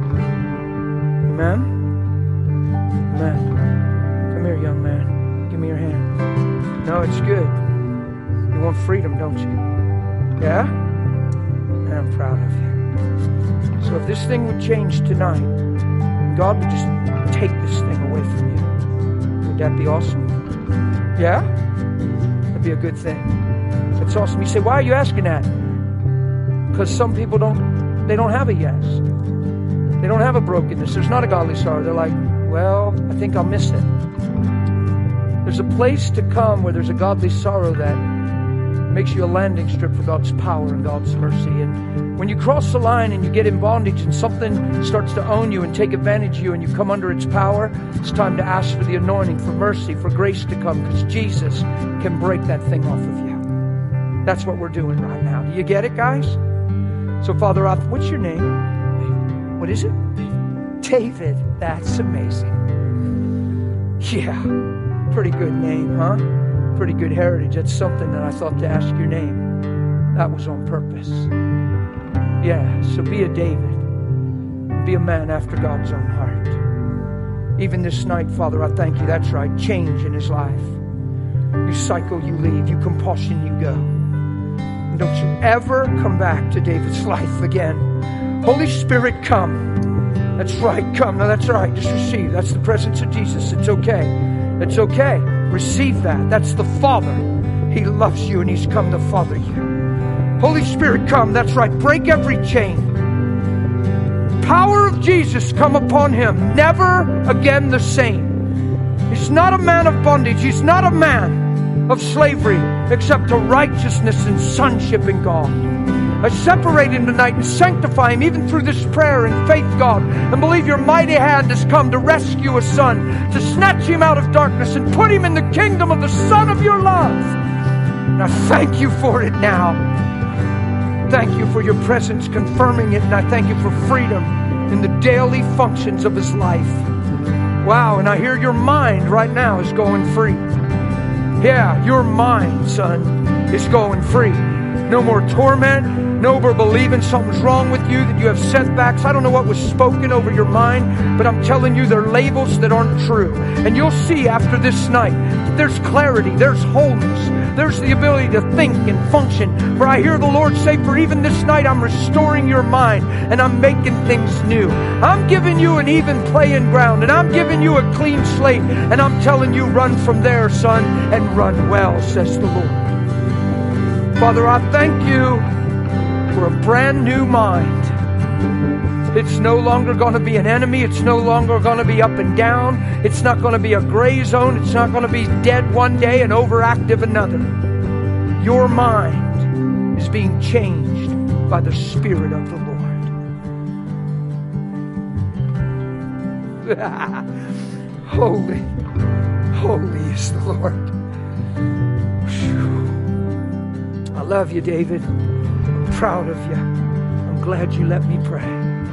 Amen? Amen. Come here, young man. Give me your hand. No, it's good. You want freedom, don't you? Yeah? I'm proud of you. So if this thing would change tonight, God would just take this thing away from you, would that be awesome? Yeah? That'd be a good thing. That's awesome. You say, why are you asking that? Because some people don't, they don't have a yes. They don't have a brokenness. There's not a godly sorrow. They're like, well, I think I'll miss it. There's a place to come where there's a godly sorrow that makes you a landing strip for God's power and God's mercy. And when you cross the line and you get in bondage and something starts to own you and take advantage of you and you come under its power, it's time to ask for the anointing, for mercy, for grace to come, because Jesus can break that thing off of you. That's what we're doing right now. Do you get it, guys? So, Father, what's your name? What is it? David. That's amazing. Yeah. Pretty good name, huh? Pretty good heritage. That's something that I thought to ask your name. That was on purpose. Yeah, so be a David. Be a man after God's own heart. Even this night, Father, I thank you. That's right. Change in his life. You cycle, you leave. You compulsion, you go. And don't you ever come back to David's life again. Holy Spirit, come. That's right. Come. No, that's right. Just receive. That's the presence of Jesus. It's okay. It's okay. Receive that. That's the Father. He loves you and he's come to father you. Holy Spirit, come. That's right. Break every chain. Power of Jesus come upon him. Never again the same. He's not a man of bondage. He's not a man of slavery, except to righteousness and sonship in God. I separate him tonight and sanctify him even through this prayer and faith, God, and believe your mighty hand has come to rescue a son, to snatch him out of darkness and put him in the kingdom of the Son of your love. And I thank you for it now. Thank you for your presence confirming it, and I thank you for freedom in the daily functions of his life. Wow, and I hear your mind right now is going free. Yeah, your mind, son, is going free. No more torment, no more believing something's wrong with you, that you have setbacks. I don't know what was spoken over your mind, but I'm telling you, they're labels that aren't true. And you'll see after this night that there's clarity, there's wholeness, there's the ability to think and function. For I hear the Lord say, for even this night, I'm restoring your mind and I'm making things new. I'm giving you an even playing ground and I'm giving you a clean slate. And I'm telling you, run from there, son, and run well, says the Lord. Father, I thank you for a brand new mind. It's no longer going to be an enemy. It's no longer going to be up and down. It's not going to be a gray zone. It's not going to be dead one day and overactive another. Your mind is being changed by the Spirit of the Lord. Holy, holy is the Lord. I love you, David. I'm proud of you. I'm glad you let me pray.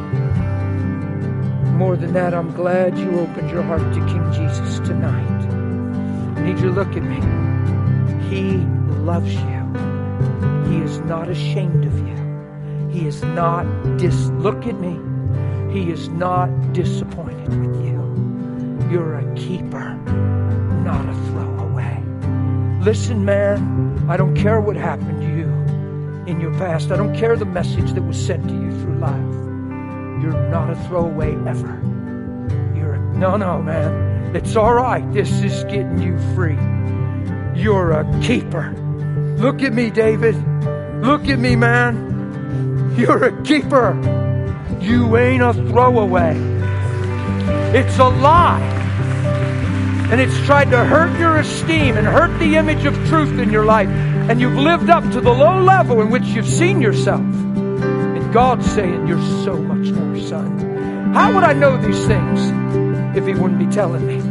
More than that, I'm glad you opened your heart to King Jesus tonight. I need you to look at me. He loves you. He is not ashamed of you. He is not dis... Look at me. He is not disappointed with you. You're a keeper, not a throwaway. Listen, man. I don't care what happened to you in your past. I don't care the message that was sent to you through life. You're not a throwaway ever. You're a, no, no, man. It's all right. This is getting you free. You're a keeper. Look at me, David. Look at me, man. You're a keeper. You ain't a throwaway. It's a lie. And it's tried to hurt your esteem and hurt the image of truth in your life. And you've lived up to the low level in which you've seen yourself. And God's saying, you're so much more, son. How would I know these things if he wouldn't be telling me?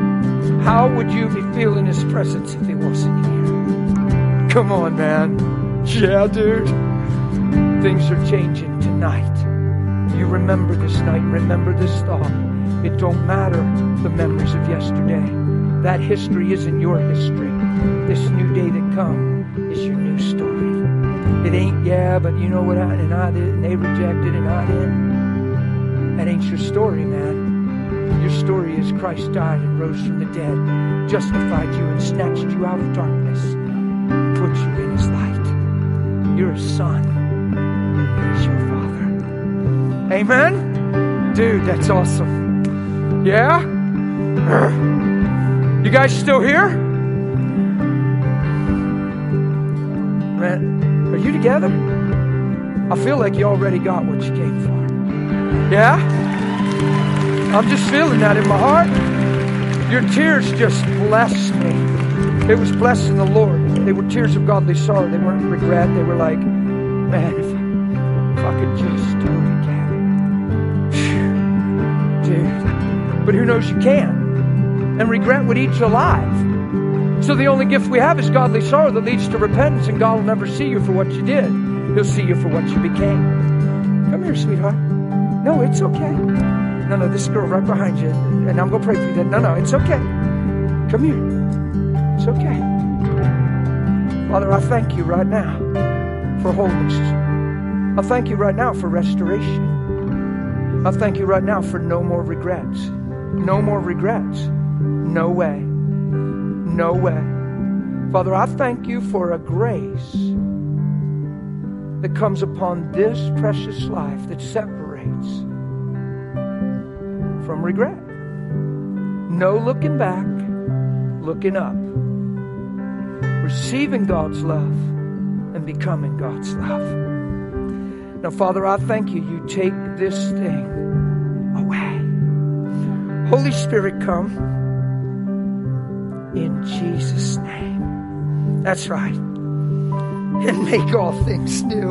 How would you be feeling his presence if he wasn't here? Come on, man. Yeah, dude. Things are changing tonight. You remember this night, remember this thought. It don't matter the memories of yesterday. That history isn't your history. This new day that come is your new story. It ain't, yeah, but you know what, I, and I did, and they rejected, and I did. That ain't your story, man. Your story is Christ died and rose from the dead, justified you and snatched you out of darkness, and put you in his light. You're a son. He's your father. Amen? Dude, that's awesome. Yeah? You guys still here? Man, are you together? I feel like you already got what you came for. Yeah? I'm just feeling that in my heart. Your tears just blessed me. It was blessing the Lord. They were tears of godly sorrow. They weren't regret. They were like, man, if, if I could just do it again. Dude. But who knows you can. And regret would eat you alive. So the only gift we have is godly sorrow that leads to repentance, and God will never see you for what you did. He'll see you for what you became. Come here, sweetheart. No, it's okay. No, no, this girl right behind you, and I'm going to pray for you. No, no, it's okay. Come here. It's okay. Father, I thank you right now for wholeness. I thank you right now for restoration. I thank you right now for no more regrets. No more regrets. No way. No way. Father, I thank you for a grace that comes upon this precious life that separates from regret. No looking back, looking up. Receiving God's love and becoming God's love. Now, Father, I thank you. You take this thing away. Holy Spirit, come. In Jesus' name. That's right. And make all things new.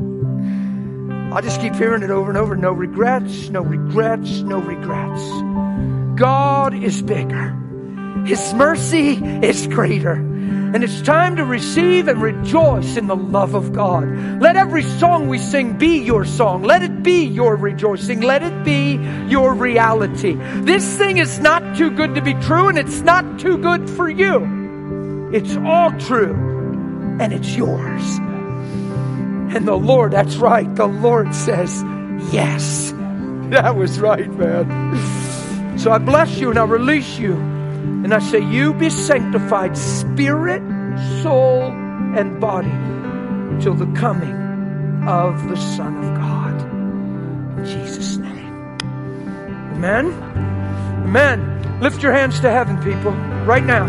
I just keep hearing it over and over. No regrets, no regrets, no regrets. God is bigger. His mercy is greater. And it's time to receive and rejoice in the love of God. Let every song we sing be your song. Let it be your rejoicing. Let it be your reality. This thing is not too good to be true, and it's not too good for you. It's all true, and it's yours. And the Lord, that's right, the Lord says, yes. That was right, man. So I bless you and I release you. And I say, you be sanctified, spirit, soul, and body, till the coming of the Son of God. In Jesus' name. Amen. Amen. Lift your hands to heaven, people, right now.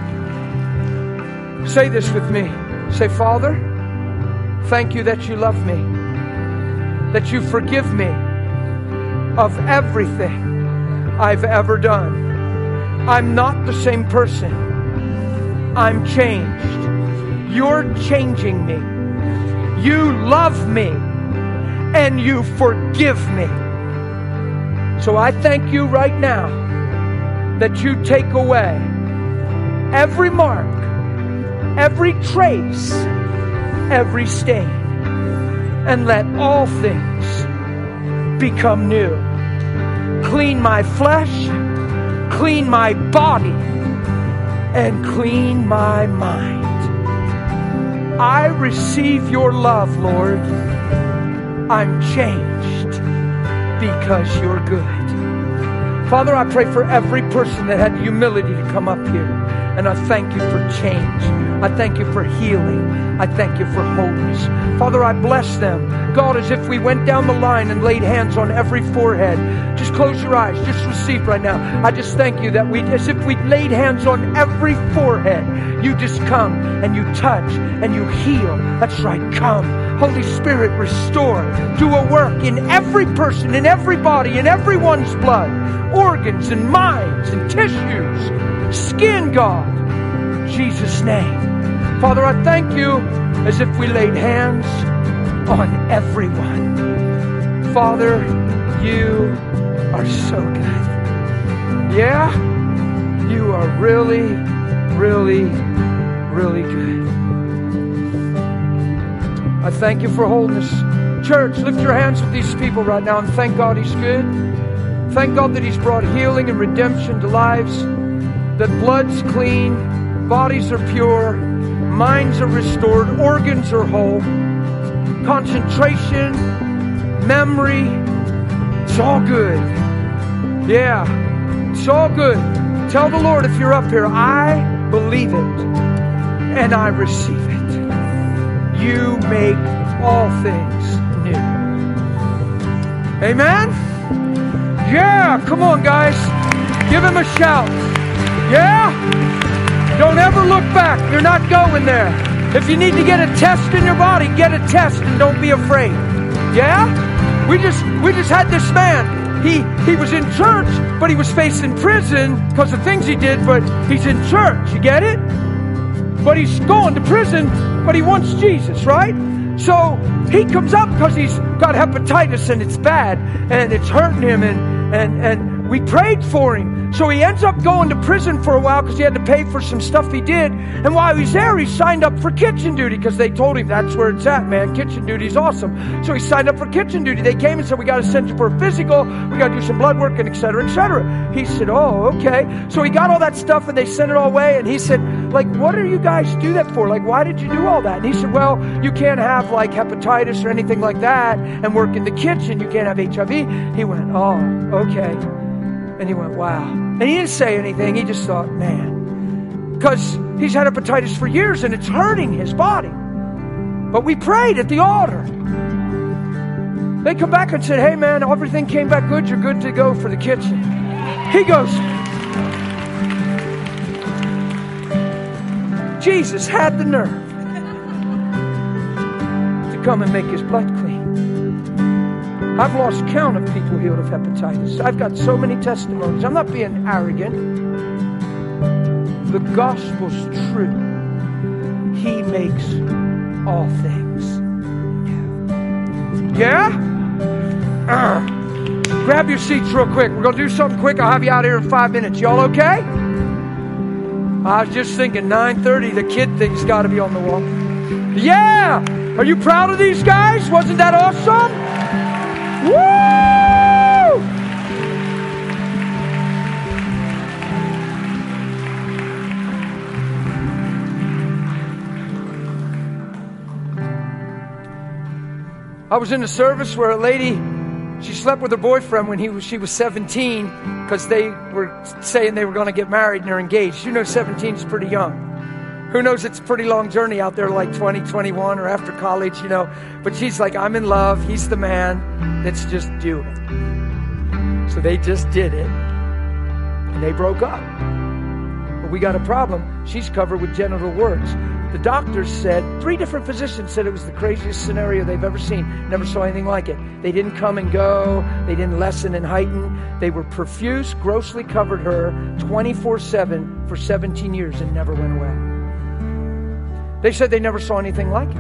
Say this with me. Say, Father, thank you that you love me, that you forgive me of everything I've ever done. I'm not the same person. I'm changed. You're changing me. You love me and you forgive me. So I thank you right now that you take away every mark, every trace, every stain, and let all things become new. Clean my flesh, clean my body, and clean my mind. I receive your love, Lord. I'm changed because you're good. Father, I pray for every person that had humility to come up here. And I thank you for change. I thank you for healing. I thank you for wholeness. Father, I bless them. God, as if we went down the line and laid hands on every forehead. Just close your eyes. Just receive right now. I just thank you that we, as if we laid hands on every forehead, you just come and you touch and you heal. That's right. Come. Holy Spirit, restore. Do a work in every person, in every body, in everyone's blood, organs and minds and tissues, skin, God. In Jesus' name. Father, I thank you as if we laid hands on everyone. Father, you are so good. Yeah, you are really, really, really good. I thank you for wholeness. Church, lift your hands with these people right now and thank God He's good. Thank God that He's brought healing and redemption to lives, that blood's clean, bodies are pure, minds are restored, organs are whole, concentration, memory, it's all good. Yeah, it's all good. Tell the Lord if you're up here, I believe it and I receive it. You make all things new. Amen? Yeah, come on guys. Give Him a shout. Yeah? Don't ever look back. You're not going there. If you need to get a test in your body, get a test and don't be afraid. Yeah? We just we just had this man. He he was in church, but he was facing prison because of things he did, but he's in church. You get it? But he's going to prison, but he wants Jesus, right? So he comes up because he's got hepatitis and it's bad and it's hurting him, and and and we prayed for him. So he ends up going to prison for a while because he had to pay for some stuff he did. And while he's there, he signed up for kitchen duty because they told him that's where it's at, man. Kitchen duty's awesome. So he signed up for kitchen duty. They came and said, we got to send you for a physical. We got to do some blood work and et cetera, et cetera. He said, oh, okay. So he got all that stuff and they sent it all away. And he said, like, what do you guys do that for? Like, why did you do all that? And he said, well, you can't have like hepatitis or anything like that and work in the kitchen. You can't have H I V. He went, oh, okay. And he went, wow. And he didn't say anything. He just thought, man, because he's had hepatitis for years and it's hurting his body. But we prayed at the altar. They come back and said, hey, man, everything came back good. You're good to go for the kitchen. He goes, Jesus had the nerve to come and make his blood clean. I've lost count of people healed of hepatitis. I've got so many testimonies. I'm not being arrogant. The gospel's true. He makes all things new. Yeah? Uh, grab your seats real quick. We're going to do something quick. I'll have you out here in five minutes. Y'all okay? I was just thinking nine thirty, the kid thing's got to be on the wall. Yeah! Are you proud of these guys? Wasn't that awesome? Woo! I was in a service where a lady, she slept with her boyfriend when he was, she was seventeen because they were saying they were going to get married and they're engaged. You know, seventeen is pretty young. Who knows, it's a pretty long journey out there, like twenty, twenty-one, or after college, you know. But she's like, I'm in love. He's the man. Let's just do it. So they just did it. And they broke up. But we got a problem. She's covered with genital warts. The doctors said, three different physicians said it was the craziest scenario they've ever seen. Never saw anything like it. They didn't come and go. They didn't lessen and heighten. They were profuse, grossly covered her twenty-four seven for seventeen years and never went away. They said they never saw anything like it.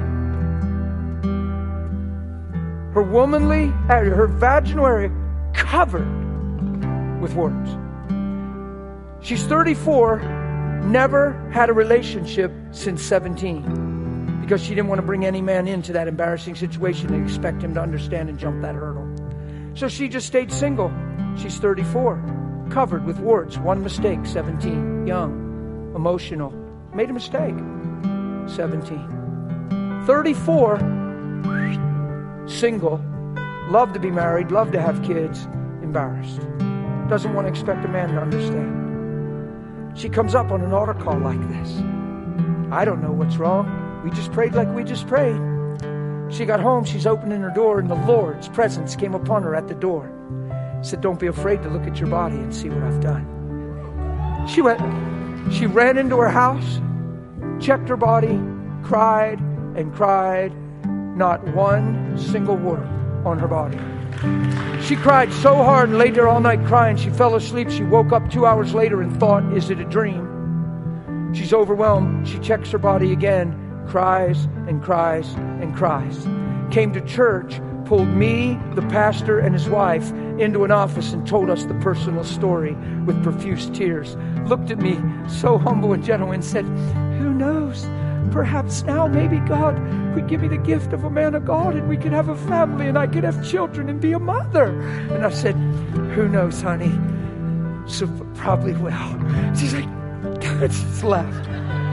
Her womanly, her vaginal area covered with warts. She's thirty-four, never had a relationship since seventeen because she didn't want to bring any man into that embarrassing situation and expect him to understand and jump that hurdle. So she just stayed single. She's thirty-four, covered with warts. One mistake, seventeen, young, emotional, made a mistake. seventeen. thirty-four, single, love to be married, love to have kids, embarrassed. Doesn't want to expect a man to understand. She comes up on an altar call like this. I don't know what's wrong. We just prayed like we just prayed. She got home, she's opening her door, and the Lord's presence came upon her at the door. Said, don't be afraid to look at your body and see what I've done. She went, she ran into her house, checked her body, cried and cried, not one single wart on her body. She cried so hard and laid there all night crying. She fell asleep. She woke up two hours later and thought, is it a dream? She's overwhelmed. She checks her body again, cries and cries and cries. Came to church, pulled me, the pastor, and his wife into an office and told us the personal story with profuse tears. Looked at me so humble and gentle and said, who knows? perhaps now maybe God would give me the gift of a man of God and we could have a family and I could have children and be a mother. And I said, who knows, honey? So probably will. She's like, just laughed.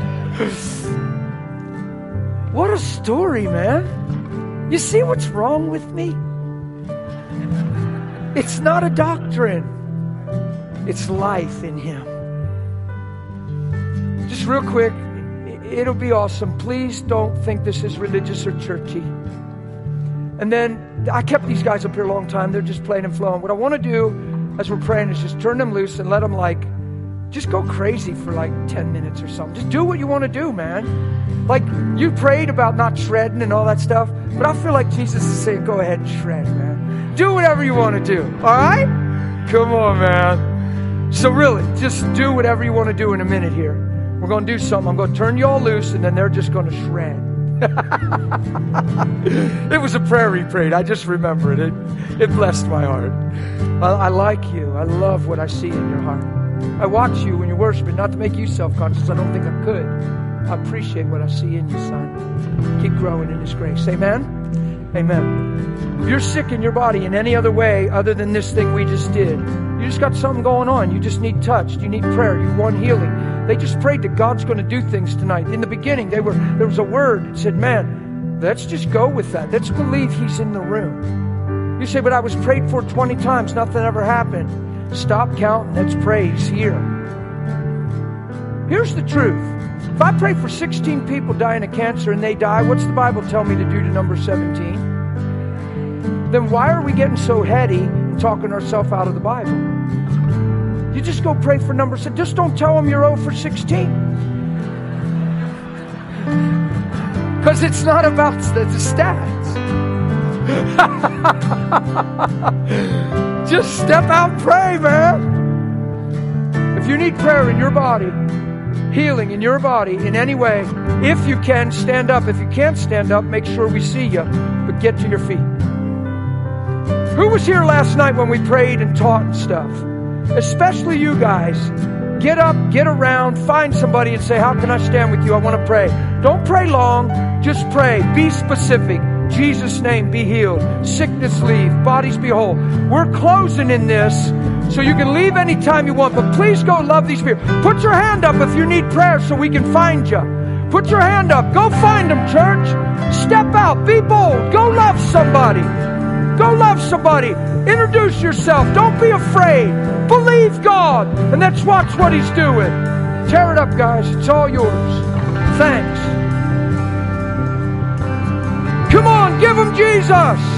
What a story, man. You see what's wrong with me? It's not a doctrine. It's life in Him. Just real quick, it'll be awesome. Please don't think this is religious or churchy. And then I kept these guys up here a long time. They're just playing and flowing. What I want to do as we're praying is just turn them loose and let them like, just go crazy for like ten minutes or something. Just do what you want to do, man. Like you prayed about not shredding and all that stuff. But I feel like Jesus is saying, go ahead and shred, man. Do whatever you want to do. All right? Come on, man. So really, just do whatever you want to do in a minute here. We're going to do something. I'm going to turn you all loose, and then they're just going to shred. It was a prayer he prayed. I just remember it. It, it blessed my heart. I, I like you. I love what I see in your heart. I watch you when you're worshiping, not to make you self-conscious. I don't think I could. I appreciate what I see in you, son. Keep growing in His grace. Amen? Amen. If you're sick in your body in any other way other than this thing we just did, you just got something going on. You just need touched. You need prayer. You want healing. They just prayed that God's going to do things tonight. In the beginning, they were there was a word that said, man, let's just go with that. Let's believe He's in the room. You say, but I was prayed for twenty times. Nothing ever happened. Stop counting. Let's pray. He's here. Here's the truth. If I pray for sixteen people dying of cancer and they die, what's the Bible tell me to do to number seventeen? Then why are we getting so heady and talking ourselves out of the Bible? You just go pray for number seven. Just don't tell them you're oh for sixteen. Because it's not about the, the stats. Just step out and pray, man. If you need prayer in your body, healing in your body in any way, if you can, stand up. If you can't stand up, make sure we see you. But get to your feet. Who was here last night when we prayed and taught and stuff? Especially you guys. Get up, get around, find somebody and say, how can I stand with you? I want to pray. Don't pray long. Just pray. Be specific. Jesus' name, be healed. Sickness leave. Bodies be whole. We're closing in this, so you can leave anytime you want, but please go love these people. Put your hand up if you need prayer so we can find you. Put your hand up. Go find them, church. Step out. Be bold. Go love somebody. Go love somebody. Introduce yourself. Don't be afraid. Believe God. And let's watch what He's doing. Tear it up, guys. It's all yours. Thanks. Come on, give Him Jesus.